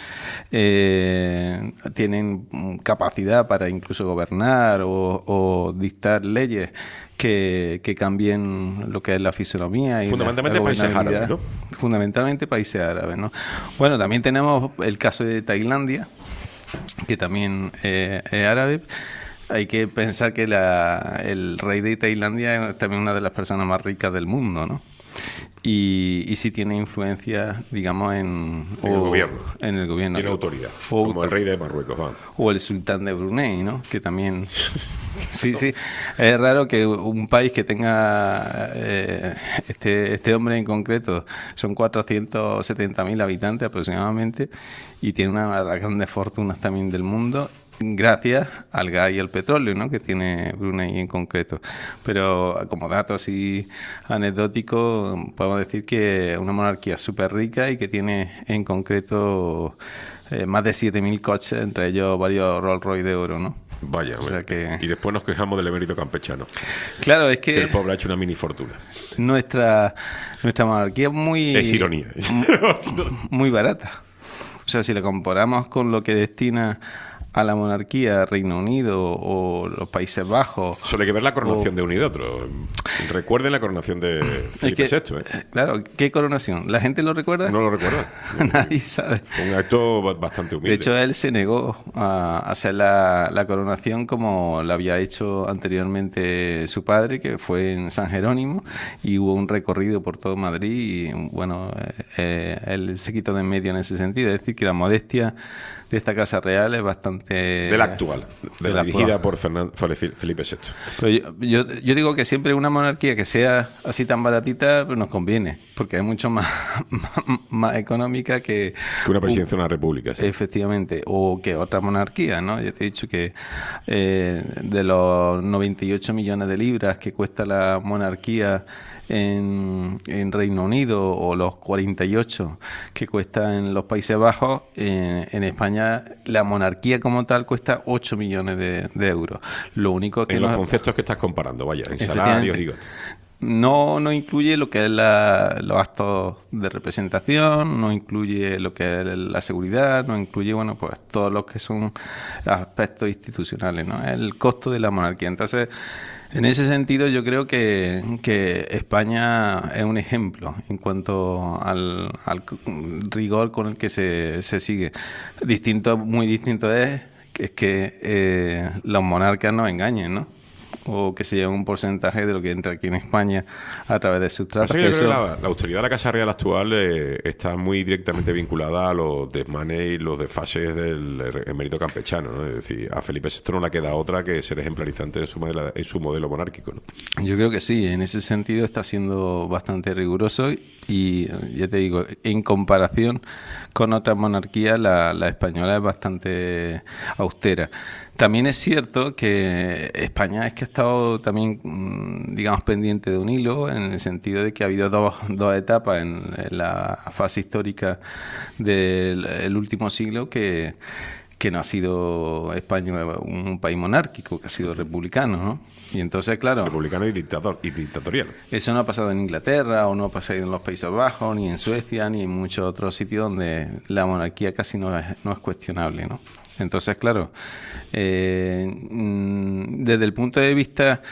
eh, tienen capacidad para incluso gobernar o, o dictar leyes que, que cambien lo que es la fisonomía. Y fundamentalmente la, la países árabes, ¿no? Fundamentalmente países árabes, ¿no? Bueno, también tenemos el caso de Tailandia, que también eh, es árabe. Hay que pensar que la, el rey de Tailandia es también una de las personas más ricas del mundo, ¿no? Y, y sí tiene influencia, digamos, en, en o, el gobierno. En el gobierno. Tiene autoridad, o, como el rey de Marruecos. Va. O el sultán de Brunei, ¿no? Que también... Sí, sí. Es raro que un país que tenga... Eh, este, este hombre en concreto, son cuatrocientos setenta mil habitantes aproximadamente, y tiene una de las grandes fortunas también del mundo, gracias al gas y al petróleo, ¿no? Que tiene Brunei en concreto. Pero como datos así anecdóticos, podemos decir que es una monarquía súper rica y que tiene en concreto eh, más de siete mil coches, entre ellos varios Rolls Royce de oro, ¿no? Vaya, o sea que... Y después nos quejamos del emérito campechano. Claro, es que... que el pobre ha hecho una mini fortuna. Nuestra, nuestra monarquía es muy... Es ironía. Muy barata. O sea, si la comparamos con lo que destina a la monarquía Reino Unido o los Países Bajos. Solo hay que ver la coronación o... de uno y de otro. Recuerden la coronación de Felipe es que, sexto. ¿eh? Claro, ¿qué coronación? ¿La gente lo recuerda? No lo recuerda. Nadie sabe. Fue un acto bastante humilde. De hecho, él se negó a hacer la, la coronación como la había hecho anteriormente su padre, que fue en San Jerónimo, y hubo un recorrido por todo Madrid y, bueno, eh, él se quitó de en medio en ese sentido. Es decir, que la modestia de esta Casa Real es bastante... De la actual, de, de la, la dirigida actual. por Fernando, Felipe sexto. Pero yo, yo, yo digo que siempre una monarquía que sea así tan baratita pues nos conviene, porque es mucho más, más, más económica que... Que una presidencia de una república. Sí. Efectivamente, o que otra monarquía, ¿no? Yo te he dicho que eh, de los noventa y ocho millones de libras que cuesta la monarquía En, en Reino Unido o los cuarenta y ocho que cuesta en los Países Bajos, en, en España la monarquía como tal cuesta ocho millones de, de euros. Lo único que en no, los conceptos que estás comparando, vaya, en salarios y gastos. No, no incluye lo que es la, los actos de representación, no incluye lo que es la seguridad, no incluye, bueno, pues todos los que son aspectos institucionales, ¿no? El costo de la monarquía. Entonces, en ese sentido, yo creo que, que España es un ejemplo en cuanto al, al rigor con el que se, se sigue. Distinto, muy distinto es que, es que eh, los monarcas nos engañen, ¿no? O que se lleve un porcentaje de lo que entra aquí en España a través de sus tratos. Yo creo que la, la austeridad de la Casa Real actual eh, está muy directamente vinculada a los desmanes y los desfases del emérito campechano, ¿no? Es decir, a Felipe sexto no le queda otra que ser ejemplarizante en su modelo, en su modelo monárquico, ¿no? Yo creo que sí, en ese sentido está siendo bastante riguroso y, ya te digo, en comparación con otras monarquías, la, la española es bastante austera. También es cierto que España es que ha estado también, digamos, pendiente de un hilo, en el sentido de que ha habido dos, dos etapas en, en la fase histórica del el último siglo que, que no ha sido España un país monárquico, que ha sido republicano, ¿no? Y entonces, claro... Republicano y, dictador, y dictatorial. Eso no ha pasado en Inglaterra, o no ha pasado en los Países Bajos, ni en Suecia, ni en muchos otros sitios donde la monarquía casi no es, no es cuestionable, ¿no? Entonces, claro, eh, desde el punto de vista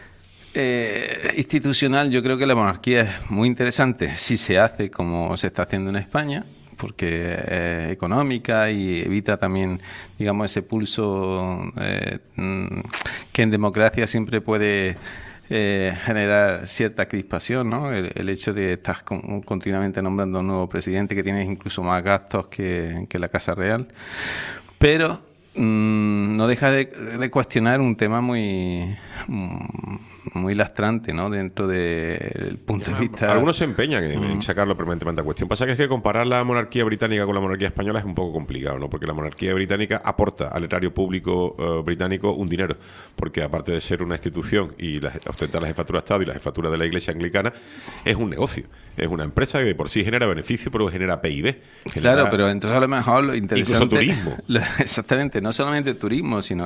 eh, institucional, yo creo que la monarquía es muy interesante si se hace como se está haciendo en España, porque es económica y evita también, digamos, ese pulso eh, que en democracia siempre puede eh, generar cierta crispación, ¿no? El, el hecho de estar con, continuamente nombrando a un nuevo presidente que tiene incluso más gastos que, que la Casa Real. Pero mmm, no deja de, de cuestionar un tema muy muy lastrante, ¿no? Dentro del punto de vista... Algunos se empeñan en, en sacarlo permanentemente a cuestión. Pasa que es que comparar la monarquía británica con la monarquía española es un poco complicado, ¿no? Porque la monarquía británica aporta al erario público uh, británico un dinero, porque aparte de ser una institución y la, ostentar la jefatura de Estado y la jefatura de la Iglesia anglicana, es un negocio. Es una empresa que de por sí genera beneficio, pero genera P I B. Genera claro, pero entonces a lo mejor lo interesante... Incluso turismo. Lo, exactamente, no solamente turismo, sino,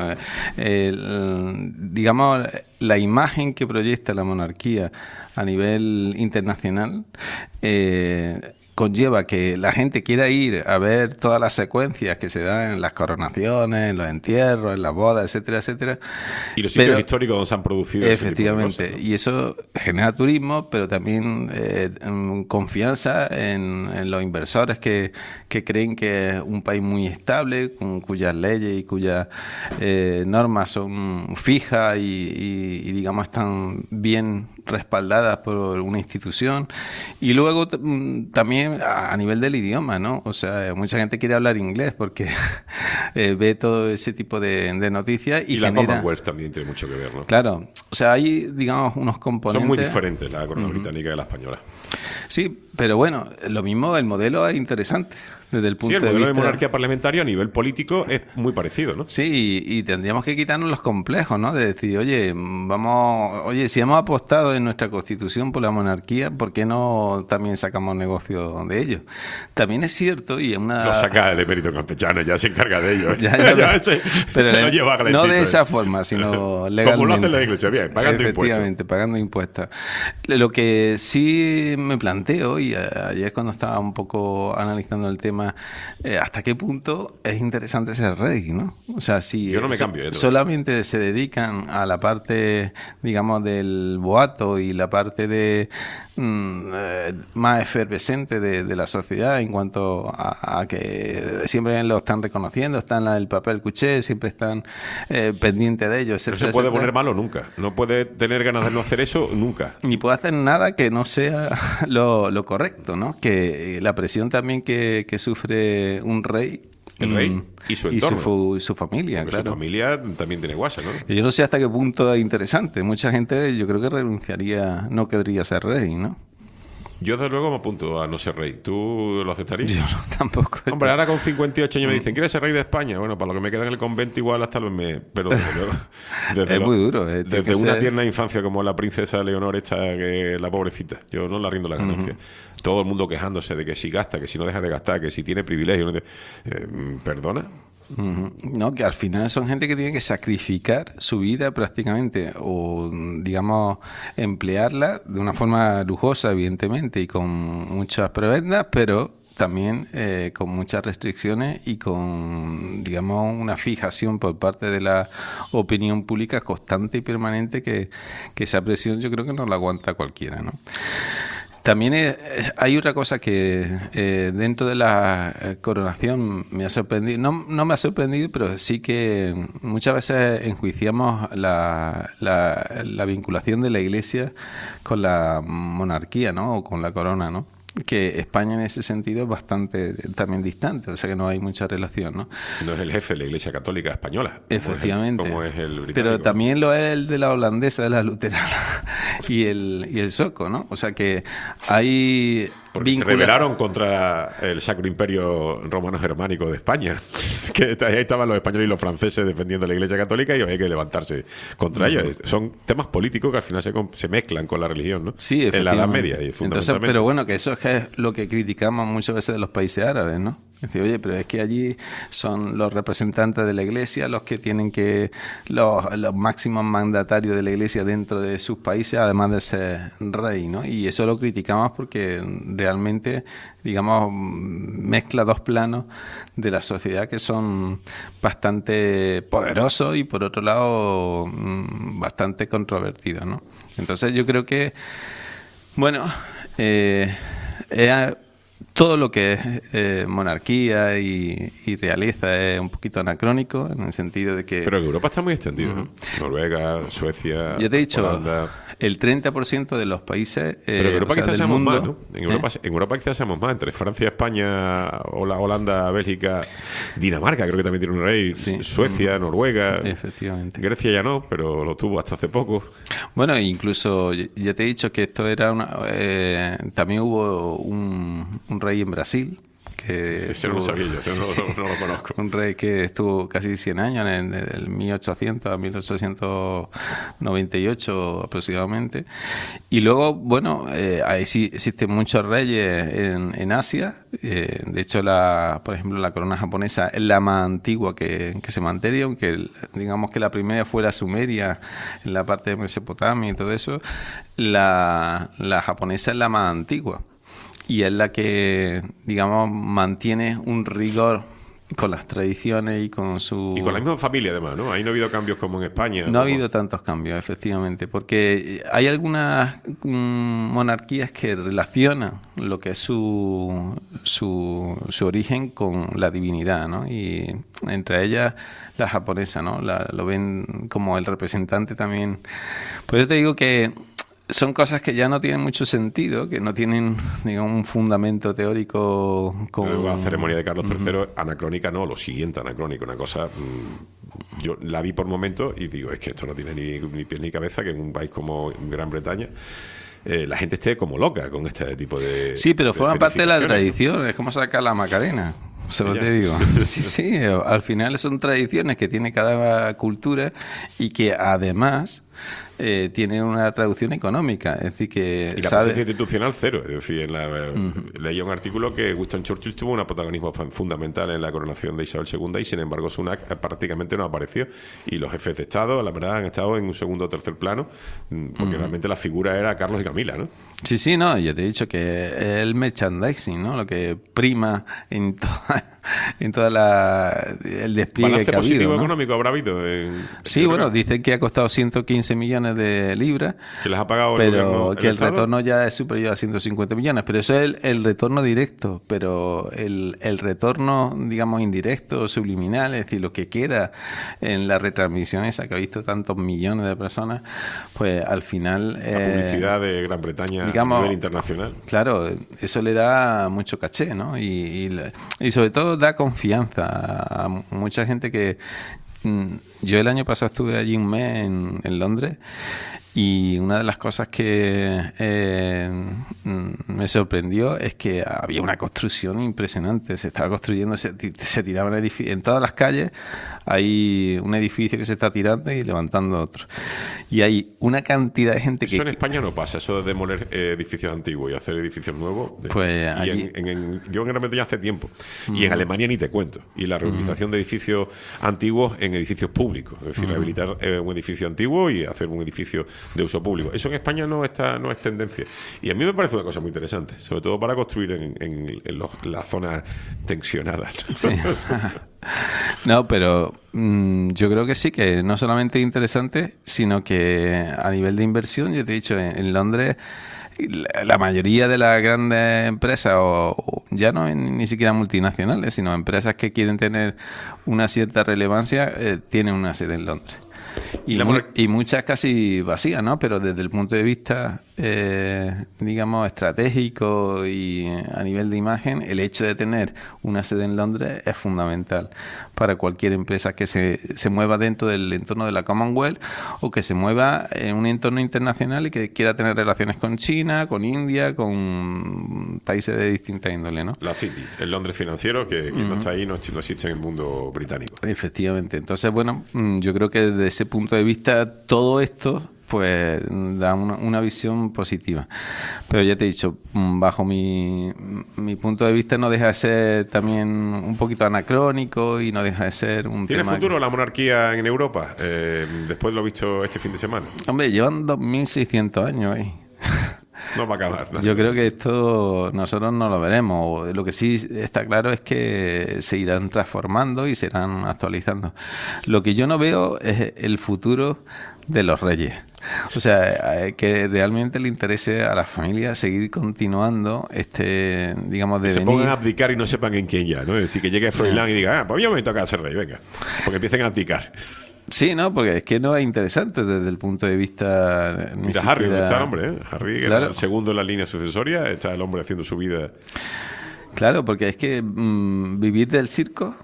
el, digamos, la imagen que proyecta la monarquía a nivel internacional eh, conlleva que la gente quiera ir a ver todas las secuencias que se dan en las coronaciones, en los entierros, en las bodas, etcétera, etcétera. Y los sitios pero, históricos donde se han producido. Efectivamente. Ese tipo de cosas, ¿no? Y eso genera turismo, pero también eh, confianza en, en los inversores que, que creen que es un país muy estable, con cuyas leyes y cuyas eh, normas son fijas y, y, y, digamos, están bien respaldadas por una institución. Y luego t- también a nivel del idioma, ¿no? O sea, mucha gente quiere hablar inglés porque eh, ve todo ese tipo de, de noticias y, y la genera... Commonwealth también tiene mucho que ver, ¿no? Claro, o sea, hay, digamos, unos componentes... Son muy diferentes la corona uh-huh. británica de la española. Sí, pero bueno, lo mismo, el modelo es interesante desde el punto sí, el de modelo vista... de monarquía parlamentaria a nivel político es muy parecido, ¿no? Sí, y, y tendríamos que quitarnos los complejos, ¿no? De decir, oye, vamos, oye, si hemos apostado en nuestra Constitución por la monarquía, ¿por qué no también sacamos negocio de ello? También es cierto, y es una... Lo saca el emérito campechano, ya se encarga de ello. ya, ya, ya se, pero se lo lleva a no de esa forma, sino legalmente. Como lo hace la Iglesia, bien, pagando Efectivamente, impuestos. pagando impuestos. Lo que sí me planteo, y ayer cuando estaba un poco analizando el tema, demás, eh, ¿hasta qué punto es interesante ser rey, ¿no? O sea, si Yo no me so- cambio, ¿eh? solamente se dedican a la parte, digamos, del boato y la parte de mm, eh, más efervescente de, de la sociedad en cuanto a, a que siempre lo están reconociendo, están en el papel cuché, siempre están eh, pendientes de ellos, No etcétera, se puede etcétera. poner malo nunca. No puede tener ganas de no hacer eso nunca. Ni puede hacer nada que no sea lo, lo correcto, ¿no? Que la presión también que, que sufre un rey. El rey mm, y su y entorno. fu- y su familia, Porque claro. su familia también tiene guasa, ¿no? Y yo no sé hasta qué punto es interesante. Mucha gente, yo creo que renunciaría, no querría ser rey, ¿no? Yo, desde luego, me apunto a no ser rey. ¿Tú lo aceptarías? Yo no, tampoco. Hombre, ahora con cincuenta y ocho años me dicen, ¿quieres ser rey de España? Bueno, para lo que me queda en el convento igual hasta los me... Pero desde luego... desde Es lo- muy duro, eh, tiene Desde que una ser- tierna infancia como la princesa Leonor esta, que la pobrecita. Yo no la rindo la ganancia. Todo el mundo quejándose de que si gasta, que si no deja de gastar, que si tiene privilegio. no te- eh, ¿Perdona? Ujú. No, que al final son gente que tiene que sacrificar su vida prácticamente o, digamos, emplearla de una forma lujosa, evidentemente, y con muchas prebendas, pero también eh, con muchas restricciones y con, digamos, una fijación por parte de la opinión pública constante y permanente que, que esa presión yo creo que no la aguanta cualquiera, ¿no? También eh, hay otra cosa que eh, dentro de la eh, coronación me ha sorprendido, no, no me ha sorprendido, pero sí que muchas veces enjuiciamos la, la, la vinculación de la Iglesia con la monarquía, ¿no? O con la corona, ¿no? Que España en ese sentido es bastante también distante, o sea que no hay mucha relación, ¿no? No es el jefe de la Iglesia Católica española. como es el- Efectivamente. Como es el británico. Pero también lo es el de la holandesa, de la luterana y el, y el sueco, ¿no? O sea que hay... Porque se vincula- rebelaron contra el Sacro Imperio Romano Germánico de España. Que ahí estaban los españoles y los franceses defendiendo la Iglesia Católica y hay que levantarse contra ella. Son temas políticos que al final se, com- se mezclan con la religión, ¿no? Sí, en la Edad efectivamente. Media. Y Entonces, fundamentalmente. pero bueno, que eso es, que es lo que criticamos muchas veces de los países árabes, ¿no? Es decir, oye, pero es que allí son los representantes de la Iglesia los que tienen que, los, los máximos mandatarios de la Iglesia dentro de sus países, además de ser rey, ¿no? Y eso lo criticamos porque realmente, digamos, mezcla dos planos de la sociedad que son bastante poderosos y por otro lado mm, bastante controvertidos, ¿no? Entonces yo creo que, bueno, eh, es- todo lo que es eh, monarquía y, y realeza es un poquito anacrónico en el sentido de que... Pero en Europa está muy extendido. ¿no? Noruega, Suecia, ya te he dicho, Holanda. el treinta por ciento de los países Pero en eh, Europa o sea, quizás del seamos mundo... más, ¿no? En Europa, ¿eh? en Europa quizás seamos más. Entre Francia, España, Hola- Holanda, Bélgica, Dinamarca, creo que también tiene un rey. Sí. Suecia, Noruega. Efectivamente. Grecia ya no, pero lo tuvo hasta hace poco. Bueno, incluso ya te he dicho que esto era una... eh, también hubo un, un rey en Brasil. Que Ese no lo sabía yo, ese no- no- no lo conozco. Un rey que estuvo casi cien años, en el, el mil ochocientos a mil ochocientos noventa y ocho aproximadamente. Y luego, bueno, eh, ahí sí existen muchos reyes en, en Asia. Eh, de hecho, la, por ejemplo, la corona japonesa es la más antigua que, que se mantiene, aunque el- digamos que la primera fuera Sumeria, en la parte de Mesopotamia y todo eso. La, la japonesa es la más antigua. Y es la que, digamos, mantiene un rigor con las tradiciones y con su... Y con la misma familia, además, ¿no? Ahí no ha habido cambios como en España. No ha como- habido tantos cambios, efectivamente, porque hay algunas mm, monarquías que relacionan lo que es su, su, su origen con la divinidad, ¿no? Y entre ellas la japonesa, ¿no? La, lo ven como el representante también. Pues yo te digo que son cosas que ya no tienen mucho sentido, que no tienen, digamos, un fundamento teórico con... La ceremonia de Carlos tercero, anacrónica no, lo siguiente anacrónico, una cosa... mm, Yo la vi por momentos y digo, es que esto no tiene ni, ni pies ni cabeza, que en un país como Gran Bretaña eh, la gente esté como loca con este tipo de... Sí, pero de forma parte de la certificaciones, tradición, es como sacar la Macarena. Se lo Ya. te digo. Sí, sí, al final son tradiciones que tiene cada cultura y que además eh, tiene una traducción económica. Es decir, que Y la sabe... presencia institucional cero. Es decir, en la, uh-huh. leía un artículo que Winston Churchill tuvo un protagonismo fundamental en la coronación de Isabel segunda y sin embargo Sunak prácticamente no apareció. Y los jefes de Estado, la verdad, han estado en un segundo o tercer plano porque uh-huh. realmente la figura era Carlos y Camila, ¿no? Sí, sí, no, ya te he dicho que el merchandising, ¿no? Lo que prima en toda, en toda la el despliegue Balance que ha habido, positivo ¿no? económico habrá habido. En, sí, bueno, dicen que ha costado ciento quince millones de libras. Que les ha pagado pero el gobierno, que el el Estado. retorno ya es superior a ciento cincuenta millones. Pero eso es el, el retorno directo. Pero el, el retorno, digamos, indirecto, subliminal, es decir, lo que queda en la retransmisión esa que ha visto tantos millones de personas, pues al final... La eh, publicidad de Gran Bretaña digamos, a nivel internacional. Claro, eso le da mucho caché, ¿no? Y, y, y sobre todo da confianza a mucha gente que... Yo el año pasado estuve allí un mes en, en Londres y una de las cosas que eh, me sorprendió es que había una construcción impresionante. Se estaba construyendo, se, se tiraban edificios. En todas las calles hay un edificio que se está tirando y levantando otro. Y hay una cantidad de gente eso que... en España no pasa, eso de demoler eh, edificios antiguos y hacer edificios nuevos. Pues y allí... en, en, en, yo en Gran Bretaña hace tiempo. Mm. Y en Alemania ni te cuento. Y la reutilización mm. de edificios antiguos en edificios públicos. Es decir, mm. rehabilitar eh, un edificio antiguo y hacer un edificio de uso público. Eso en España no está no es tendencia. Y a mí me parece una cosa muy interesante, sobre todo para construir en, en, en los, las zonas tensionadas. Sí. No, pero mmm, yo creo que sí, que no solamente es interesante, sino que a nivel de inversión, yo te he dicho, en, en Londres la mayoría de las grandes empresas, o, o ya no en, ni siquiera multinacionales, sino empresas que quieren tener una cierta relevancia, eh, tienen una sede en Londres. Y, mu y muchas casi vacías, ¿no? Pero desde el punto de vista, eh, digamos, estratégico y a nivel de imagen, el hecho de tener una sede en Londres es fundamental para cualquier empresa que se, se mueva dentro del entorno de la Commonwealth o que se mueva en un entorno internacional y que quiera tener relaciones con China, con India, con países de distinta índole, ¿no? La City, el Londres financiero, que quien uh-huh. no está ahí no, no existe en el mundo británico. Efectivamente. Entonces, bueno, yo creo que desde ese punto de vista todo esto pues da una, una visión positiva. Pero ya te he dicho, bajo mi, mi punto de vista no deja de ser también un poquito anacrónico y no deja de ser un ¿Tiene tema futuro que... la monarquía en Europa? Eh, después de lo visto este fin de semana. Hombre, llevan dos mil seiscientos años ahí. No va a acabar, ¿no? Yo creo que esto nosotros no lo veremos. Lo que sí está claro es que se irán transformando y se irán actualizando. Lo que yo no veo es el futuro de los reyes. O sea, que realmente le interese a las familias seguir continuando este, digamos, de que se venir. pongan a abdicar y no sepan en quién ya, ¿no? Es decir, que llegue Froilán y diga, ah, pues yo me toca ser rey, venga. Porque empiecen a abdicar. Sí, no, porque es que no es interesante desde el punto de vista... Ni Mira, siquiera... Harry, ¿dónde está el hombre? ¿eh? Harry, que claro. era el segundo en la línea sucesoria, está el hombre haciendo su vida. Claro, porque es que mmm, vivir del circo,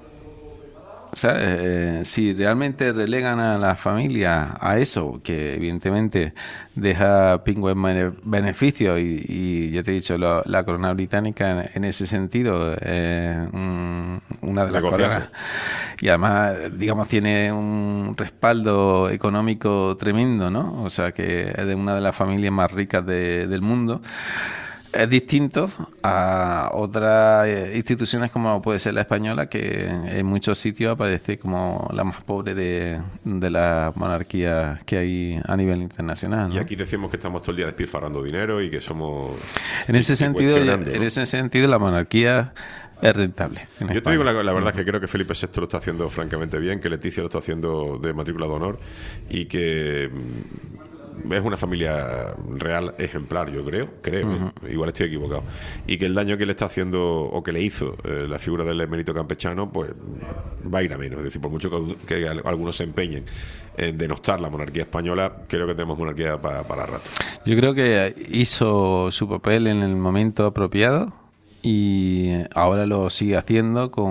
¿sabes? Eh, si realmente relegan a la familia a eso, que evidentemente deja pingües beneficios, y, y ya te he dicho, lo, la corona británica en, en ese sentido es eh, un, una de las coronas. Y además, digamos, tiene un respaldo económico tremendo, ¿no? O sea, que es de una de las familias más ricas de, del mundo. Es distinto a otras instituciones como puede ser la española, que en muchos sitios aparece como la más pobre de, de las monarquías que hay a nivel internacional, ¿no? Y aquí decimos que estamos todo el día despilfarrando dinero y que somos... En ese sentido, en ese sentido la monarquía es rentable. Yo España. te digo la, la verdad es que creo que Felipe sexto lo está haciendo francamente bien, que Leticia lo está haciendo de matrícula de honor y que es una familia real ejemplar, yo creo, creo, uh-huh. ¿eh? Igual estoy equivocado. Y que el daño que le está haciendo o que le hizo eh, la figura del emérito campechano, pues va a ir a menos. Es decir, por mucho que, que algunos se empeñen en denostar la monarquía española, creo que tenemos monarquía para, para rato. Yo creo que hizo su papel en el momento apropiado y ahora lo sigue haciendo con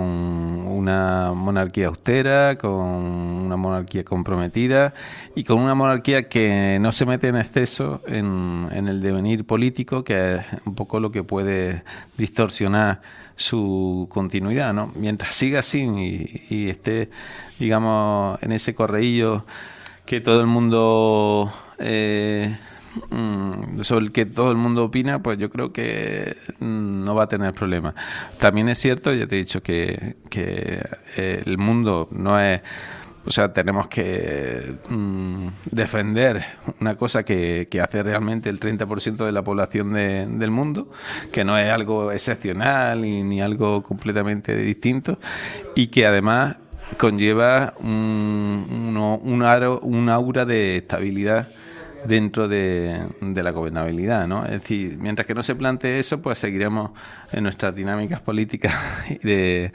una monarquía austera, con una monarquía comprometida y con una monarquía que no se mete en exceso en, en el devenir político, que es un poco lo que puede distorsionar su continuidad, ¿no? Mientras siga así y, y esté, digamos, en ese correillo que todo el mundo eh, sobre el que todo el mundo opina, pues yo creo que no va a tener problemas. También es cierto, ya te he dicho que, que el mundo no es... O sea, tenemos que mm, defender una cosa que, que hace realmente el treinta por ciento de la población de, del mundo, que no es algo excepcional ni, ni algo completamente distinto, y que además conlleva un, uno, un, aro, un aura de estabilidad dentro de, de la gobernabilidad, ¿no? Es decir, mientras que no se plantee eso, pues seguiremos en nuestras dinámicas políticas de,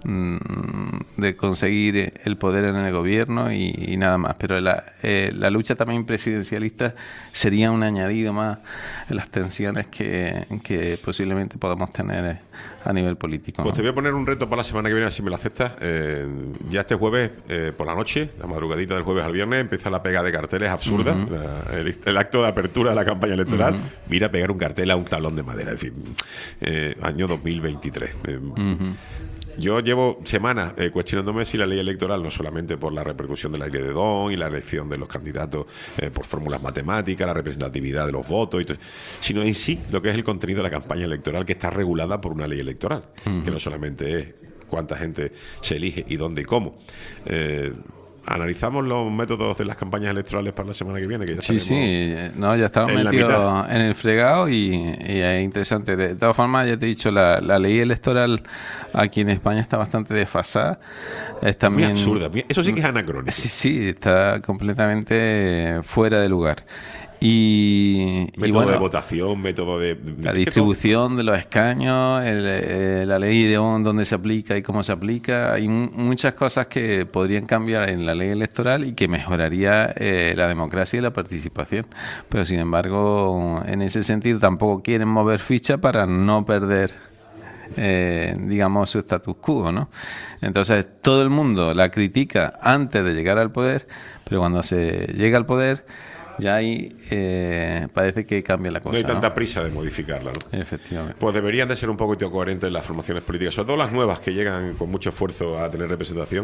de conseguir el poder en el gobierno y, y nada más. Pero la, eh, la lucha también presidencialista sería un añadido más en las tensiones que, que posiblemente podamos tener a nivel político, ¿no? Pues te voy a poner un reto para la semana que viene, si me lo aceptas. Eh, ya este jueves, eh, por la noche, la madrugadita del jueves al viernes, empieza la pega de carteles absurda, uh-huh. la, el, el acto de apertura de la campaña electoral. Uh-huh. Mira, pegar un cartel a un tablón de madera, es decir, eh, año dos mil veintitrés. Eh, uh-huh. Yo llevo semanas eh, cuestionándome si la ley electoral, no solamente por la repercusión de la ley de Don y la elección de los candidatos eh, por fórmulas matemáticas, la representatividad de los votos, y todo, sino en sí lo que es el contenido de la campaña electoral, que está regulada por una ley electoral, uh-huh. que no solamente es cuánta gente se elige y dónde y cómo. Eh, Analizamos los métodos de las campañas electorales para la semana que viene, que ya sí, sí, no, ya estamos en metidos en el fregado y, y es interesante. De todas formas, ya te he dicho, la, la ley electoral aquí en España está bastante desfasada. Es también muy absurda, eso sí que es anacrónico. Sí, sí, está completamente fuera de lugar. Y, método y bueno, de votación, método de... de la distribución de los escaños, el, eh, la ley de dónde se aplica y cómo se aplica. Hay m- muchas cosas que podrían cambiar en la ley electoral y que mejoraría eh, la democracia y la participación. Pero sin embargo, en ese sentido tampoco quieren mover ficha para no perder, eh, digamos, su status quo, ¿no? Entonces todo el mundo la critica antes de llegar al poder, pero cuando se llega al poder... ya ahí eh, parece que cambia la cosa. No hay tanta ¿no? prisa de modificarla, ¿no? Efectivamente. Pues deberían de ser un poquito coherentes las formaciones políticas, sobre todo las nuevas que llegan con mucho esfuerzo a tener representación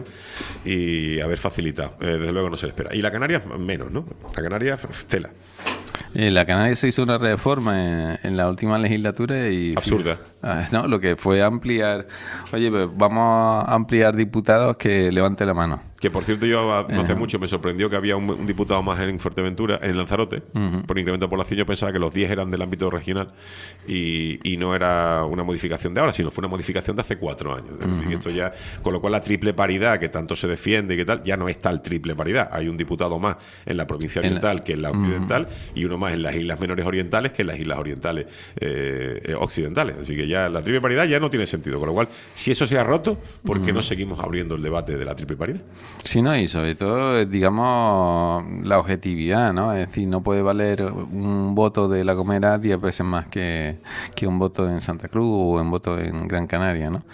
y haber facilitado. Eh, desde luego no se le espera. Y la Canarias menos, ¿no? La Canarias, tela. En la Canarias se hizo una reforma en, en la última legislatura y... absurda. Ah, no, lo que fue ampliar... Oye, pues vamos a ampliar diputados, que levante la mano. Que por cierto, yo no hace uh-huh. mucho me sorprendió que había un, un diputado más en Fuerteventura, en Lanzarote, uh-huh. por incremento de población. Yo pensaba que los diez eran del ámbito regional y, y no era una modificación de ahora, sino fue una modificación de hace cuatro años. Es decir, uh-huh. esto ya, con lo cual la triple paridad que tanto se defiende y que tal, ya no es tal triple paridad. Hay un diputado más en la provincia oriental en la, que en la occidental uh-huh. y uno más en las islas menores orientales que en las islas orientales eh, occidentales. Así que ya la triple paridad ya no tiene sentido. Con lo cual, si eso se ha roto, ¿por qué uh-huh. no seguimos abriendo el debate de la triple paridad? Sí, no, y sobre todo, digamos, la objetividad, ¿no? Es decir, no puede valer un voto de La Gomera diez veces más que, que un voto en Santa Cruz o un voto en Gran Canaria, ¿no?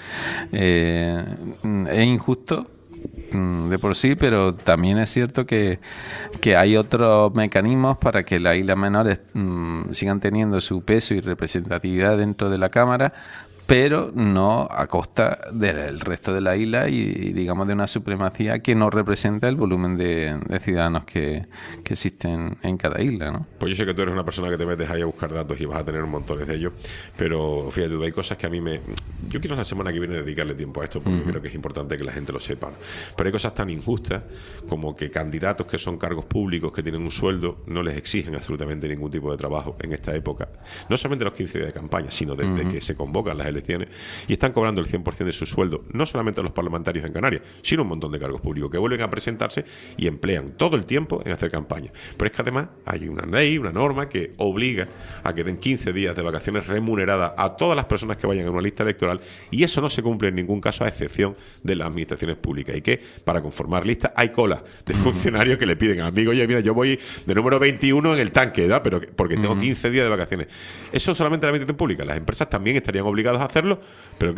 Eh, es injusto de por sí, pero también es cierto que, que hay otros mecanismos para que las islas menores mmm, sigan teniendo su peso y representatividad dentro de la Cámara, pero no a costa del resto de la isla y, digamos, de una supremacía que no representa el volumen de, de ciudadanos que, que existen en cada isla, ¿no? Pues yo sé que tú eres una persona que te metes ahí a buscar datos y vas a tener un montón de ellos, pero fíjate, hay cosas que a mí me... Yo quiero la semana que viene dedicarle tiempo a esto porque uh-huh. creo que es importante que la gente lo sepa, ¿no? Pero hay cosas tan injustas como que candidatos que son cargos públicos, que tienen un sueldo, no les exigen absolutamente ningún tipo de trabajo en esta época, no solamente los quince días de campaña, sino desde uh-huh. que se convocan las elecciones, y están cobrando el cien por ciento de su sueldo, no solamente los parlamentarios en Canarias, sino un montón de cargos públicos que vuelven a presentarse y emplean todo el tiempo en hacer campaña. Pero es que además hay una ley, una norma que obliga a que den quince días de vacaciones remuneradas a todas las personas que vayan a una lista electoral, y eso no se cumple en ningún caso, a excepción de las administraciones públicas, y que para conformar listas hay colas de funcionarios que le piden a amigo, oye, mira, yo voy de número veintiuno en el tanque, ¿verdad? Pero porque tengo quince días de vacaciones. Eso solamente la administración pública. Las empresas también estarían obligadas a hacerlo, pero claro,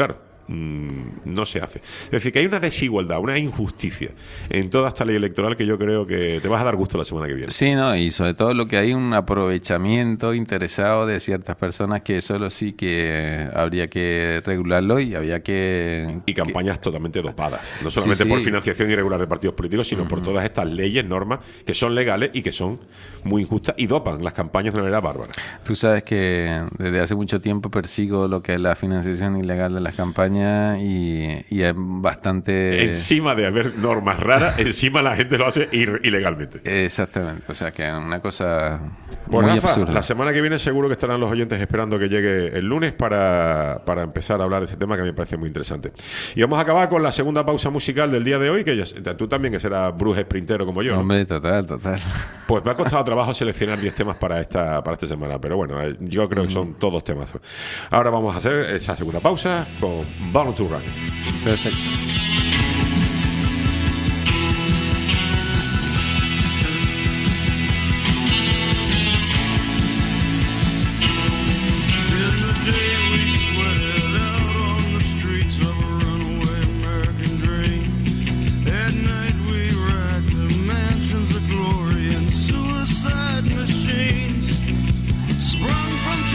mmm, no se hace. Es decir, que hay una desigualdad, una injusticia en toda esta ley electoral que yo creo que te vas a dar gusto la semana que viene. Sí, no, y sobre todo lo que hay un aprovechamiento interesado de ciertas personas que solo sí que habría que regularlo y había que... Y campañas que... totalmente dopadas, no solamente sí, sí. por financiación irregular de partidos políticos, sino uh-huh. por todas estas leyes, normas que son legales y que son muy injustas y dopan las campañas de una manera bárbara. Tú sabes que desde hace mucho tiempo persigo lo que es la financiación ilegal de las campañas y, y es bastante... Encima de haber normas raras, encima la gente lo hace ir- ilegalmente. Exactamente, o sea que es una cosa pues muy Rafa, absurda. La semana que viene seguro que estarán los oyentes esperando que llegue el lunes para, para empezar a hablar de este tema que a mí me parece muy interesante. Y vamos a acabar con la segunda pausa musical del día de hoy, que ya, tú también que serás brujo sprintero como yo, ¿no? Hombre, total, total. Pues me ha costado trabajo seleccionar diez temas para esta, para esta semana, pero bueno, yo creo que son todos temazos. Ahora vamos a hacer esa segunda pausa con Born to Run. Perfecto.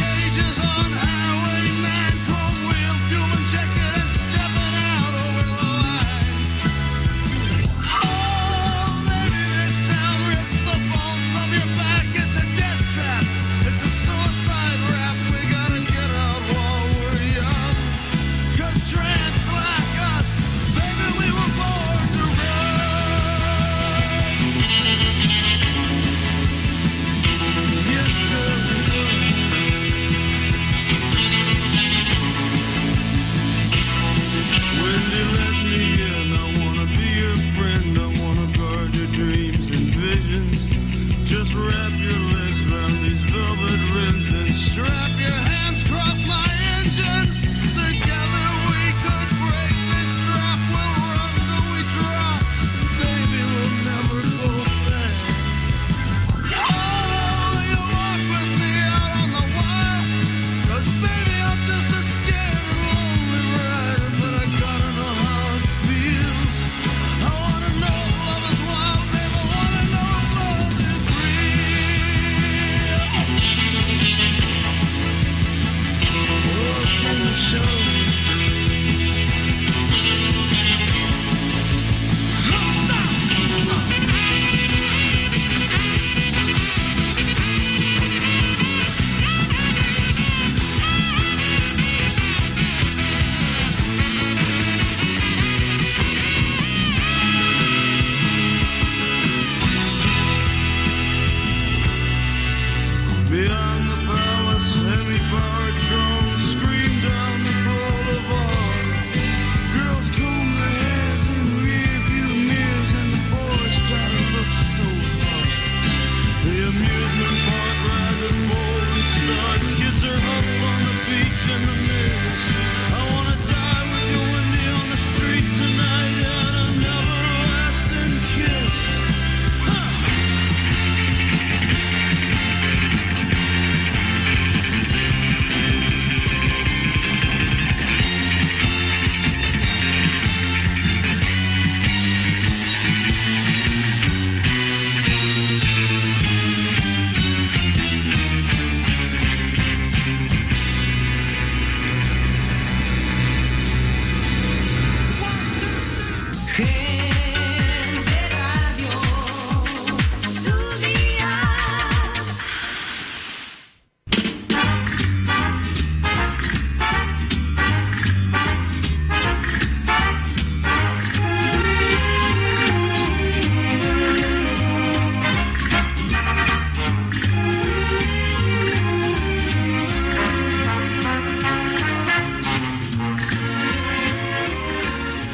On Highway nine, chrome wheel, fuel injected and stepping out over the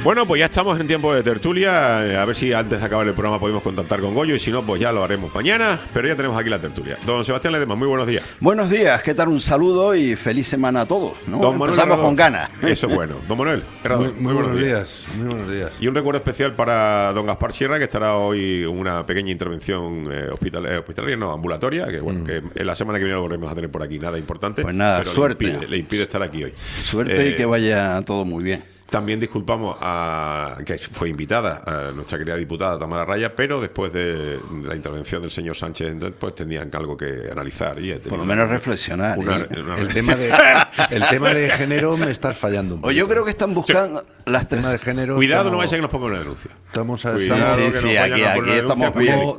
Bueno, pues ya estamos en tiempo de tertulia. A ver si antes de acabar el programa podemos contactar con Goyo y si no, pues ya lo haremos mañana. Pero ya tenemos aquí la tertulia. Don Sebastián Ledesma, muy buenos días. Buenos días, ¿qué tal? Un saludo y feliz semana a todos, ¿no? Don Manuel Empezamos Herrador. con ganas. Eso es bueno. Don Manuel Herrador, Muy, muy buenos días. Muy buenos días. Y un recuerdo especial para don Gaspar Sierra, que estará hoy en una pequeña intervención eh, hospital, eh, hospitalaria, no, ambulatoria, que bueno, mm. que en la semana que viene lo volvemos a tener por aquí, nada importante. Pues nada, pero suerte. Le impide, le impide estar aquí hoy. Suerte eh, y que vaya todo muy bien. También disculpamos a que fue invitada a nuestra querida diputada Tamara Raya, pero después de la intervención del señor Sánchez, entonces, pues tenían algo que analizar y por lo menos reflexionar. Una, ¿eh? una el, tema de, el tema de género me estás fallando un poco. O yo creo que están buscando sí. las tres. De género, Cuidado, estamos, no vaya a ser que nos pongan una denuncia. Estamos a Cuidado, sí, que sí, nos aquí, vayan a poner aquí una estamos denuncia, como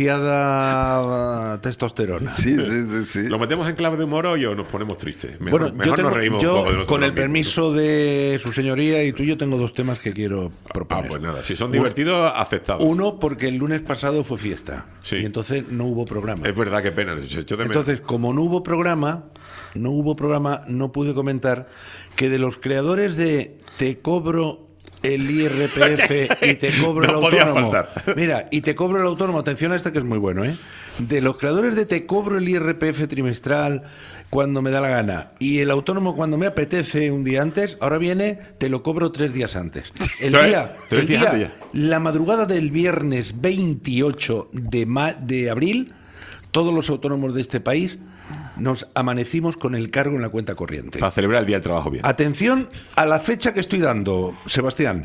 demasiada uh, testosterona. Sí, sí, sí, sí. ¿Lo metemos en clave de humor hoy o nos ponemos tristes? Mejor, Bueno, mejor yo, tengo, nos reímos yo un poco de con el mismos. permiso de su señoría y tuyo, tengo dos temas que quiero proponer. Ah, pues nada, si son divertidos, aceptados. Uno, porque el lunes pasado fue fiesta. Sí. Y entonces no hubo programa. Es verdad, qué pena. Se echó de menos. Entonces, como no hubo programa, no hubo programa, no pude comentar que de los creadores de Te cobro el I R P F y te cobro No el podía autónomo. faltar. Mira, y te cobro el autónomo, atención a este que es muy bueno, ¿eh? De los creadores de Te cobro el I R P F trimestral cuando me da la gana y el autónomo cuando me apetece un día antes, ahora viene, te lo cobro tres días antes. El ¿Tres? día, ¿Tres el días día antes la madrugada del viernes veintiocho de, ma- de abril, todos los autónomos de este país nos amanecimos con el cargo en la cuenta corriente. Para celebrar el Día del Trabajo bien. Atención a la fecha que estoy dando, Sebastián.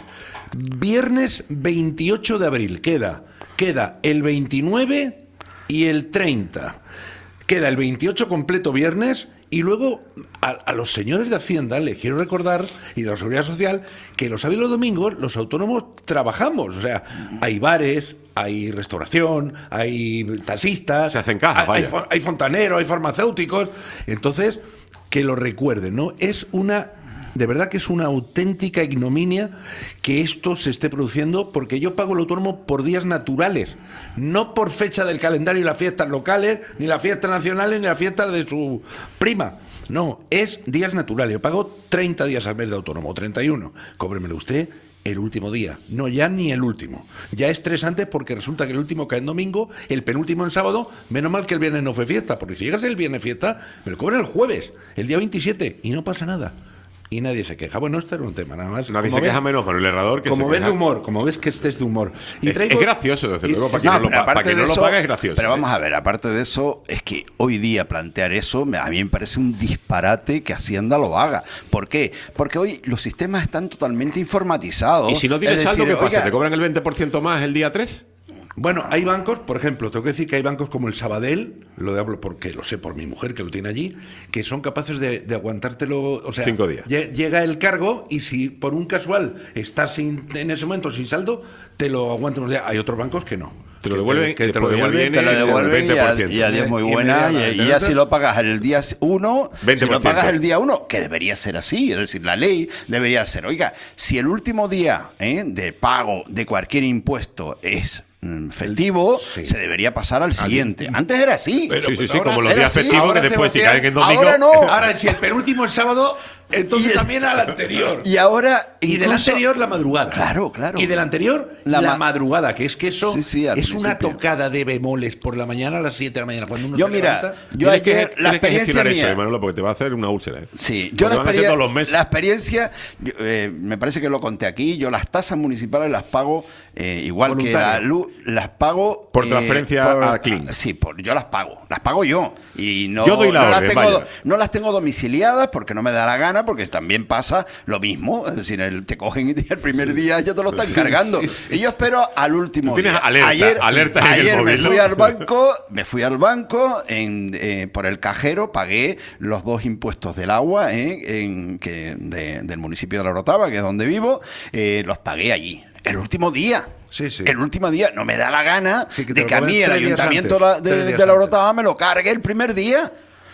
Viernes veintiocho de abril. Queda, queda el veintinueve y el treinta. Queda el veintiocho completo viernes y luego a, a los señores de Hacienda les quiero recordar, y de la Seguridad Social, que los sábados y los domingos los autónomos trabajamos. O sea, hay bares, hay restauración, hay taxistas, se hacen cajas, hay, vaya. hay, hay fontaneros, hay farmacéuticos. Entonces, que lo recuerden, ¿no? Es una... De verdad que es una auténtica ignominia que esto se esté produciendo, porque yo pago el autónomo por días naturales, no por fecha del calendario y las fiestas locales, ni las fiestas nacionales, ni las fiestas de su prima. No, es días naturales. Yo pago treinta días al mes de autónomo, treinta y uno. Cóbremelo usted el último día. No, ya ni el último. Ya es tres antes, porque resulta que el último cae en domingo, el penúltimo en sábado. Menos mal que el viernes no fue fiesta, porque si llegas el viernes fiesta, me lo cobran el jueves, el día veintisiete, y no pasa nada. Y nadie se queja. Bueno, este era un tema, nada más. Nadie Como se ves, queja menos con el Herrador que Como se ves queja. de humor, como ves que este es de humor. Y Es, traigo, es gracioso, desde y- luego, para es- quien no, No, lo, pero pa- para aparte quien de no lo eso- paga es gracioso. Pero ¿eh? vamos a ver, aparte de eso, es que hoy día plantear eso, me- a mí me parece un disparate que Hacienda lo haga. ¿Por qué? Porque hoy los sistemas están totalmente informatizados. Y si no tienes Es saldo, decir, ¿qué pasa? oiga, ¿Te cobran el veinte por ciento más el día tres? Bueno, hay bancos, por ejemplo, tengo que decir que hay bancos como el Sabadell, lo hablo porque lo sé por mi mujer que lo tiene allí, que son capaces de, de aguantártelo, o sea, Cinco días. lle- llega el cargo y si por un casual estás sin, en ese momento sin saldo, te lo aguantan unos días. Hay otros bancos que no. Te lo Que devuelven, que te después lo ya devuelven. viene te lo el devuelven y, veinte por a- ciento. y adiós muy buena. Y, Inmediatamente. y ya Entonces- si lo pagas el día uno, veinte si por lo ciento. pagas el día uno, que debería ser así. Es decir, la ley debería ser, oiga, si el último día ¿eh? de pago de cualquier impuesto es mm, festivo, Sí. se debería pasar al siguiente. Antes era así. Pero- Sí, sí, sí, ahora como los era días así, festivos, que ahora, después si Sebastián, caen en domingo... ahora no. Ahora, si el penúltimo es sábado, entonces Y- también al anterior. Y ahora Y del incluso- anterior la madrugada. Claro, claro. Y del anterior La la, ma- madrugada, que es que eso Sí, sí, al es una principio. tocada de bemoles por la mañana a las siete de la mañana. Cuando uno Yo se mira, levanta, yo Tienes que- ayer, la tienes que experiencia gestionar eso, mía... eh, Manolo, porque te va a hacer una úlcera. ¿eh? Sí, yo la, Porque van a ser experien- todos los meses. la experiencia, yo, eh, me parece que lo conté aquí, yo las tasas municipales las pago eh, igual que la Voluntario. luz, las pago... Por eh, transferencia por- a Clean. Sí, por, yo las pago, las pago yo. Y no, Yo doy la no, las orden, tengo, vaya. do- no las tengo domiciliadas porque no me da la gana, porque también pasa lo mismo, es decir, el- te cogen y el primer día ya te lo están cargando. sí, sí. Y yo espero al último Tú tienes día. alerta, ayer alerta en el ayer me móvil, ¿no? fui al banco, me fui al banco en, eh, por el cajero, pagué los dos impuestos del agua eh, en, que, de- del municipio de La Orotava, que es donde vivo, eh, los pagué allí. El último día. Sí, sí. El último día. No me da la gana Sí, que te de lo que a cobren mí el tres días ayuntamiento antes, la- de, tres días de La antes. Orotava me lo cargue el primer día.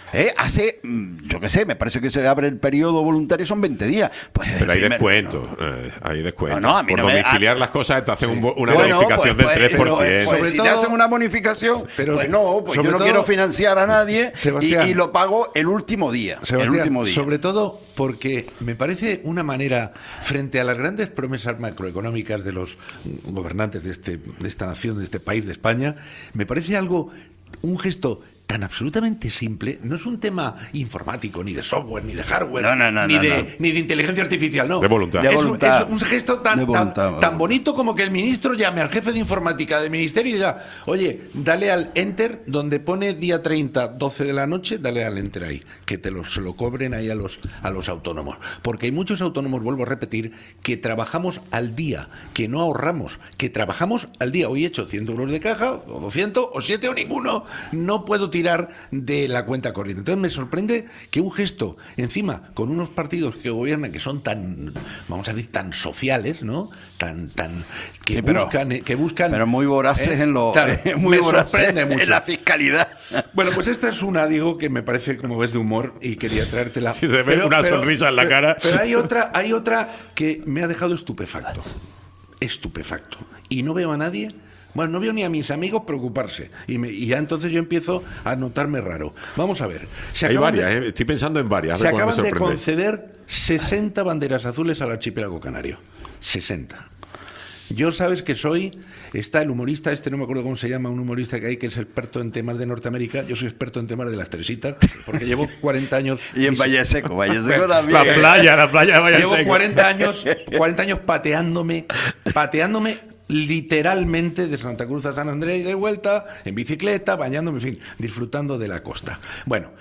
¿Eh? Hace, mm, yo qué sé, me parece que se abre el periodo voluntario, son veinte días. Pues Pero hay primer- descuentos, eh, hay descuentos. No, no, a mí Por no me- domiciliar a- las cosas te hacen un bo- una Bueno, bonificación pues, del tres por pues, ciento. pues, Sobre si todo- te hacen una bonificación, pero- pues no, pues sobre yo no todo- quiero financiar a nadie y, Sebastián. y lo pago el último día. Sebastián, el último día. sobre todo porque me parece una manera, frente a las grandes promesas macroeconómicas de los gobernantes de, este, de esta nación, de este país, de España, me parece algo, un gesto tan absolutamente simple. No es un tema informático, ni de software, ni de hardware, No, no, no, ni, no, de, no. ni de inteligencia artificial, no. De voluntad. De Es, un- voluntad. es un gesto De tan, tan, voluntad, tan de bonito como que el ministro llame al jefe de informática del ministerio y diga, oye, dale al enter donde pone día treinta, doce de la noche, dale al enter ahí, que te lo, se lo cobren ahí a los, a los autónomos. Porque hay muchos autónomos, vuelvo a repetir, que trabajamos al día, que no ahorramos, que trabajamos al día. Hoy he hecho cien euros de caja, o doscientos, o siete o ninguno, no puedo tirar de la cuenta corriente. Entonces me sorprende que un gesto, encima, con unos partidos que gobiernan que son tan, vamos a decir, tan sociales, ¿no? Tan, tan, que Sí, pero- buscan, eh, que buscan, Pero muy voraces ¿eh? en lo Claro, muy me voraces sorprende mucho. en la fiscalidad. Bueno, pues esta es una, digo, que me parece, como ves, de humor y quería traértela. Sí, de ver una sonrisa en la pero- cara. Pero hay otra, hay otra que me ha dejado estupefacto. Estupefacto. Y no veo a nadie. Bueno, no veo ni a mis amigos preocuparse. Y, me- y ya entonces yo empiezo a notarme raro. Vamos a ver. Se Hay acaban de- varias, eh, estoy pensando en varias. A se ver cuál me acaban de sorprende. conceder sesenta banderas azules al archipiélago canario. sesenta. Yo sabes que soy, está el humorista, este no me acuerdo cómo se llama, un humorista que hay que es experto en temas de Norteamérica. Yo soy experto en temas de las Teresitas, porque llevo cuarenta años. Y en se- Valle Seco, Valle Seco La también. playa, la playa de Valle Llevo Seco. cuarenta años, cuarenta años pateándome, pateándome literalmente de Santa Cruz a San Andrés y de vuelta, en bicicleta, bañándome, en fin, disfrutando de la costa. Bueno,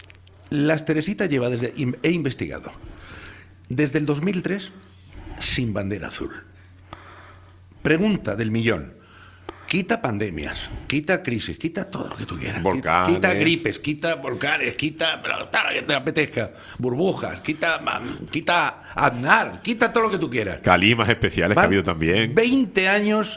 las Teresitas lleva desde, he investigado, desde el dos mil tres sin bandera azul. Pregunta del millón. Quita pandemias, quita crisis, quita todo lo que tú quieras. Volcanes. Quita, quita gripes, quita volcanes, quita pero, tal, lo que te apetezca, burbujas, quita, mam, quita Aznar, quita todo lo que tú quieras. Calimas especiales que ha Van habido también. veinte años,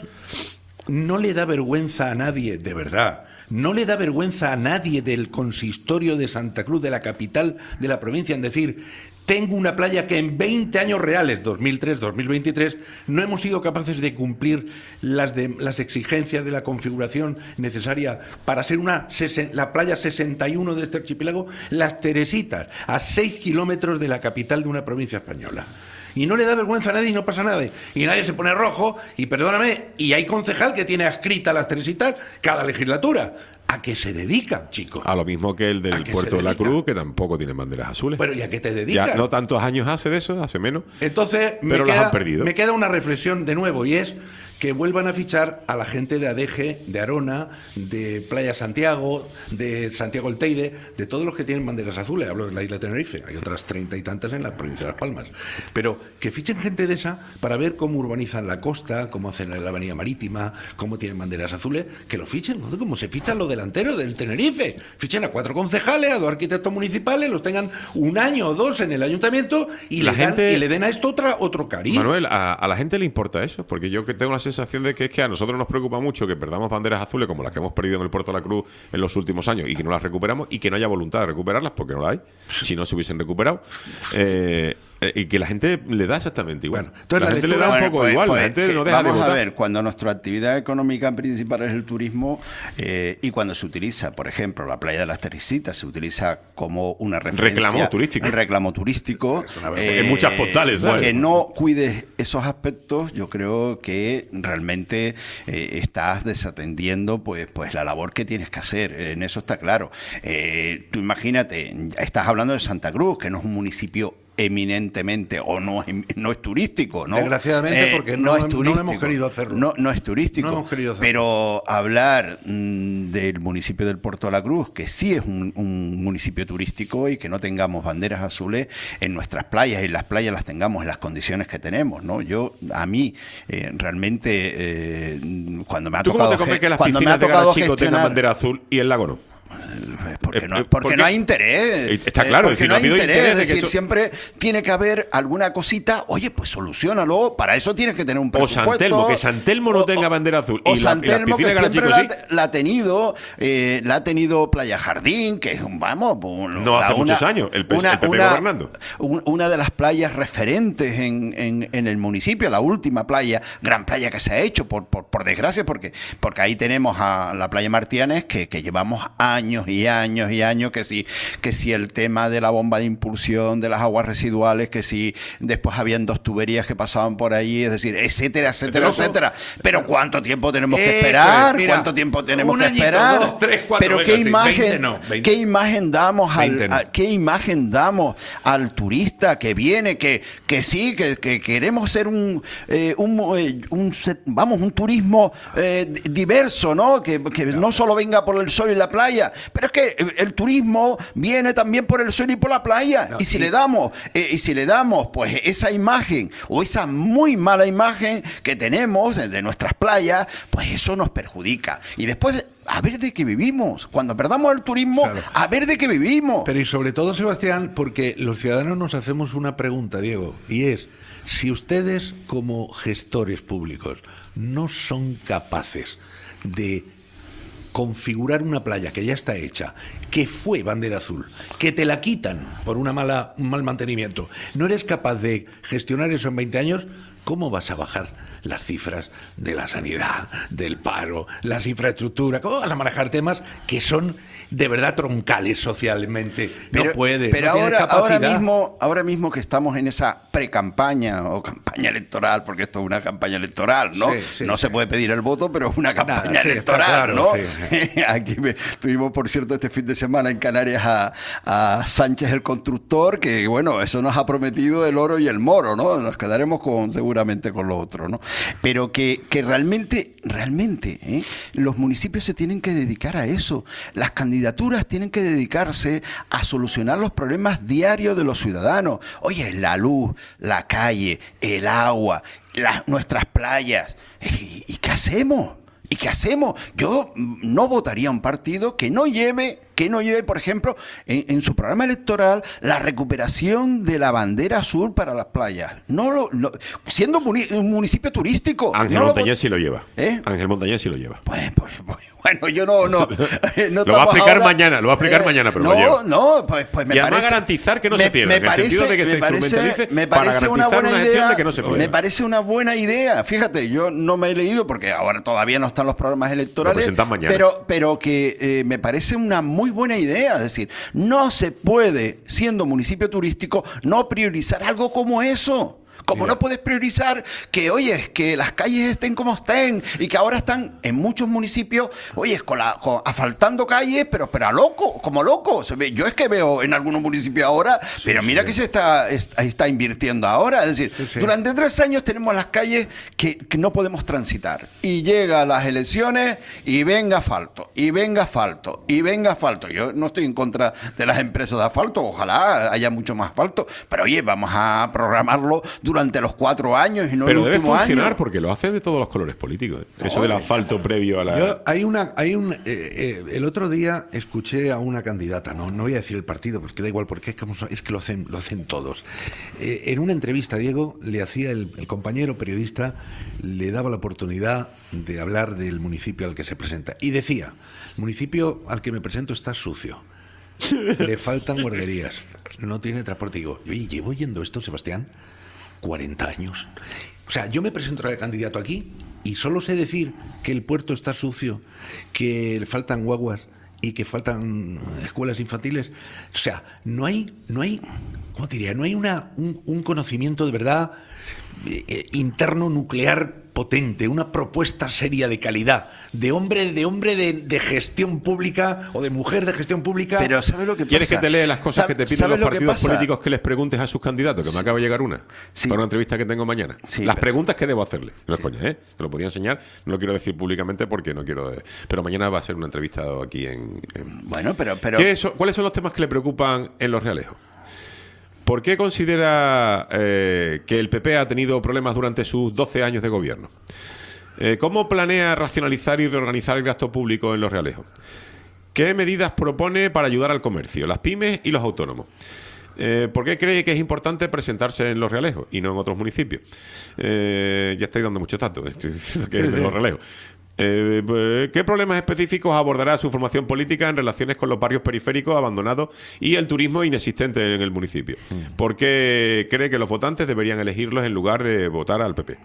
no le da vergüenza a nadie, de verdad. No le da vergüenza a nadie del consistorio de Santa Cruz, de la capital de la provincia, en decir, tengo una playa que en veinte años reales, dos mil tres, dos mil veintitrés, no hemos sido capaces de cumplir las, de, las exigencias de la configuración necesaria para ser una sesen- la playa sesenta y uno de este archipiélago, Las Teresitas, a seis kilómetros de la capital de una provincia española. Y no le da vergüenza a nadie y no pasa nada. Y nadie se pone rojo, y perdóname, y hay concejal que tiene adscrita Las Teresitas cada legislatura. ¿A qué se dedica, chico? A lo mismo que el ¿A del qué Puerto se de la dedica? Cruz, que tampoco tiene banderas azules. Bueno, ¿y a qué te dedicas? Ya no tantos años hace de eso, hace menos. Entonces, me Pero las queda, han perdido. me queda una reflexión de nuevo, y es que vuelvan a fichar a la gente de Adeje, de Arona, de Playa Santiago, de Santiago el Teide, de todos los que tienen banderas azules. Hablo de la isla de Tenerife, hay otras treinta y tantas en la provincia de Las Palmas. Pero que fichen gente de esa para ver cómo urbanizan la costa, cómo hacen la avenida marítima, cómo tienen banderas azules, que lo fichen, ¿no? Como se fichan los delanteros del Tenerife. Fichen a cuatro concejales, a dos arquitectos municipales, los tengan un año o dos en el ayuntamiento y, La le, dan- gente- y le den a esto otra, otro cariz. Manuel, a, a la gente le importa eso, porque yo que tengo la sensación de que es que a nosotros nos preocupa mucho que perdamos banderas azules como las que hemos perdido en el Puerto de la Cruz en los últimos años y que no las recuperamos y que no haya voluntad de recuperarlas porque no la hay, si no se hubiesen recuperado. Eh, eh, y que la gente le da exactamente igual. Bueno, entonces la, la gente le lectura- da un Bueno, poco pues- igual, pues la gente que no deja de vamos votar. a ver, cuando nuestra actividad económica principal es el turismo eh, y cuando se utiliza, por ejemplo, la playa de las Teresitas, se utiliza como una referencia. Reclamo turístico. Un reclamo turístico. Es una vergüenza. En muchas postales, ¿sabes? Que no cuides esos aspectos, yo creo que realmente eh, estás desatendiendo pues, pues la labor que tienes que hacer. En eso está claro. Eh, tú imagínate, estás hablando de Santa Cruz, que no es un municipio eminentemente o no es, no es turístico, ¿no? Desgraciadamente, porque no es hem- no turístico. hemos querido hacerlo. No, no es turístico. No hemos querido hacerlo. Pero hablar mm, del municipio del Puerto de la Cruz, que sí es un, un municipio turístico y que no tengamos banderas azules en nuestras playas y las playas las tengamos en las condiciones que tenemos, ¿no? Yo, a mí, eh, realmente, eh, cuando me ha ¿Tú cómo tocado te comes ge- que las cuando me piscinas ha de tocado Garachico tengan gestionar- bandera azul y el lago no? Pues Porque Eh, no, eh, porque porque- no hay interés. Eh, está claro, porque es decir, no no ha hay habido interés. interés Es de que decir, eso- siempre tiene que haber alguna cosita. Oye, pues solucionalo. Para eso tienes que tener un O presupuesto. San Telmo, que San Telmo no O- tenga o- bandera azul. O y la, San y la Telmo, que piscina siempre Garachico la, sí. la ha tenido, eh, la ha tenido Playa Jardín, que es un, vamos, un- No hace una- muchos años, el P- el P P gobernando. un- una de las playas referentes en, en- en el municipio, la última playa, gran playa que se ha hecho, por, por, por desgracia, porque, porque ahí tenemos a la playa Martianes, que, que llevamos años y años y años, que si, que si el tema de la bomba de impulsión, de las aguas residuales, que si después habían dos tuberías que pasaban por ahí, es decir, etcétera, etcétera, Loco. etcétera. Pero ¿cuánto tiempo tenemos que Eso esperar? es, mira, ¿Cuánto tiempo tenemos un que añito, esperar? dos, tres, cuatro, Pero venga, qué sí, imagen, veinte no, veinte. qué imagen damos al, veinte no. a- qué imagen damos al turista que viene, que, que sí, que, que queremos ser un, eh, un, eh, un se- vamos, un turismo eh, di- diverso, ¿no? Que, que no solo venga por el sol y la playa, pero es que el, el turismo viene también por el sol y por la playa. No, y si y- le damos, eh, y si le damos, pues esa imagen o esa muy mala imagen que tenemos de de nuestras playas, pues eso nos perjudica. Y después, a ver de qué vivimos. Cuando perdamos el turismo, Claro. a ver de qué vivimos. Pero y sobre todo, Sebastián, porque los ciudadanos nos hacemos una pregunta, Diego, y es, si ustedes como gestores públicos no son capaces de configurar una playa que ya está hecha, que fue bandera azul, que te la quitan por una mala, un mal mantenimiento, no eres capaz de gestionar eso en veinte años, ¿cómo vas a bajar las cifras de la sanidad, del paro, las infraestructuras? ¿Cómo vas a manejar temas que son de verdad troncales socialmente? Pero, no puedes, pero no tienes ahora, ahora capacidad. mismo, ahora mismo que estamos en esa pre-campaña o campaña electoral, porque esto es una campaña electoral, ¿no? Sí, sí, no sí. se puede pedir el voto, pero es una campaña Nada, sí, está electoral, claro, ¿no? sí. Aquí me- tuvimos, por cierto, este fin de semana en Canarias a, a Sánchez el constructor, que bueno, eso nos ha prometido el oro y el moro, ¿no? Nos quedaremos con seguramente con lo otro, ¿no? Pero que, que realmente, realmente, ¿eh? Los municipios se tienen que dedicar a eso. Las candidaturas tienen que dedicarse a solucionar los problemas diarios de los ciudadanos. Oye, la luz, la calle, el agua, las, nuestras playas. ¿Y, y qué hacemos? ¿Y qué hacemos? Yo mm, no votaría a un partido que no lleve, que no lleve, por ejemplo, en, en su programa electoral la recuperación de la bandera azul para las playas. No lo, lo- siendo muni- un municipio turístico. Ángel no lo Montañés sí lo lleva. ¿Eh? Ángel Montañés sí lo lleva. Pues, pues, pues, bueno, yo no, no, no Lo va a estamos explicar ahora- mañana, lo va a explicar mañana, pero no, lo lleva. no, pues, pues me Y además parece garantizar que no me- se pierda, me en el sentido de que me se parece- instrumentalice me para parece una garantizar buena una gestión idea, de que no se pierda. me parece una buena idea. Fíjate, yo no me he leído porque ahora todavía no están los programas electorales, Lo presentan mañana. pero pero que eh, me parece una muy buena idea, es decir, no se puede, siendo municipio turístico, no priorizar algo como eso. Como Mira. no puedes priorizar que, oye, que las calles estén como estén y que ahora están en muchos municipios, oye, con la, con- asfaltando calles, pero, pero a loco, como loco. Se ve- Yo es que veo en algunos municipios ahora, pero mira que se está, está, está invirtiendo ahora. Es decir, Sí, sí. durante tres años tenemos las calles que, que no podemos transitar. Y llega las elecciones y venga asfalto, y venga asfalto, y venga asfalto. Yo no estoy en contra de las empresas de asfalto, ojalá haya mucho más asfalto, pero oye, vamos a programarlo durante los cuatro años y no Pero el debe último funcionar año. porque lo hacen de todos los colores políticos. ¿eh? Eso Oye. del asfalto previo a la... Yo- hay una, hay un, eh, eh, el otro día escuché a una candidata, no, no voy a decir el partido porque da igual, porque es que, es que lo hacen, lo hacen todos. Eh, en una entrevista, Diego, le hacía el, el compañero periodista, le daba la oportunidad de hablar del municipio al que se presenta y decía: el municipio al que me presento está sucio, le faltan guarderías, no tiene transporte. Y digo, oye, llevo oyendo esto, Sebastián, cuarenta años. O sea, yo me presento de candidato aquí y solo sé decir que el puerto está sucio, que le faltan guaguas y que faltan escuelas infantiles. O sea, no hay, no hay, ¿cómo diría? No hay una, un, un conocimiento de verdad eh, eh, interno nuclear potente, una propuesta seria de calidad, de hombre, de hombre de, de gestión pública o de mujer de gestión pública. Pero ¿sabes lo que pasa? ¿Quieres que te lea las cosas que te piden ¿Sabes los lo que partidos pasa? políticos que les preguntes a sus candidatos? Que me acaba de llegar una. Sí. Para una entrevista que tengo mañana. Sí, las pero- preguntas que debo hacerle. No es coña, ¿eh? Te lo podía enseñar. No lo quiero decir públicamente porque no quiero... eh, Pero mañana va a ser una entrevista aquí en... en- Bueno, pero... pero ¿Qué so- ¿Cuáles son los temas que le preocupan en Los Realejos? ¿Por qué considera eh, que el P P ha tenido problemas durante sus doce años de gobierno? Eh, ¿Cómo planea racionalizar y reorganizar el gasto público en Los Realejos? ¿Qué medidas propone para ayudar al comercio, las pymes y los autónomos? Eh, ¿Por qué cree que es importante presentarse en Los Realejos y no en otros municipios? Eh, ya estáis dando muchos datos, que es de Los Realejos. Eh, ¿Qué problemas específicos abordará su formación política en relaciones con los barrios periféricos abandonados y el turismo inexistente en el municipio? ¿Por qué cree que los votantes deberían elegirlos en lugar de votar al P P?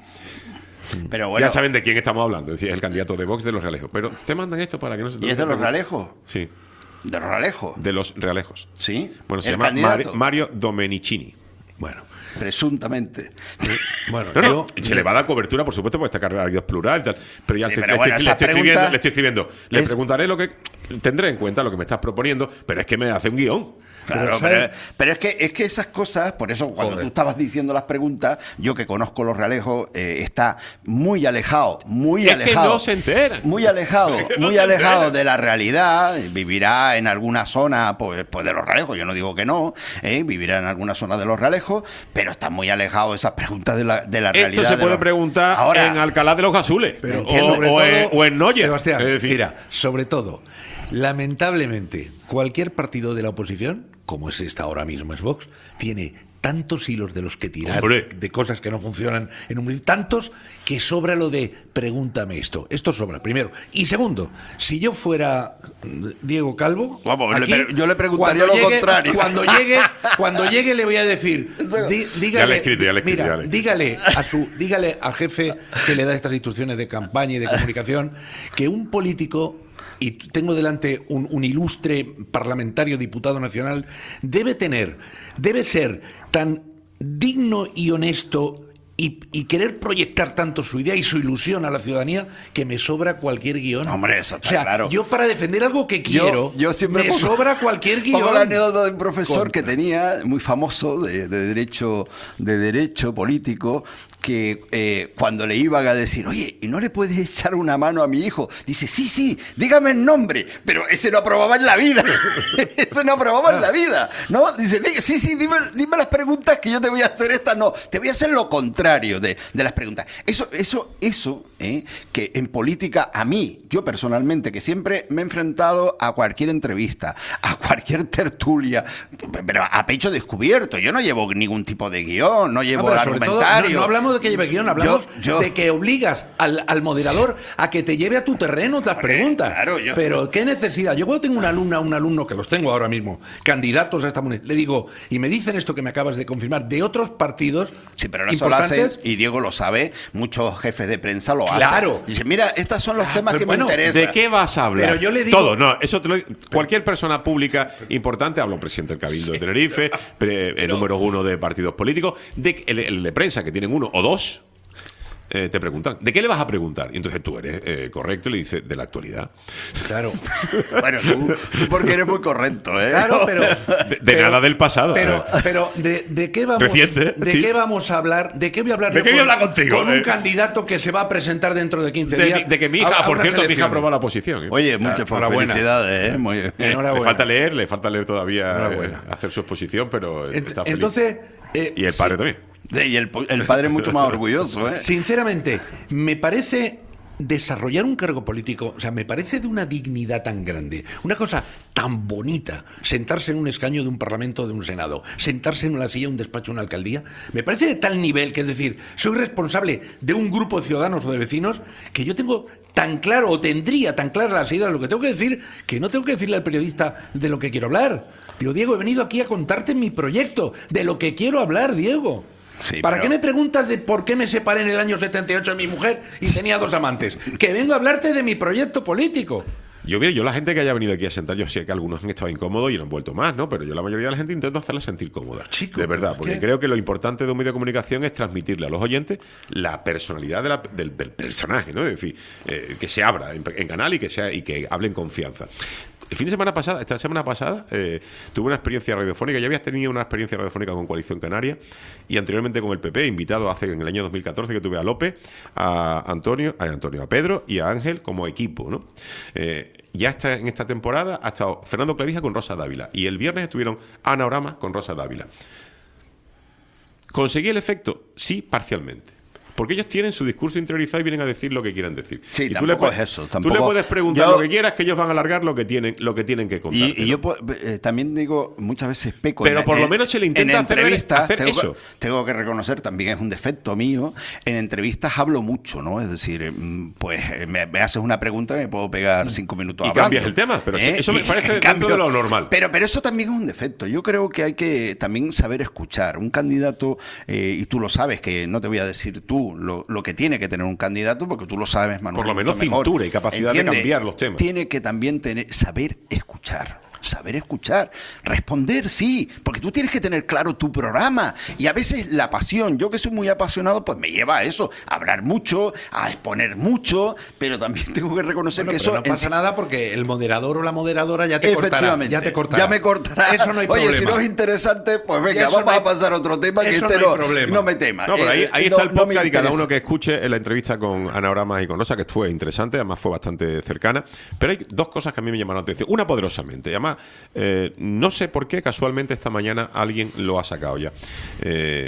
Pero bueno, ya saben de quién estamos hablando, es decir, el candidato de Vox de Los Realejos. Pero te mandan esto para que no se te ¿y es de Los Realejos? Sí. ¿De Los Realejos? De Los Realejos. Sí. Bueno, se ¿El llama candidato? Mar- Mario Domenicini. Bueno, presuntamente. Bueno, no, no, yo- se le va a dar cobertura, por supuesto, porque esta carrera es plural y tal. Pero ya Sí, te- pero le, bueno, estoy, esa le estoy pregunta escribiendo, le estoy escribiendo. Le es- preguntaré lo que tendré en cuenta, lo que me estás proponiendo, pero es que me hace un guión. Claro, ¿sabes? pero, pero es que es que esas cosas, por eso cuando Joder. tú estabas diciendo las preguntas, yo que conozco Los Realejos, eh, está muy alejado, muy Es que alejado. no se enteran. Muy alejado, Es que no muy se alejado enteran. de la realidad. Vivirá en alguna zona pues, pues de Los Realejos, yo no digo que no, eh, vivirá en alguna zona de Los Realejos, pero está muy alejado esas preguntas de la, de la realidad. Esto se de puede los- preguntar Ahora, en Alcalá de los Azules. Pero o, que sobre o todo, en, o en Noyer. Sebastián, Es decir, mira, sobre todo, lamentablemente, cualquier partido de la oposición, como es esta ahora mismo, es Vox, tiene tantos hilos de los que tirar, Hombre. de cosas que no funcionan en un municipio, tantos que sobra lo de pregúntame esto. Esto sobra, primero. Y segundo, si yo fuera Diego Calvo, Vamos, le aquí, pre- yo le preguntaría cuando lo llegue- contrario. Cuando llegue, cuando llegue le voy a decir, di- dígale, Ya le he escrito, ya le he escrito, mira, ya le he escrito. dígale a su, dígale al jefe que le da estas instrucciones de campaña y de comunicación que un político, y tengo delante un, un ilustre parlamentario, diputado nacional, debe tener, debe ser tan digno y honesto y, y querer proyectar tanto su idea y su ilusión a la ciudadanía que me sobra cualquier guión. Hombre, eso está o sea, claro. yo para defender algo que quiero, Yo, yo siempre me pongo- sobra cualquier guión. Pongo la anécdota de un profesor Con- que tenía, muy famoso, de, de derecho de derecho político, que eh, cuando le iban a decir, oye, ¿y no le puedes echar una mano a mi hijo? Dice, sí, sí, dígame el nombre. Pero ese no aprobaba en la vida. Ese no aprobaba en la vida. ¿No? Dice, "Diga, sí, sí, dime, dime las preguntas que yo te voy a hacer estas. No, te voy a hacer lo contrario de, de las preguntas. Eso, eso, eso, eh, que en política, a mí, yo personalmente, que siempre me he enfrentado a cualquier entrevista, a cualquier tertulia, pero a pecho descubierto. Yo no llevo ningún tipo de guión, no llevo No, pero sobre todo, argumentario. no, no hablamos de que lleve guión, hablamos Yo- yo- de que obligas al, al moderador a que te lleve a tu terreno las Hombre, preguntas. claro, yo- Pero qué necesidad. Yo cuando tengo una alumna, un alumno, que los tengo ahora mismo, candidatos a esta moneda, le digo, y me dicen esto que me acabas de confirmar, de otros partidos Sí, pero eso lo hacen, importantes. y Diego lo sabe, muchos jefes de prensa lo hacen. Claro. Dice, mira, estos son los Ah, temas pero que bueno, me interesan. ¿de qué vas a hablar? Pero yo le digo- Todo, no, eso te lo cualquier persona pública importante, hablo presidente del Cabildo de Tenerife, pre- el número uno de partidos políticos, de, el, el de prensa, que tienen uno o dos, eh, te preguntan, ¿de qué le vas a preguntar? Y entonces tú eres eh, correcto y le dices, de la actualidad. Claro. Bueno, tú, tú porque eres muy correcto, ¿eh? Claro, pero. De, de pero- nada del pasado. Pero, pero ¿de, de qué vamos Reciente, ¿de sí. qué vamos a hablar? ¿De qué voy a hablar? ¿De yo qué voy a con- hablar contigo? Con un Eh. candidato que se va a presentar dentro de quince de, días. de que mi hija, a- a por unas cierto, mi hija elecciones. aprobó la oposición. ¿eh? Oye, muchas enhorabuena. felicidades, ¿eh? Muy bien. Eh, enhorabuena. le falta leer, le falta leer todavía, Enhorabuena. eh, hacer su exposición, pero Ent- está feliz. Entonces. eh, Y el padre sí. también. Sí, y el, el padre es mucho más orgulloso, ¿eh? Sinceramente, me parece desarrollar un cargo político, o sea, me parece de una dignidad tan grande, una cosa tan bonita, sentarse en un escaño de un parlamento o de un senado, sentarse en una silla de un despacho de una alcaldía, me parece de tal nivel que, es decir, soy responsable de un grupo de ciudadanos o de vecinos que yo tengo tan claro, o tendría tan claras las ideas de lo que tengo que decir, que no tengo que decirle al periodista de lo que quiero hablar. Digo, Diego, he venido aquí a contarte mi proyecto, de lo que quiero hablar, Diego. Sí, ¿Para pero- qué me preguntas de por qué me separé en el año setenta y ocho de mi mujer y tenía dos amantes? Que vengo a hablarte de mi proyecto político. Yo, mire, yo la gente que haya venido aquí a sentar, yo sé que algunos han estado incómodos y no han vuelto más, ¿no? Pero yo la mayoría de la gente intento hacerla sentir cómoda. Chico, de verdad, es porque que- creo que lo importante de un medio de comunicación es transmitirle a los oyentes la personalidad de la- del, del personaje, ¿no? Es decir, eh, que se abra en, en canal y que sea y que hable en confianza. El fin de semana pasada, esta semana pasada, eh, tuve una experiencia radiofónica. Ya habías tenido una experiencia radiofónica con Coalición Canaria y anteriormente con el P P, invitado hace en el año dos mil catorce que tuve a López, a Antonio, a Antonio, a Pedro y a Ángel como equipo, ¿no? Eh, ya está en esta temporada ha estado Fernando Clavija con Rosa Dávila y el viernes estuvieron Ana Orama con Rosa Dávila. ¿Conseguí el efecto? Sí, parcialmente. Porque ellos tienen su discurso interiorizado y vienen a decir lo que quieran decir. Sí, y tú tampoco le puedes, es eso. Tú Tampoco, le puedes preguntar yo, lo que quieras, que ellos van a alargar lo que tienen, lo que tienen que contar. Y, y yo eh, también digo, muchas veces peco. Pero en, por lo en, menos se le intenta en hacer, entrevistas, hacer tengo, eso. Que, tengo que reconocer, también es un defecto mío, en entrevistas hablo mucho, ¿no? Es decir, pues me, me haces una pregunta y me puedo pegar cinco minutos y hablando. cambias el tema, pero ¿Eh? eso me Y, parece dentro cambio, de lo normal. Pero, pero eso también es un defecto. Yo creo que hay que también saber escuchar. Un candidato, eh, y tú lo sabes, que no te voy a decir tú lo, lo que tiene que tener un candidato, porque tú lo sabes, Manuel. Por lo menos mucho mejor. cintura y capacidad ¿Entiende? de cambiar los temas. Tiene que también tener, saber escuchar. Saber escuchar, responder, sí, porque tú tienes que tener claro tu programa y a veces la pasión, yo que soy muy apasionado, pues me lleva a eso, a hablar mucho, a exponer mucho, pero también tengo que reconocer Bueno, que pero eso... no pasa en... nada porque el moderador o la moderadora ya te cortará. Ya te cortará. Ya me cortará. Eso no hay Oye, problema. si no es interesante, pues venga, Eso vamos no hay- a pasar a otro tema que eso este no hay no, problema. no me tema. No, pero ahí, Eh, ahí no- está el no me podcast y cada interesa. uno que escuche la entrevista con Ana Oramas y con Rosa, que fue interesante, además fue bastante cercana. Pero hay dos cosas que a mí me llamaron la atención. Una poderosamente. Y además, eh, no sé por qué casualmente esta mañana alguien lo ha sacado ya. Eh,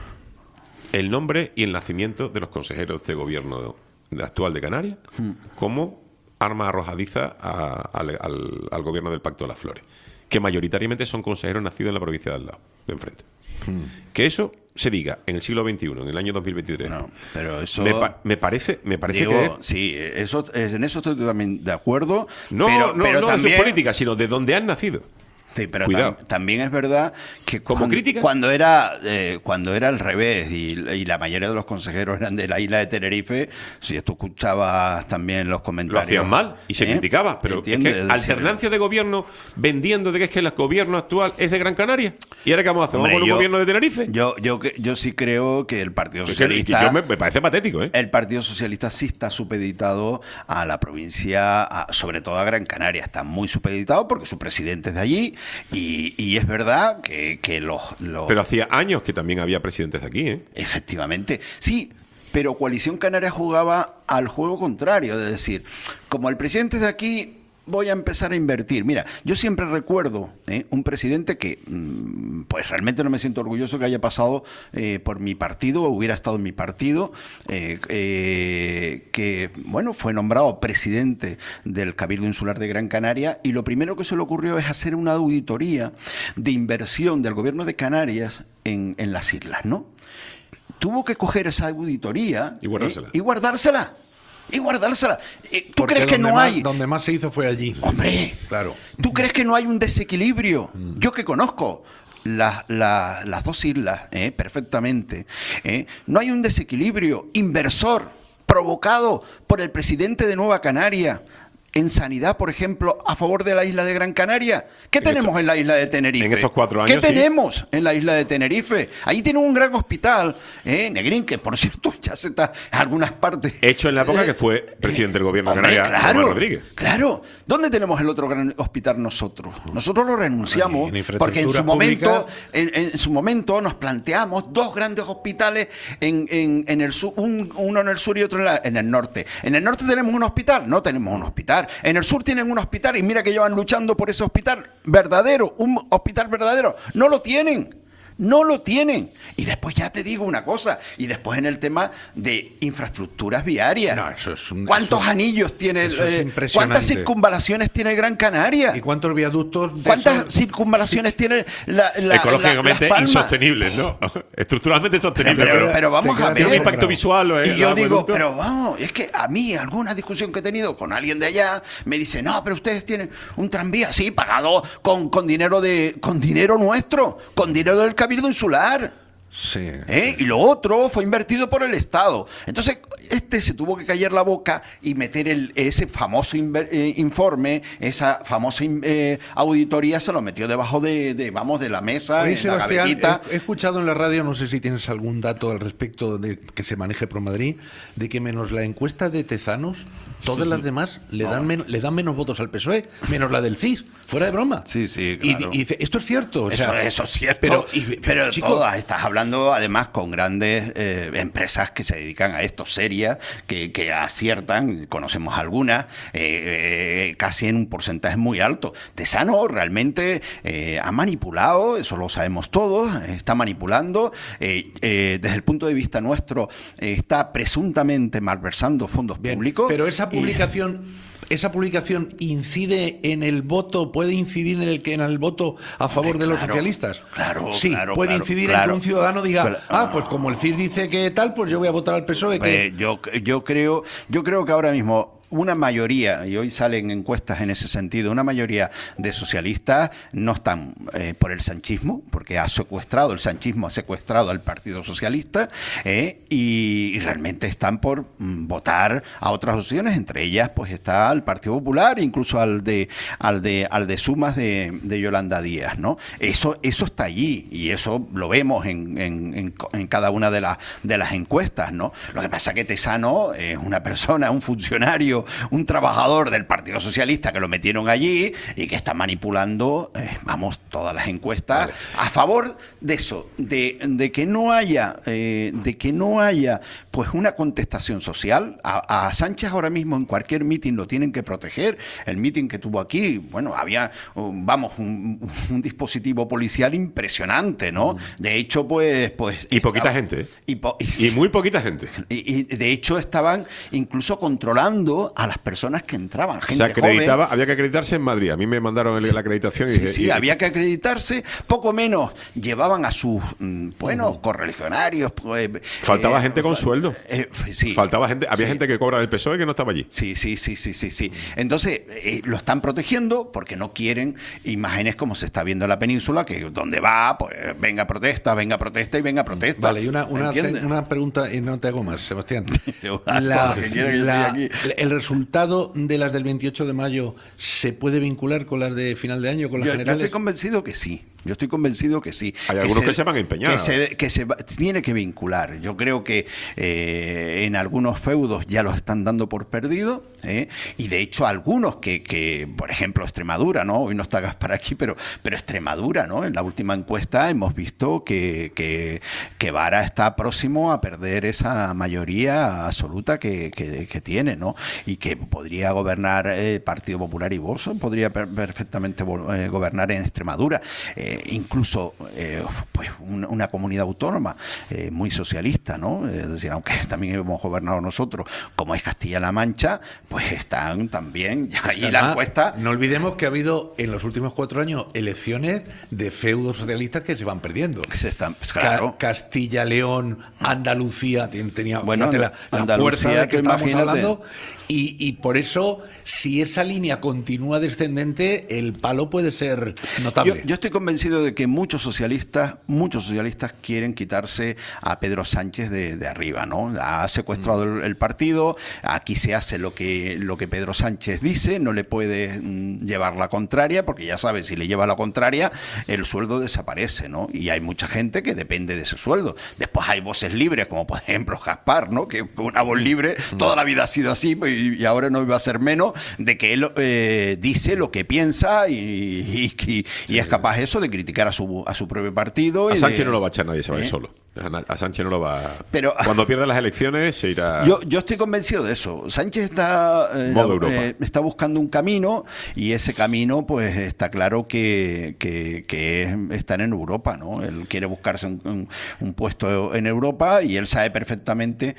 el nombre y el nacimiento de los consejeros de este gobierno actual de Canarias como arma arrojadiza a- al, al- al gobierno del Pacto de las Flores, que mayoritariamente son consejeros nacidos en la provincia de al lado, de enfrente. Que eso se diga en el siglo veintiuno, en el año dos mil veintitrés. No, pero eso... Me, pa- me parece, me parece Digo, que es- sí, eso, en eso estoy también de acuerdo. no, pero, no, pero no también, de su política, sino de donde han nacido. Sí, pero Cuidado. tam- también es verdad que ¿Como cuando, crítica? cuando era eh, cuando era al revés y, y la mayoría de los consejeros eran de la isla de Tenerife, si tú escuchabas también los Lo comentarios... hacían mal y se ¿eh? criticaba, pero es ¿Entiendes? que Es decir, alternancia de gobierno vendiendo de que es que el gobierno actual es de Gran Canaria. ¿Y ahora qué vamos a hacer? ¿Vamos hombre, con un yo- gobierno de Tenerife? Yo, yo, que- yo sí creo que el Partido Es que- Socialista... yo me, me parece patético, ¿eh? El Partido Socialista sí está supeditado a la provincia, a- sobre todo a Gran Canaria. Está muy supeditado porque su presidente es de allí y, y es verdad que, que los, los... Pero hacía años que también había presidentes de aquí, ¿eh? Efectivamente, sí, pero Coalición Canaria jugaba al juego contrario, es decir, como el presidente es de aquí, voy a empezar a invertir. Mira, yo siempre recuerdo ¿eh? un presidente que, mm, pues realmente no me siento orgulloso que haya pasado eh, por mi partido, o hubiera estado en mi partido, eh, eh, que, bueno, fue nombrado presidente del Cabildo Insular de Gran Canaria y lo primero que se le ocurrió es hacer una auditoría de inversión del gobierno de Canarias en, en las islas, ¿no? Tuvo que coger esa auditoría Y guardársela. ¿eh? y guardársela. Y guardársela. Eh, ¿Tú Porque crees que donde no más- hay? Donde más se hizo fue allí. Hombre, Claro. ¿tú crees que no hay un desequilibrio? Yo que conozco la- la- las dos islas eh, perfectamente, eh, no hay un desequilibrio inversor provocado por el presidente de Nueva Canaria en sanidad, por ejemplo, a favor de la isla de Gran Canaria. ¿Qué En tenemos estos- en la isla de Tenerife? en estos cuatro ¿Qué años, sí. tenemos en la isla de Tenerife? Ahí tienen un gran hospital, eh, Negrín, que por cierto ya se está en algunas partes. Hecho en la época Eh, que fue presidente del gobierno de Hombre, Canarias, claro, Román Rodríguez. claro. ¿Dónde tenemos el otro gran hospital nosotros? Nosotros lo renunciamos en infraestructura porque en su pública- momento, en, en su momento nos planteamos dos grandes hospitales en, en- en el sur, un- uno en el sur y otro en, la- en el norte. En el norte tenemos un hospital, no tenemos un hospital. En el sur tienen un hospital y mira que llevan luchando por ese hospital verdadero, un hospital verdadero. No lo tienen. No lo tienen. Y después ya te digo una cosa, y después en el tema de infraestructuras viarias. No, eso es un- ¿Cuántos eso- anillos tiene? eso es eh, impresionante. ¿Cuántas circunvalaciones tiene Gran Canaria? ¿Y cuántos viaductos de ¿Cuántas esos- circunvalaciones tiene la, la Ecológicamente la- Las Palmas? insostenibles, ¿no? Estructuralmente sosostenibles. Pero, Pero, pero vamos te a quedas tiene un ver. impacto visual. ¿eh? Y yo el digo, acueducto. pero vamos, es que a mí alguna discusión que he tenido con alguien de allá me dice, no, pero ustedes tienen un tranvía, sí, pagado con, con dinero de, con dinero nuestro, con dinero del Cabildo Insular. Sí. ¿Eh? Y lo otro fue invertido por el Estado. Entonces, este se tuvo que callar la boca y meter el, ese famoso inver- eh, informe, esa famosa in- eh, auditoría, se lo metió debajo de, de, vamos, de la mesa, Oye, en la Sebastián, gavetita. he, he escuchado en la radio, no sé si tienes algún dato al respecto de que se maneje por Madrid, de que menos la encuesta de Tezanos, todas las demás le dan, men- le dan menos votos al P S O E, menos la del C I S, fuera de broma. Sí, sí, Y- claro. Y, dice, esto es cierto. O Eso, sea, eso es cierto. Pero, Pero, y- pero, chico, todas estás hablando hablando además con grandes eh, empresas que se dedican a esto, serias, que, que aciertan, conocemos algunas, eh, eh, casi en un porcentaje muy alto. Tesano realmente eh, ha manipulado, eso lo sabemos todos, está manipulando, eh, eh, desde el punto de vista nuestro, eh, está presuntamente malversando fondos Bien, públicos. pero esa y- publicación... ¿Esa publicación incide en el voto, puede incidir en el que en el voto a favor Hombre, de los claro, socialistas? claro, Sí, claro, puede claro, incidir en claro. que un ciudadano diga, Claro. ah, pues como el C I S dice que tal, pues yo voy a votar al P S O E. Que... Eh, yo, yo creo, yo creo que ahora mismo una mayoría, y hoy salen encuestas en ese sentido, una mayoría de socialistas no están eh, por el sanchismo, porque ha secuestrado, el sanchismo ha secuestrado al Partido Socialista, eh, y, y realmente están por mm, votar a otras opciones, entre ellas pues está el Partido Popular, incluso al de al de al de Sumas de, de Yolanda Díaz, ¿no? Eso eso está allí y eso lo vemos en, en, en, en cada una de las de las encuestas, ¿no? Lo que pasa es que Tesano es una persona, un funcionario, un trabajador del Partido Socialista que lo metieron allí y que está manipulando, eh, vamos, todas las encuestas Vale. a favor de eso, de, de que no haya, eh, de que no haya, pues una contestación social. A, a Sánchez ahora mismo en cualquier mitin lo tienen que proteger. El mitin que tuvo aquí, bueno, había, um, vamos, un, un dispositivo policial impresionante, ¿no? De hecho, pues, pues Y poquita estaba- gente, ¿eh? Y, po- y- Y muy poquita gente. y, y de hecho estaban incluso controlando a las personas que entraban, gente Se acreditaba, joven. había que acreditarse en Madrid. A mí me mandaron el- la acreditación y Sí, dije, sí, y- había que acreditarse, poco menos llevaban a sus, mm, bueno, correligionarios. Pues, faltaba eh, gente con fa- sueldo. eh, f- sí. Faltaba gente, había Sí. gente que cobra del P S O E que no estaba allí. Sí, sí, sí, sí, sí, sí. Entonces, eh, lo están protegiendo porque no quieren imágenes como se está viendo en la península, que donde va, pues venga protesta, venga protesta y venga protesta. Vale, y una, una, ¿Entiendes? una pregunta, y no te hago más, Sebastián. Ah, La- porque quiere que yo la- esté aquí. ¿El resultado de las del veintiocho de mayo se puede vincular con las de final de año, con las Yo, yo generales? estoy convencido que sí. Yo estoy convencido que sí. Hay algunos que se van a empeñar. Que se, que se va- tiene que vincular. Yo creo que eh, en algunos feudos ya los están dando por perdido, ¿eh? Y de hecho algunos que, que, por ejemplo, Extremadura, ¿no? Hoy no está Gaspar aquí, pero, pero Extremadura, ¿no? En la última encuesta hemos visto que, que, que Vara está próximo a perder esa mayoría absoluta que, que, que tiene, ¿no? Y que podría gobernar el Partido Popular y Vox, podría per- perfectamente vol- eh, gobernar en Extremadura. Eh, incluso eh, pues una, una comunidad autónoma eh, muy socialista, ¿no? Es decir, aunque también hemos gobernado nosotros, como es Castilla-La Mancha, pues están también, ya, y la Además, encuesta... No olvidemos que ha habido en los últimos cuatro años elecciones de feudos socialistas que se van perdiendo. que se están, pues, Ca- claro. Castilla, León, Andalucía, ten- tenía Bueno, fíjate la, la Andalucía, fuerza de la tú que estamos imagínate. hablando. Y, y por eso, si esa línea continúa descendente, el palo puede ser notable. Yo, yo estoy convencido de que muchos socialistas, muchos socialistas quieren quitarse a Pedro Sánchez de, de arriba, ¿no? Ha secuestrado el, el partido, aquí se hace lo que, lo que Pedro Sánchez dice, no le puede mm, llevar la contraria, porque ya sabes, si le lleva la contraria, el sueldo desaparece, ¿no? Y hay mucha gente que depende de ese sueldo. Después hay voces libres, como por ejemplo Gaspar, ¿no? Que una voz libre toda la vida ha sido así, y, y ahora no iba a ser menos, de que él eh, dice lo que piensa y, y, y- y es capaz eso de criticar a su, a su propio partido. A y Sánchez de- no lo va a echar nadie, se va a ir ¿Eh? solo. A Na- a Sánchez no lo va. Pero- Cuando pierda las elecciones se irá. Yo, yo estoy convencido de eso. Sánchez está, eh, Modo la- Europa. eh, está buscando un camino y ese camino, pues está claro que, que, que es estar en Europa, ¿no? Él quiere buscarse un, un- un puesto en Europa y él sabe perfectamente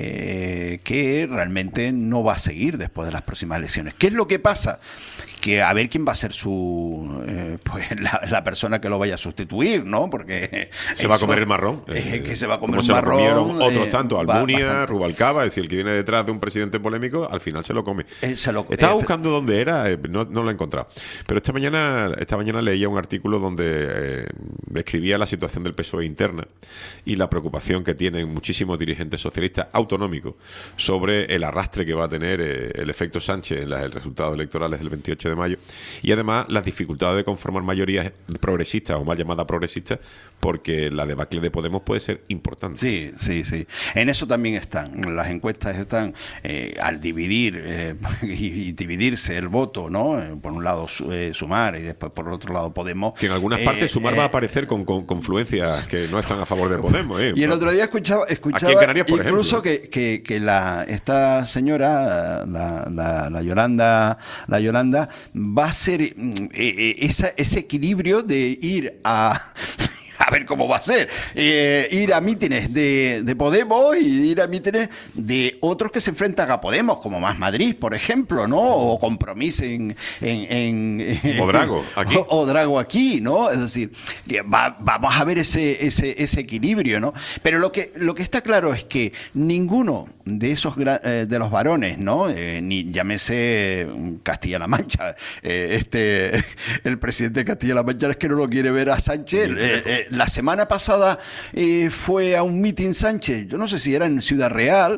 eh, que realmente no va a seguir después de las próximas elecciones. ¿Qué es lo que pasa? Que a ver quién va a ser su eh, pues la, la persona que lo vaya a sustituir, ¿no? Porque Se va a eso- comer el marrón. eh, que se va a comer Como un se lo marrón. comieron otros eh, tantos, va- Almunia, bastante. Rubalcaba, es decir, el que viene detrás de un presidente polémico, al final se lo come. Eh, se lo- Estaba eh, buscando dónde era, eh, no, no lo he encontrado. Pero esta mañana, esta mañana leía un artículo donde eh, describía la situación del P S O E interna y la preocupación que tienen muchísimos dirigentes socialistas autonómicos sobre el arrastre que va a tener eh, el efecto Sánchez en los resultados electorales del veintiocho de mayo y además las dificultades de conformar mayorías progresistas o mal llamadas progresistas porque la debacle de Podemos puede puede ser importante. Sí, sí, sí. En eso también están. Las encuestas están eh, al dividir eh, y, y dividirse el voto, ¿no? Eh, por un lado su, eh, Sumar y después por el otro lado Podemos. Que en algunas eh, partes Sumar eh, va a aparecer con, con confluencias que no están a favor de Podemos. ¿eh? Y el otro día escuchaba, escuchaba Aquí en Canarias, por incluso ejemplo. que, que, que la esta señora, la, la, la Yolanda, la Yolanda va a hacer eh, eh, esa, ese equilibrio de ir a a ver cómo va a ser, eh, ir a mítines de, de Podemos y ir a mítines de otros que se enfrentan a Podemos, como Más Madrid, por ejemplo, ¿no? O Compromís en... en, en O Drago, aquí. O, o Drago aquí, ¿no? Es decir, que va, vamos a ver ese, ese, ese equilibrio, ¿no? Pero lo que, lo que está claro es que ninguno de esos eh, de los varones, ¿no? Eh, ni llámese Castilla-La Mancha, eh, este el presidente de Castilla-La Mancha es que no lo quiere ver a Sánchez. Eh, eh, la semana pasada eh, fue a un mitin Sánchez, yo no sé si era en Ciudad Real,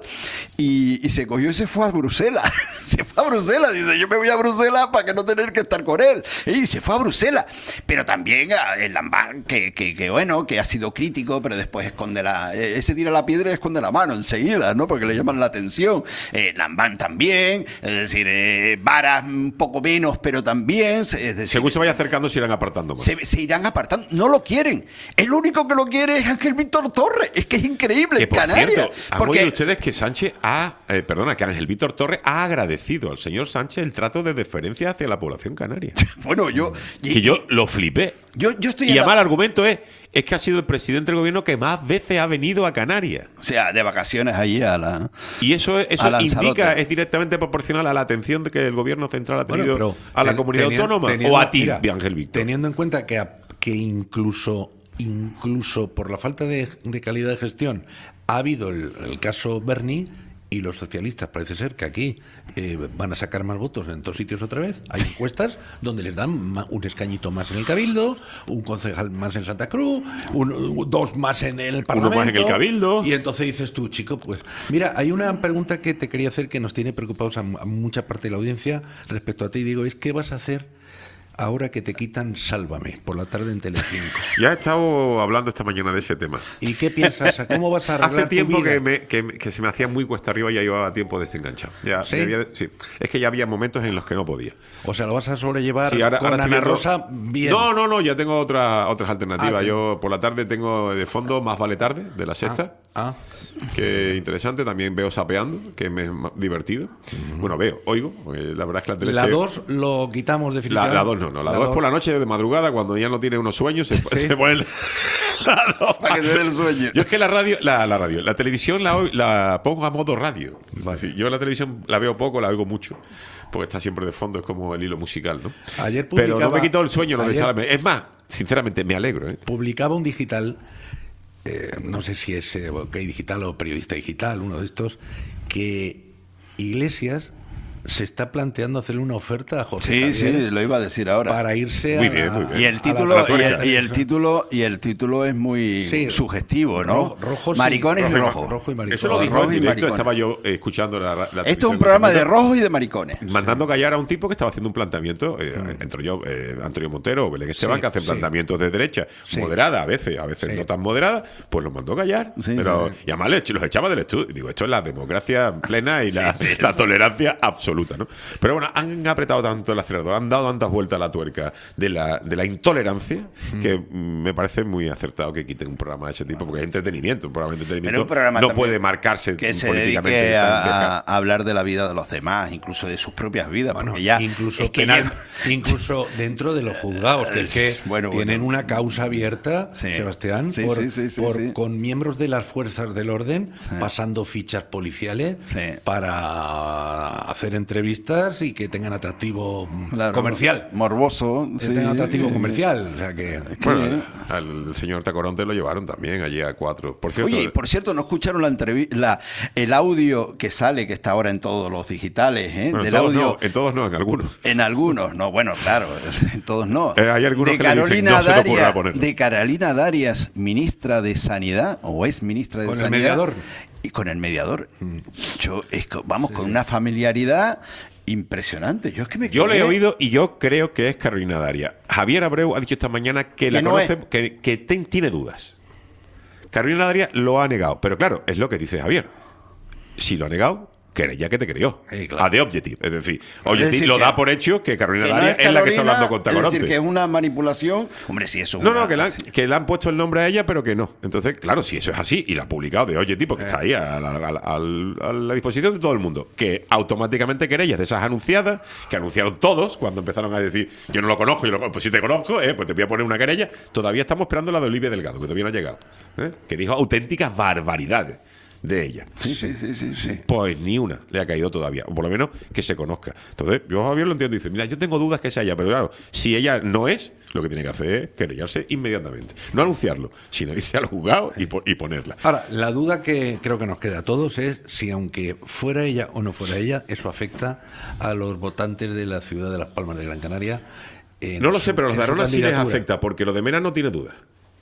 y, y se cogió y se fue a Bruselas. Se fue a Bruselas, dice, yo me voy a Bruselas para que no tener que estar con él. Y se fue a Bruselas. Pero también el Lambán, que, que, que bueno, que ha sido crítico, pero después esconde la... Ese tira la piedra y esconde la mano enseguida, ¿no? Porque le llaman la atención. Eh, Lambán también, es decir, eh, Varas un poco menos, pero también... Es decir, según se vaya acercando se irán apartando más. Se, se irán apartando. No lo quieren. El único que lo quiere es Ángel Víctor Torres. Es que es increíble Que en por Canarias. cierto, han porque oído ustedes que Sánchez ha, eh, perdona, que Ángel Víctor Torres ha agradecido al señor Sánchez el trato de deferencia hacia la población canaria. Bueno, yo... Que y- yo lo flipé. Yo, yo estoy Y en la- además el argumento es, es que ha sido el presidente del gobierno que más veces ha venido a Canarias. O sea, de vacaciones allí a la... Y eso, es- eso A Lanzarote. indica, es directamente proporcional a la atención de que el gobierno central ha tenido Bueno, pero a la ten- comunidad teniendo- autónoma teniendo- o a ti, mira, Ángel Víctor. Teniendo en cuenta que, a- que incluso, incluso por la falta de, de calidad de gestión ha habido el, el caso Berni, y los socialistas parece ser que aquí eh, van a sacar más votos en todos sitios otra vez. Hay encuestas donde les dan ma- un escañito más en el Cabildo, un concejal más en Santa Cruz, un- dos más en el Parlamento. más en el Cabildo. Y entonces dices tú, chico, pues mira, hay una pregunta que te quería hacer que nos tiene preocupados a, a mucha parte de la audiencia respecto a ti. Digo, es ¿qué vas a hacer ahora que te quitan Sálvame por la tarde en Telecinco? Ya he estado hablando esta mañana de ese tema. ¿Y qué piensas? ¿Cómo vas a arreglar Hace tiempo tu vida? que, me- que, me- que se me hacía muy cuesta arriba y ya llevaba tiempo desenganchado. Ya, ¿Sí? me había- sí. Es que ya había momentos en los que no podía. O sea, lo vas a sobrellevar Sí, ahora- con ahora Ana estoy viendo- Rosa bien. No, no, no, ya tengo otra, otras alternativas. Ah, ¿qué? Yo por la tarde tengo de fondo Más Vale Tarde, de la Sexta. Ah, Que interesante, también veo Sapeando, que me es más divertido. Bueno, veo, oigo, porque la verdad es que la tele la se- dos lo quitamos La, definitivamente. la dos no, no, la, dos es por la noche de madrugada, cuando ya no tiene unos sueños, se, se pone la dos Para que te dé el sueño. Yo es que la radio, la, la radio, la televisión la, oy- la pongo a modo radio. Sí, yo la televisión la veo poco, la oigo mucho, porque está siempre de fondo, es como el hilo musical, ¿no? Ayer Pero no publicaba- me quitó el sueño lo de ayer- Sálvame. Es más, sinceramente, me alegro, ¿eh? Publicaba un digital, eh, no sé si es eh, OK Digital o Periodista Digital, uno de estos, que Iglesias se está planteando hacerle una oferta a José Sí, Javier sí, lo iba a decir ahora. para irse Muy a, bien, muy bien. Y el a la título, y el, tuerca. y el título, y el título es muy Sí. sugestivo, ¿no? Rojo- rojo, sí. Maricones y Rojo y rojo. rojo y maricón. Eso lo dijo Rojo en y directo, maricones. estaba yo eh, escuchando la, la Esto es televisión un programa ese de momento, rojos y de maricones. mandando callar a un tipo que estaba haciendo un planteamiento, eh, entro yo, eh, Antonio Montero o Belén Esteban, Sí, que hacen sí. planteamientos de derecha, Sí. moderada a veces, a veces Sí. no tan moderada, pues los mandó callar. Sí, pero, sí. Y además les- los echaba del estudio. Digo, esto es la democracia plena y la, la tolerancia absoluta, ¿no? Pero bueno, han apretado tanto el acelerador, han dado tantas vueltas a la tuerca de la, de la intolerancia, que mm, me parece muy acertado que quiten un programa de ese tipo, porque es entretenimiento, un programa de Pero entretenimiento un programa no también puede marcarse que se políticamente. dedique tan a, deja- a hablar de la vida de los demás, incluso de sus propias vidas, Bueno, porque ya incluso es que penal, ya- incluso dentro de los juzgados, que es que Bueno, tienen bueno. una causa abierta, Sí. Sebastián, Sí, por, sí, sí, sí, por- sí. con miembros de las fuerzas del orden pasando fichas policiales Sí. para hacer entrevistas y que tengan atractivo Claro, comercial. morboso, Que sí. tengan atractivo comercial. O sea que. Bueno, al señor Tacoronte lo llevaron también allí a cuatro. Por cierto, Oye, por cierto, ¿no escucharon la entrevista, la, el audio que sale, que está ahora en todos los digitales, ¿eh? bueno, en, del todos audio no, en todos no, en algunos. en algunos, no, bueno, claro, en todos no. Eh, hay algunos de que le dicen, Carolina "No se te ocurra Darias, ponerlo". de Carolina Darias, ministra de Sanidad, o es ministra de Con el Sanidad. mediador. Y con el mediador. Yo, es que, vamos, con una familiaridad impresionante. Yo es que me Yo le he quedé- oído y yo creo que es Carolina Daria. Javier Abreu ha dicho esta mañana que, la no conoce, es. que, que ten- tiene dudas. Carolina Darias lo ha negado. Pero claro, es lo que dice Javier. Si lo ha negado, querella que te creyó. Sí, claro. A The Objective. Es decir, Es Objective decir lo que- da por hecho que Carolina Que no Darias es, la que está Carolina, hablando con es Tacoronte. decir, que es una manipulación. Hombre, si eso es No, una- no, que, la, que le han puesto el nombre a ella, pero que no. Entonces, claro, si eso es así y la ha publicado de Oye, tipo, que está ahí a la, a la- a la- a la disposición de todo el mundo, que automáticamente querellas de esas anunciadas, que anunciaron todos cuando empezaron a decir, yo no lo conozco, yo lo, pues si te conozco, eh, pues te voy a poner una querella. Todavía estamos esperando la de Olivia Delgado, que todavía no ha llegado, ¿eh? Que dijo auténticas barbaridades de ella. Sí, sí, sí, sí, sí. Pues ni una le ha caído todavía, o por lo menos que se conozca. Entonces, yo a Javier lo entiendo y dice, mira, yo tengo dudas que sea ella, pero claro, si ella no es, lo que tiene que hacer es querellarse inmediatamente. No anunciarlo, sino irse al juzgado y, po- y ponerla. Ahora, la duda que creo que nos queda a todos es si aunque fuera ella o no fuera ella, eso afecta a los votantes de la ciudad de Las Palmas de Gran Canaria. en No lo su- sé, pero los en de su Arona sí les candidatura. afecta, porque lo de Mena no tiene duda.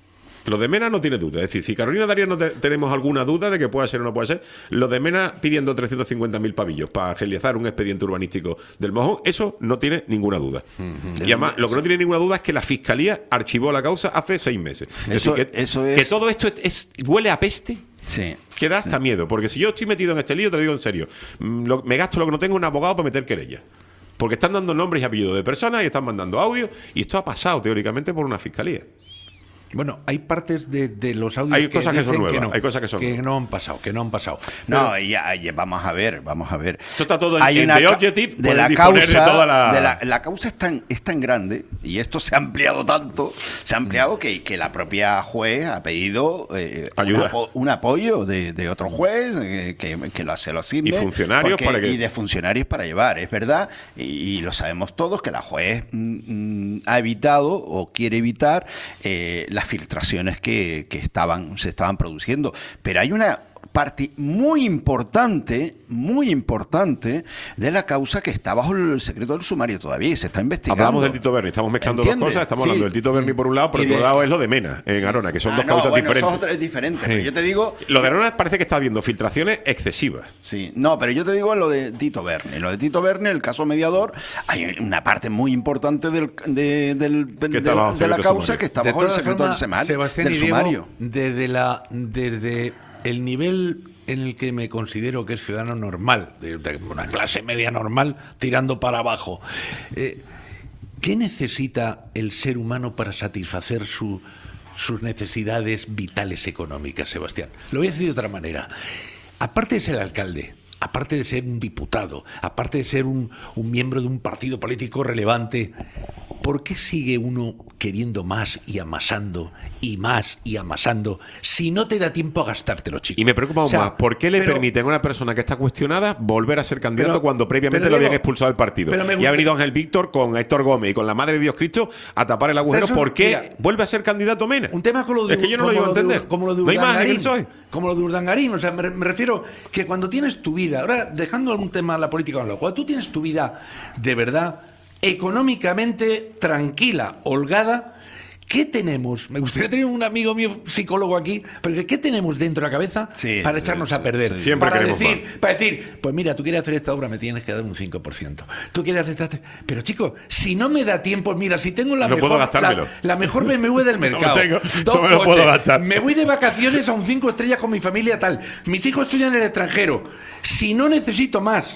Lo de Mena no tiene duda. Es decir, si Carolina Darias no te- tenemos alguna duda de que pueda ser o no puede ser, lo de Mena pidiendo trescientos cincuenta mil pavillos para agilizar un expediente urbanístico del Mojón, eso no tiene ninguna duda. Y además, lo que no tiene ninguna duda es que la Fiscalía archivó la causa hace seis meses. Es Eso- decir, que, eso es- que todo esto es, es- huele a peste. Sí. Que da hasta miedo, porque si yo estoy metido en este lío, te lo digo en serio, mm, lo- me gasto lo que no tengo un abogado para meter querella. Porque están dando nombres y apellidos de personas y están mandando audios, y esto ha pasado teóricamente por una fiscalía. Bueno, hay partes de, de los audios Hay cosas que son dicen nuevas, no, hay cosas que son nuevas. no han pasado, que no han pasado. No, ya, ya, vamos a ver, vamos a ver. Esto está todo en- Hay en una The ca- Objective, de pueden la disponer de causa, toda la- de la, la causa es tan, es tan grande y esto se ha ampliado tanto, se ha ampliado que, que la propia juez ha pedido eh, Ayuda. Un, apo- un apoyo de, de otro juez eh, que, que lo, se lo asigne. Y funcionarios porque- para que- y de funcionarios para llevar, es verdad, y, y lo sabemos todos que la juez mm, mm, ha evitado o quiere evitar eh, las filtraciones que, que estaban, se estaban produciendo. Pero hay una parte muy importante, muy importante de la causa que está bajo el secreto del sumario todavía y se está investigando. Hablamos del Tito Berni, estamos mezclando dos ¿Entiendes? cosas, estamos Sí. hablando del Tito Berni por un lado, pero Y por otro de- lado es lo de Mena, en Arona, que son Ah, dos no, causas bueno, diferentes. eso es otra- es diferente, pero yo te digo... Lo de Arona parece que está habiendo filtraciones excesivas. Sí, no, pero yo te digo lo de Tito Berni. Lo de Tito Berni, el caso mediador, hay una parte muy importante del, de, del- de- está bajo el de la secreto causa sumario. que está De bajo el todas secreto formas, del, sema- Sebastián del y Diego, sumario. desde, la, desde el nivel en el que me considero que es ciudadano normal, de, de una clase media normal, tirando para abajo, eh, ¿qué necesita el ser humano para satisfacer su, sus necesidades vitales económicas, Sebastián? Lo voy a decir de otra manera. Aparte de ser alcalde, aparte de ser un diputado, aparte de ser un, un miembro de un partido político relevante, ¿por qué sigue uno queriendo más y amasando y más y amasando si no te da tiempo a gastártelo, chico? Y me preocupa aún O sea, más, ¿por qué le pero- permiten a una persona que está cuestionada volver a ser candidato Pero- cuando previamente pero, lo habían Diego, expulsado del partido? pero me Y gusta- ha venido Ángel Víctor con Héctor Gómez y con la Madre de Dios Cristo a tapar el agujero. Eso, ¿Por qué mira, vuelve a ser candidato Mena? Un tema con lo de, Es que yo no lo como llego a de- entender. como lo de ¿No hay más en el Urdangarín, PSOE? como lo de Urdangarín, o sea, me, me refiero que cuando tienes tu vida, ahora dejando algún tema de la política con lo cual tú tienes tu vida de verdad económicamente tranquila, holgada, ¿qué tenemos? Me gustaría tener un amigo mío psicólogo aquí, pero ¿qué tenemos dentro de la cabeza Sí, para sí, echarnos sí, a perder? sí. Siempre para queremos decir, más. para decir, pues mira, tú quieres hacer esta obra, me tienes que dar un cinco por ciento. Tú quieres hacer esta... Pero chico, si no me da tiempo, mira, si tengo la No mejor puedo gastármelo. la, la mejor B M W del mercado. tengo, dos no me lo coches, puedo gastar. Me voy de vacaciones a un cinco estrellas con mi familia tal. Mis hijos estudian en el extranjero. Si no necesito más,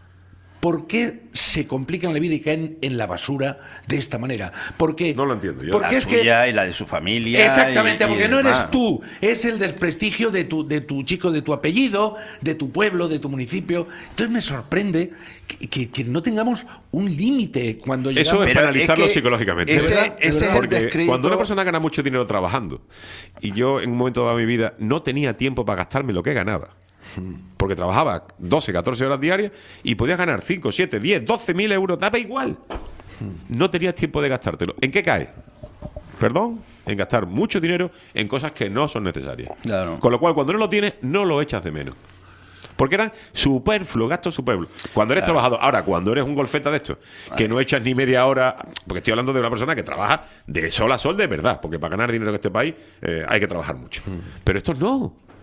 ¿por qué se complican la vida y caen en la basura de esta manera? Porque, No lo entiendo yo. Porque La es que suya y la de su familia. exactamente, y- y porque no eres demás. tú, es el desprestigio de tu, de tu chico, de tu apellido, de tu pueblo, de tu municipio. Entonces me sorprende que, que- que no tengamos un límite cuando Eso llegamos. es Pero para analizarlo es que psicológicamente. ese- ¿De verdad? ese es el Porque descrédito. cuando una persona gana mucho dinero trabajando y yo en un momento dado de mi vida no tenía tiempo para gastarme lo que ganaba, porque trabajaba doce, catorce horas diarias y podías ganar cinco, siete, diez, doce mil euros, daba igual. No tenías tiempo de gastártelo. ¿En qué cae? Perdón, en gastar mucho dinero en cosas que no son necesarias. Claro. Con lo cual, cuando no lo tienes, no lo echas de menos. Porque eran superfluos, gastos superfluos. Cuando eres trabajador, ahora, cuando eres un golfeta de estos, que no echas ni media hora, porque estoy hablando de una persona que trabaja de sol a sol de verdad, porque para ganar dinero en este país eh, hay que trabajar mucho. Pero estos no.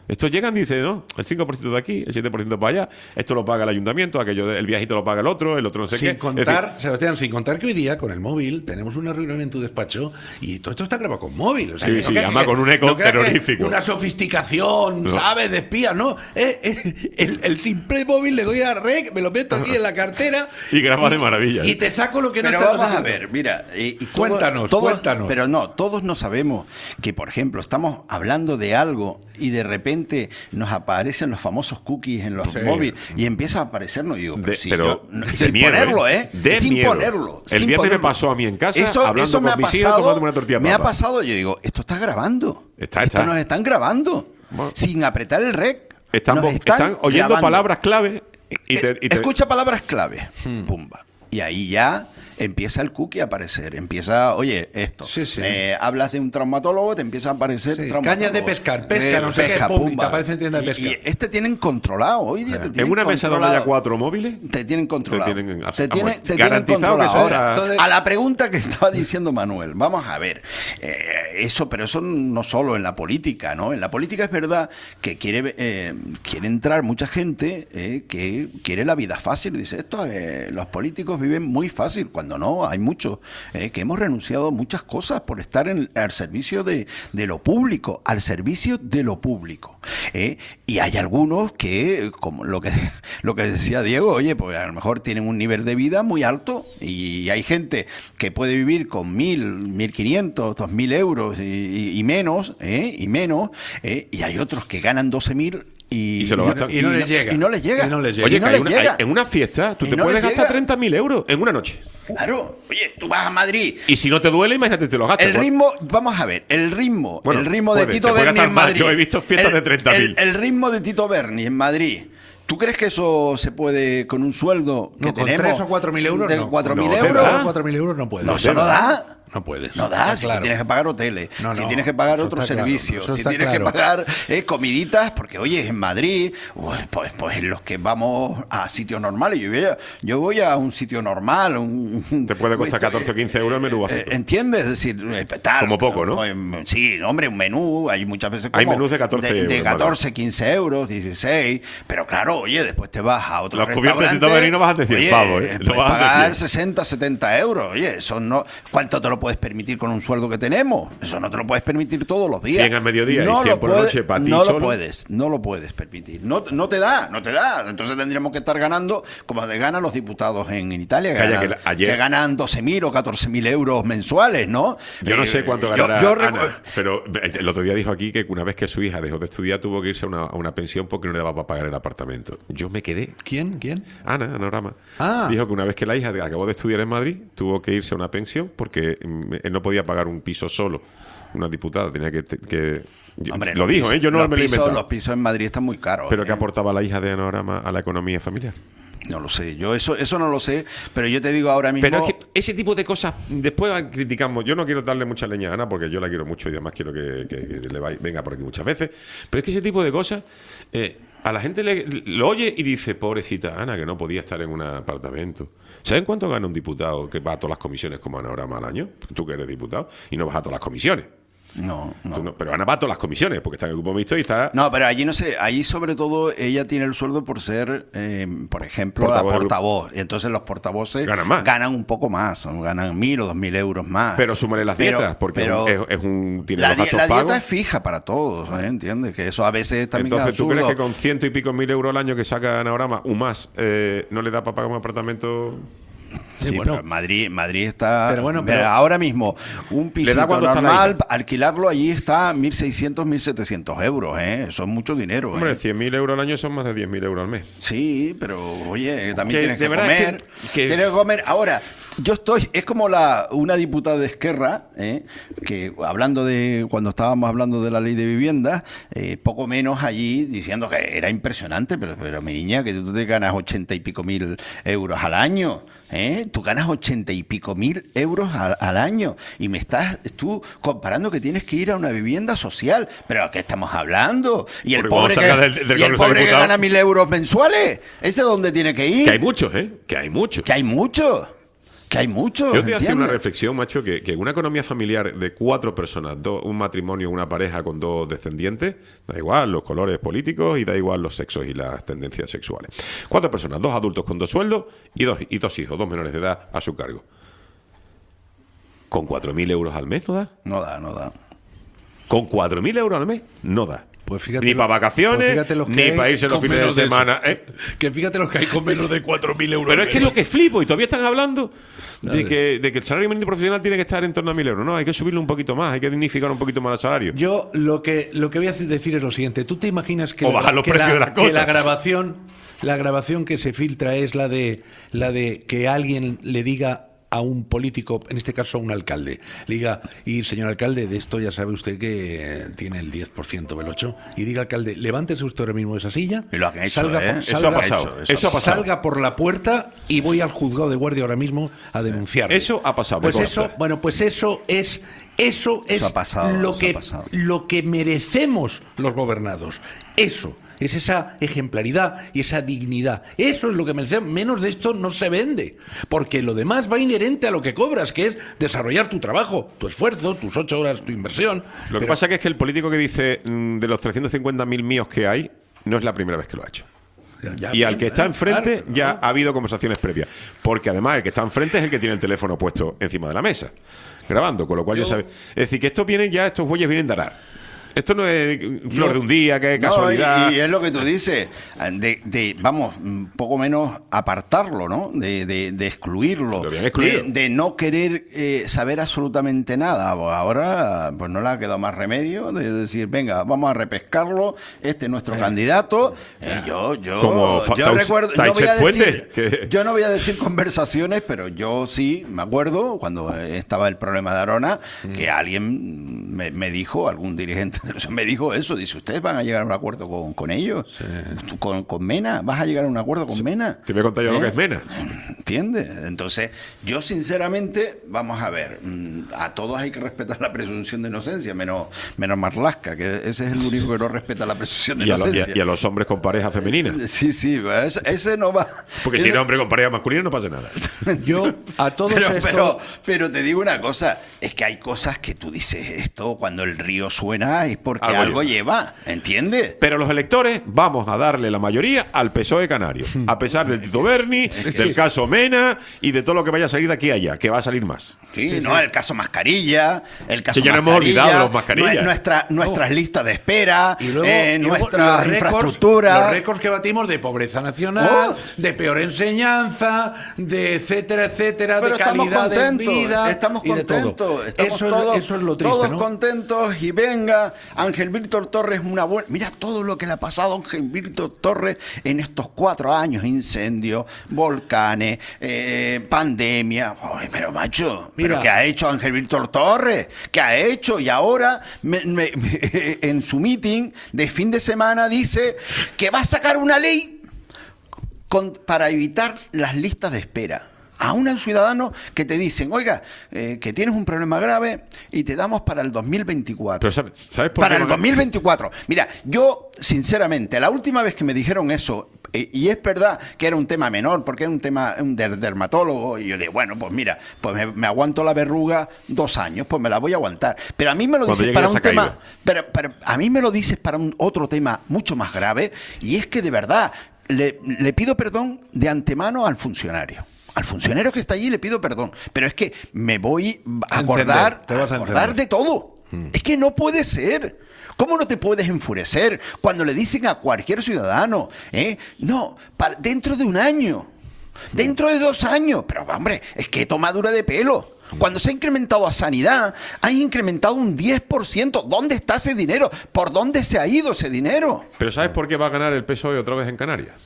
Estos llegan y dicen, no, el cinco por ciento de aquí, el siete por ciento para allá, esto lo paga el ayuntamiento, aquello de- el viajito lo paga el otro, el otro no sé Sin qué. Es contar, decir, Sebastián, sin contar que hoy día con el móvil tenemos una reunión en tu despacho y todo esto está grabado con móvil. O sea, Sí, que no sí, creas además que- con un eco no creas que terrorífico. Una sofisticación, No. ¿sabes? De espía, ¿no? Eh, eh, el, el simple móvil le doy a rec, me lo meto aquí en la cartera. Y graba de maravilla. Y te saco lo que no Pero está en vamos los a escritos. ver, mira, eh, y todo- Cuéntanos, todos- cuéntanos. Pero no, todos no sabemos que, por ejemplo, estamos hablando de algo y de repente nos aparecen los famosos cookies en los Sí. móviles y empieza a aparecernos. Y digo, pero, De- si pero yo- no, de sin miedo, ponerlo, ¿eh? ¿eh? De sin miedo. ponerlo. El sin viernes me ponerlo. pasó a mí en casa, eso, hablando eso me con ha mis hijos, pasado, tomándome una tortilla de Me ha papa. pasado, yo digo, esto está grabando. Está, esto está. nos están grabando. Bueno. Sin apretar el rec. Están, nos vo- están están oyendo grabando. palabras clave y te, y te- Escucha palabras clave. Pumba. Y ahí ya empieza el cookie a aparecer. Empieza, oye, esto. Sí, sí. Eh, hablas de un traumatólogo, te empieza a aparecer Sí, traumatólogo. cañas de pescar, pesca, no sé qué, pum, y te aparece en tienda de Y- pesca. Y, este tienen controlado. Hoy día te en tienen una mesa donde controlado. haya cuatro móviles, Te tienen controlado. Te tienen- Te tienen, vamos, te tienen garantizado que controlado. eso Ahora, está- a la pregunta que estaba diciendo Manuel, vamos a ver. eh, eso, pero eso no solo en la política, ¿no? En la política es verdad que quiere, eh, quiere entrar mucha gente eh, que quiere la vida fácil. Dice, esto, eh, los políticos viven muy fácil, cuando no, hay muchos eh, que hemos renunciado a muchas cosas por estar en, al servicio de, de lo público, al servicio de lo público. ¿eh? Y hay algunos que, como lo que, lo que decía Diego, oye, pues a lo mejor tienen un nivel de vida muy alto y hay gente que puede vivir con mil, mil quinientos, dos mil euros y, y- y menos, ¿eh? y menos, ¿eh? y hay otros que ganan doce mil y, Y se lo gastan. Y no les llega. Y no les llega. Y no les llega. Oye, Y no que hay les una- llega. hay- en una fiesta tú Y te no puedes les gastar llega. treinta mil euros en una noche. Claro, oye, tú vas a Madrid. Y si no te duele, imagínate, te lo gastas. El ritmo, vamos a ver, el ritmo, Bueno, el ritmo de puede, Tito te puede Berni gastar en más. Madrid. Yo he visto fiestas El- de treinta mil. El, el ritmo de Tito Berni en Madrid. ¿Tú crees que eso se puede con un sueldo que No, con tenemos? tres o cuatro mil euros de no. cuatro mil No, te euros. da. cuatro mil euros no puede. No, eso no da. No puedes. No da, Está si claro. tienes que pagar hoteles, No, si no, tienes que pagar eso otros está claro, servicios, eso si está tienes claro. que pagar eh, comiditas, porque oye, en Madrid, pues, pues, pues en los que vamos a sitios normales, yo voy a, yo voy a un sitio normal, un, un- Te puede costar catorce o quince euros el menú eh, básico. ¿Entiendes? Es decir, eh, tal, Como poco, ¿no? pues, sí, hombre, un menú, hay muchas veces como Hay menús de catorce de, euros, de vale. catorce, quince euros, di16, pero claro, oye, después te vas a otro Los cubiertos de restaurante, Tito Berni no vas a decir oye, pavo, ¿eh? Lo puedes vas a pagar decir. sesenta, setenta euros, oye, eso no, ¿cuánto te lo puedes permitir con un sueldo que tenemos? Eso no te lo puedes permitir todos los días. cien al mediodía y no cien lo por la puedes- noche para ti No solo. lo puedes, no lo puedes permitir. No, no te da, no te da. Entonces tendríamos que estar ganando como te ganan los diputados en, en Italia, que, Calla, ganan, que la- ayer- que ganan doce mil o catorce mil euros mensuales, ¿no? Yo no Eh, sé cuánto yo- ganará yo Ana, recu- pero el otro día dijo aquí que una vez que su hija dejó de estudiar tuvo que irse a una, a una pensión porque no le daba para pagar el apartamento. Yo me quedé. ¿Quién? ¿Quién? Ana, Anorama. Ah. Dijo que una vez que la hija de- acabó de estudiar en Madrid, tuvo que irse a una pensión porque mm, él no podía pagar un piso solo. Una diputada tenía que... que yo- Hombre, lo los dijo, pisos- ¿eh? Yo no los me lo he pisos, inventado. Los pisos en Madrid están muy caros. Pero ¿eh? ¿qué aportaba la hija de Anorama a la economía familiar? No lo sé, yo eso, eso no lo sé, pero yo te digo ahora mismo... Pero es que ese tipo de cosas, después criticamos. Yo no quiero darle mucha leña a Ana porque yo la quiero mucho y además quiero que, que- que le vaya- venga por aquí muchas veces. Pero es que ese tipo de cosas, eh, a la gente le, lo oye y dice, pobrecita Ana, que no podía estar en un apartamento. ¿Saben cuánto gana un diputado que va a todas las comisiones como Anorama al año? Tú que eres diputado y no vas a todas las comisiones. No, no. Tú no- pero Ana va a todas las comisiones porque está en el grupo mixto y está... No, pero allí no sé, allí sobre todo ella tiene el sueldo por ser, eh, por ejemplo, Portavoz la del portavoz. Y entonces los portavoces Ganan más. ganan un poco más, son- ganan mil o dos mil euros más. Pero súmale las Pero- dietas porque pero es, es un... Tiene la, los di- gastos la dieta pagos. es fija para todos, ¿eh? ¿Entiendes? Que eso a veces también Entonces, es ¿tú crees absurdo. que con ciento y pico mil euros al año que saca Anorama, o más, eh, no le da para pagar un apartamento? Sí, Sí, bueno. pero Madrid, Madrid está. Pero bueno, mira, pero- ahora mismo, un da pisito cuando está la normal, hija. alquilarlo allí está mil seiscientos, mil setecientos euros, ¿eh? Eso es mucho dinero, Hombre, ¿eh? cien mil euros al año son más de diez mil euros al mes. Sí, pero oye, también Que, tienes de que verdad, comer. que- que- Tienes que comer. Ahora, yo estoy, es como la una diputada de Esquerra, ¿eh? Que hablando de, cuando estábamos hablando de la ley de vivienda, eh, poco menos allí diciendo que era impresionante, pero, pero mi niña, que tú te ganas ochenta y pico mil euros al año. ¿Eh? Tú ganas ochenta y pico mil euros al, al año y me estás tú comparando que tienes que ir a una vivienda social. ¿Pero a qué estamos hablando? Y el Porque cuando pobre, que, salga del- del y el Congreso de pobre que Diputados- gana mil euros mensuales, ¿ese dónde tiene que ir? Que hay muchos, ¿eh? Que hay muchos. Que hay mucho. que hay mucho. Yo te voy a hacer una reflexión, macho, que, que una economía familiar de cuatro personas, dos, un matrimonio, una pareja con dos descendientes, da igual los colores políticos y da igual los sexos y las tendencias sexuales. Cuatro personas, dos adultos con dos sueldos y dos, y dos hijos, dos menores de edad a su cargo. ¿Con cuatro mil euros al mes no da? No da, no da. ¿Con cuatro mil euros al mes? No da. Pues fíjate ni lo- para vacaciones, pues fíjate los que ni hay para irse los con fines de menos de semana. eso. ¿eh? Que fíjate los que hay con menos de cuatro mil euros. Pero al es que es mes. lo que flipo, y todavía están hablando de Claro. que, de que el salario mínimo profesional tiene que estar en torno a mil euros. No, hay que subirlo un poquito más, hay que dignificar un poquito más el salario. Yo lo que lo que voy a decir es lo siguiente. ¿Tú te imaginas que, O la, bajar los que precios la- de las que cosas. la grabación la grabación que se filtra es la de la de que alguien le diga a un político, en este caso a un alcalde, le diga, y señor alcalde, de esto ya sabe usted que tiene el diez por ciento del ocho, y diga alcalde, levántese usted ahora mismo de esa silla, Y lo han hecho, salga, ¿eh? por, Eso salga- ha pasado, eso ha pasado. salga por la puerta y voy al juzgado de guardia ahora mismo a denunciar. Eso ha pasado, me Pues consta. eso, bueno, pues eso es eso es ha pasado, lo eso que ha pasado. lo que merecemos los gobernados. Eso es esa ejemplaridad y esa dignidad. Eso es lo que merecemos. Menos de esto no se vende. Porque lo demás va inherente a lo que cobras, que es desarrollar tu trabajo, tu esfuerzo, tus ocho horas, tu inversión. Lo que Pero- pasa que es que el político que dice mm, de los trescientos cincuenta mil míos que hay, no es la primera vez que lo ha hecho. Ya, Y al bien, que está ¿eh? enfrente Claro, ya claro. ha habido conversaciones previas. Porque además el que está enfrente es el que tiene el teléfono puesto encima de la mesa, grabando, con lo cual ya Yo- sabe. Es decir, que estos vienen ya, estos bueyes vienen de arar. Esto no es flor Yo- de un día, que es No, casualidad. y, y es lo que tú dices, de, de, vamos, un poco menos apartarlo, ¿no? De, de, de excluirlo, Lo habían de, excluido. de no querer eh, saber absolutamente nada. Pues ahora, pues no le ha quedado más remedio de decir, venga, vamos a repescarlo, este es nuestro candidato. Y yo, yo, Como fa- yo Taus- recuerdo, no voy a Taisez Fuente, decir, que- yo no voy a decir conversaciones, pero yo sí me acuerdo cuando estaba el problema de Arona, que alguien me, me dijo, algún dirigente de los- me dijo eso, dice, ¿ustedes van a llegar a un acuerdo con, con ellos? ¿Tú con, con Mena? ¿Vas a llegar a un acuerdo con Mena? Te voy a contar yo lo ¿Eh? que es Mena. ¿Entiendes? Entonces, yo sinceramente, vamos a ver, mm, a todos hay que respetar la presunción de inocencia, menos, menos Marlaska, que ese es el único que no respeta la presunción de Y a, los, y, a, inocencia. y a los hombres con pareja femenina. Sí, sí, ese, ese no va. Porque si ese- eres hombre con pareja masculina no pasa nada. Yo a todos pero, estos- pero, pero te digo una cosa, es que hay cosas que tú dices, esto cuando el río suena es porque Algo algo, lleva. lleva, ¿entiendes? Pero los electores vamos a darle la mayoría al P S O E canario, a pesar del Tito Berni, del caso Mena y de todo lo que vaya a salir de aquí a allá, que va a salir más. Sí, no, el caso mascarilla, el caso Que ya no hemos mascarilla, olvidado los mascarillas. nue- Nuestra, nuestras listas de espera, Y luego, eh, y luego nuestra los récords- infraestructura. Los récords que batimos de pobreza nacional, Oh. de peor enseñanza, de etcétera, etcétera, Pero de estamos calidad de contentos, vida. estamos y de todo. contentos, estamos eso, todos, es, eso es lo triste, todos ¿no? contentos y venga, Ángel Víctor Torres, una buena... Mira todo lo que le ha pasado a Ángel Víctor Torres en estos cuatro años, incendios, volcanes, eh, pandemia. Ay, pero macho, Mira. ¿pero qué ha hecho Ángel Víctor Torres? ¿Qué ha hecho? Y ahora me- me- me- en su meeting de fin de semana dice que va a sacar una ley con- para evitar las listas de espera. A un ciudadano que te dicen, oiga, eh, que tienes un problema grave y te damos para el dos mil veinticuatro. Pero ¿sabes, ¿sabes por Para qué el no- dos mil veinticuatro. Mira, yo, sinceramente, la última vez que me dijeron eso, eh, y es verdad que era un tema menor, porque era un tema un der- dermatólogo, y yo dije, bueno, pues mira, pues me, me aguanto la verruga dos años, pues me la voy a aguantar. Pero a mí me lo Cuando dices llegue para esa un tema, caída. pero, pero a mí me lo dices para un otro tema mucho más grave, y es que de verdad le, le pido perdón de antemano al funcionario. Al funcionario que está allí le pido perdón, pero es que me voy a A acordar, encender, te vas a acordar encender. de todo. Es que no puede ser. ¿Cómo no te puedes enfurecer cuando le dicen a cualquier ciudadano, eh, no, para, dentro de un año, dentro de dos años? Pero hombre, es que tomadura de pelo. Cuando se ha incrementado a sanidad, han incrementado un diez por ciento. ¿Dónde está ese dinero? ¿Por dónde se ha ido ese dinero? Pero ¿sabes por qué va a ganar el P S O E otra vez en Canarias?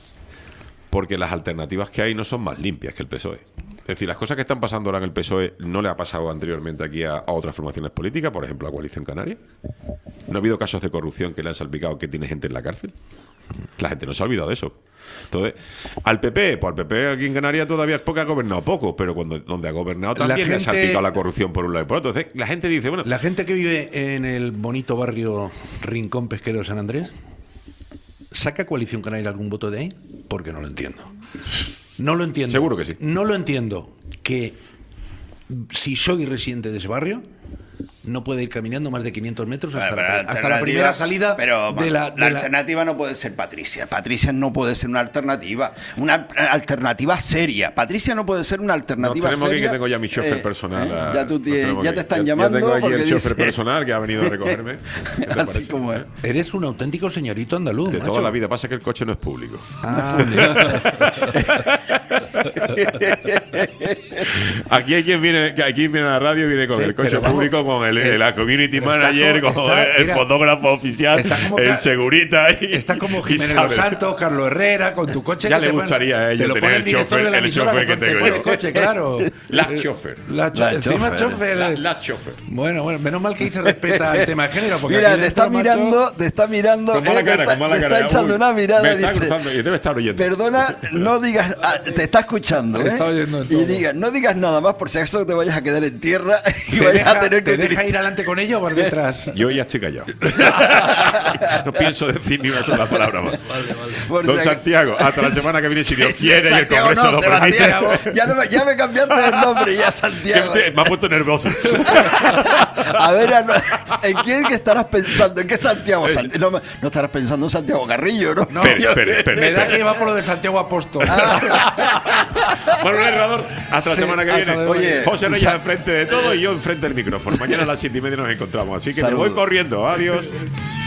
Porque las alternativas que hay no son más limpias que el P S O E. Es decir, las cosas que están pasando ahora en el P S O E no le ha pasado anteriormente aquí a, a otras formaciones políticas, por ejemplo a Coalición Canaria. ¿No ha habido casos de corrupción que le han salpicado que tiene gente en la cárcel? La gente no se ha olvidado de eso. Entonces, al P P, pues al P P aquí en Canarias todavía es porque ha gobernado poco, pero cuando donde ha gobernado La también le ha gente- salpicado la corrupción por un lado y por otro. Entonces, la gente dice, bueno, La gente que vive en el bonito barrio Rincón Pesquero de San Andrés, ¿saca Coalición Canaria algún voto de ahí? Porque no lo entiendo. No lo entiendo. Seguro que sí. No lo entiendo. Que si soy residente de ese barrio, no puede ir caminando más de quinientos metros hasta, Pero la, la hasta la alternativa- primera salida pero de la... la de la- alternativa no puede ser Patricia. Patricia no puede ser una alternativa. Una alternativa seria. Patricia no puede ser una Nos alternativa tenemos aquí, seria. que tengo ya mi chofer Eh, personal. eh, a- ya tú nos te, tenemos ya que- te están ya- llamando. Ya tengo aquí porque el chofer dice- personal que ha venido a recogerme. ¿Qué te Así parece? como es. Eres un auténtico señorito andaluz, De macho. toda la vida. Pasa que el coche no es público. Ah, Aquí hay quien viene, que aquí viene a la radio, viene con Sí, el coche pero vamos, público, con el, eh, la community pero está manager, como- con está- el mira, fotógrafo oficial, está como el ca- segurita y, está como y Jiménez sabe. Los Santos, Carlos Herrera, con tu coche. Ya que le te pone- gustaría a ellos te lo tener pone el director chofer- de la el emisora, chofer que te tengo pone yo. el coche, claro. La Eh, chofer. La, cho- La encima chofer. chofer. La, eh. la chofer. Bueno, bueno, menos mal que ahí se respeta el tema de género. Porque Mira, aquí te está dentro, macho, mirando, te está mirando. Con mala eh, te cara, está, con mala te cara. está echando Uy, una mirada. me está Dice, cruzando y debe estar oyendo. perdona, no digas. ah, te está escuchando, Te ¿eh? está oyendo en y todo. diga, no digas nada más por si acaso te vayas a quedar en tierra y ¿Te vayas deja, a tener que te deja utilizar- ir adelante con ello o por detrás? Yo ya estoy callado. No pienso decir ni una sola palabra más. Por Don si acaso- Santiago, hasta la semana que viene, si Dios quiere, y el Santiago Congreso no, lo permite. Sebastián, ya, no me, ya me cambiaste el nombre, ya Que Santiago. usted- me ha puesto nervioso. A ver, a- ¿en quién que estarás pensando? ¿En qué Santiago? Santi- no, me- no estarás pensando en Santiago Carrillo, ¿no? No, Espere, Yo- espere, espere. Me da que va por lo de Santiago Apóstol. Manuel Herrador, hasta la Sí, semana que hasta viene. luego. Oye, José un Reyes sa- enfrente de todo y yo enfrente del micrófono. Mañana a las siete y media nos encontramos. Así que me Saludos. voy corriendo. Adiós.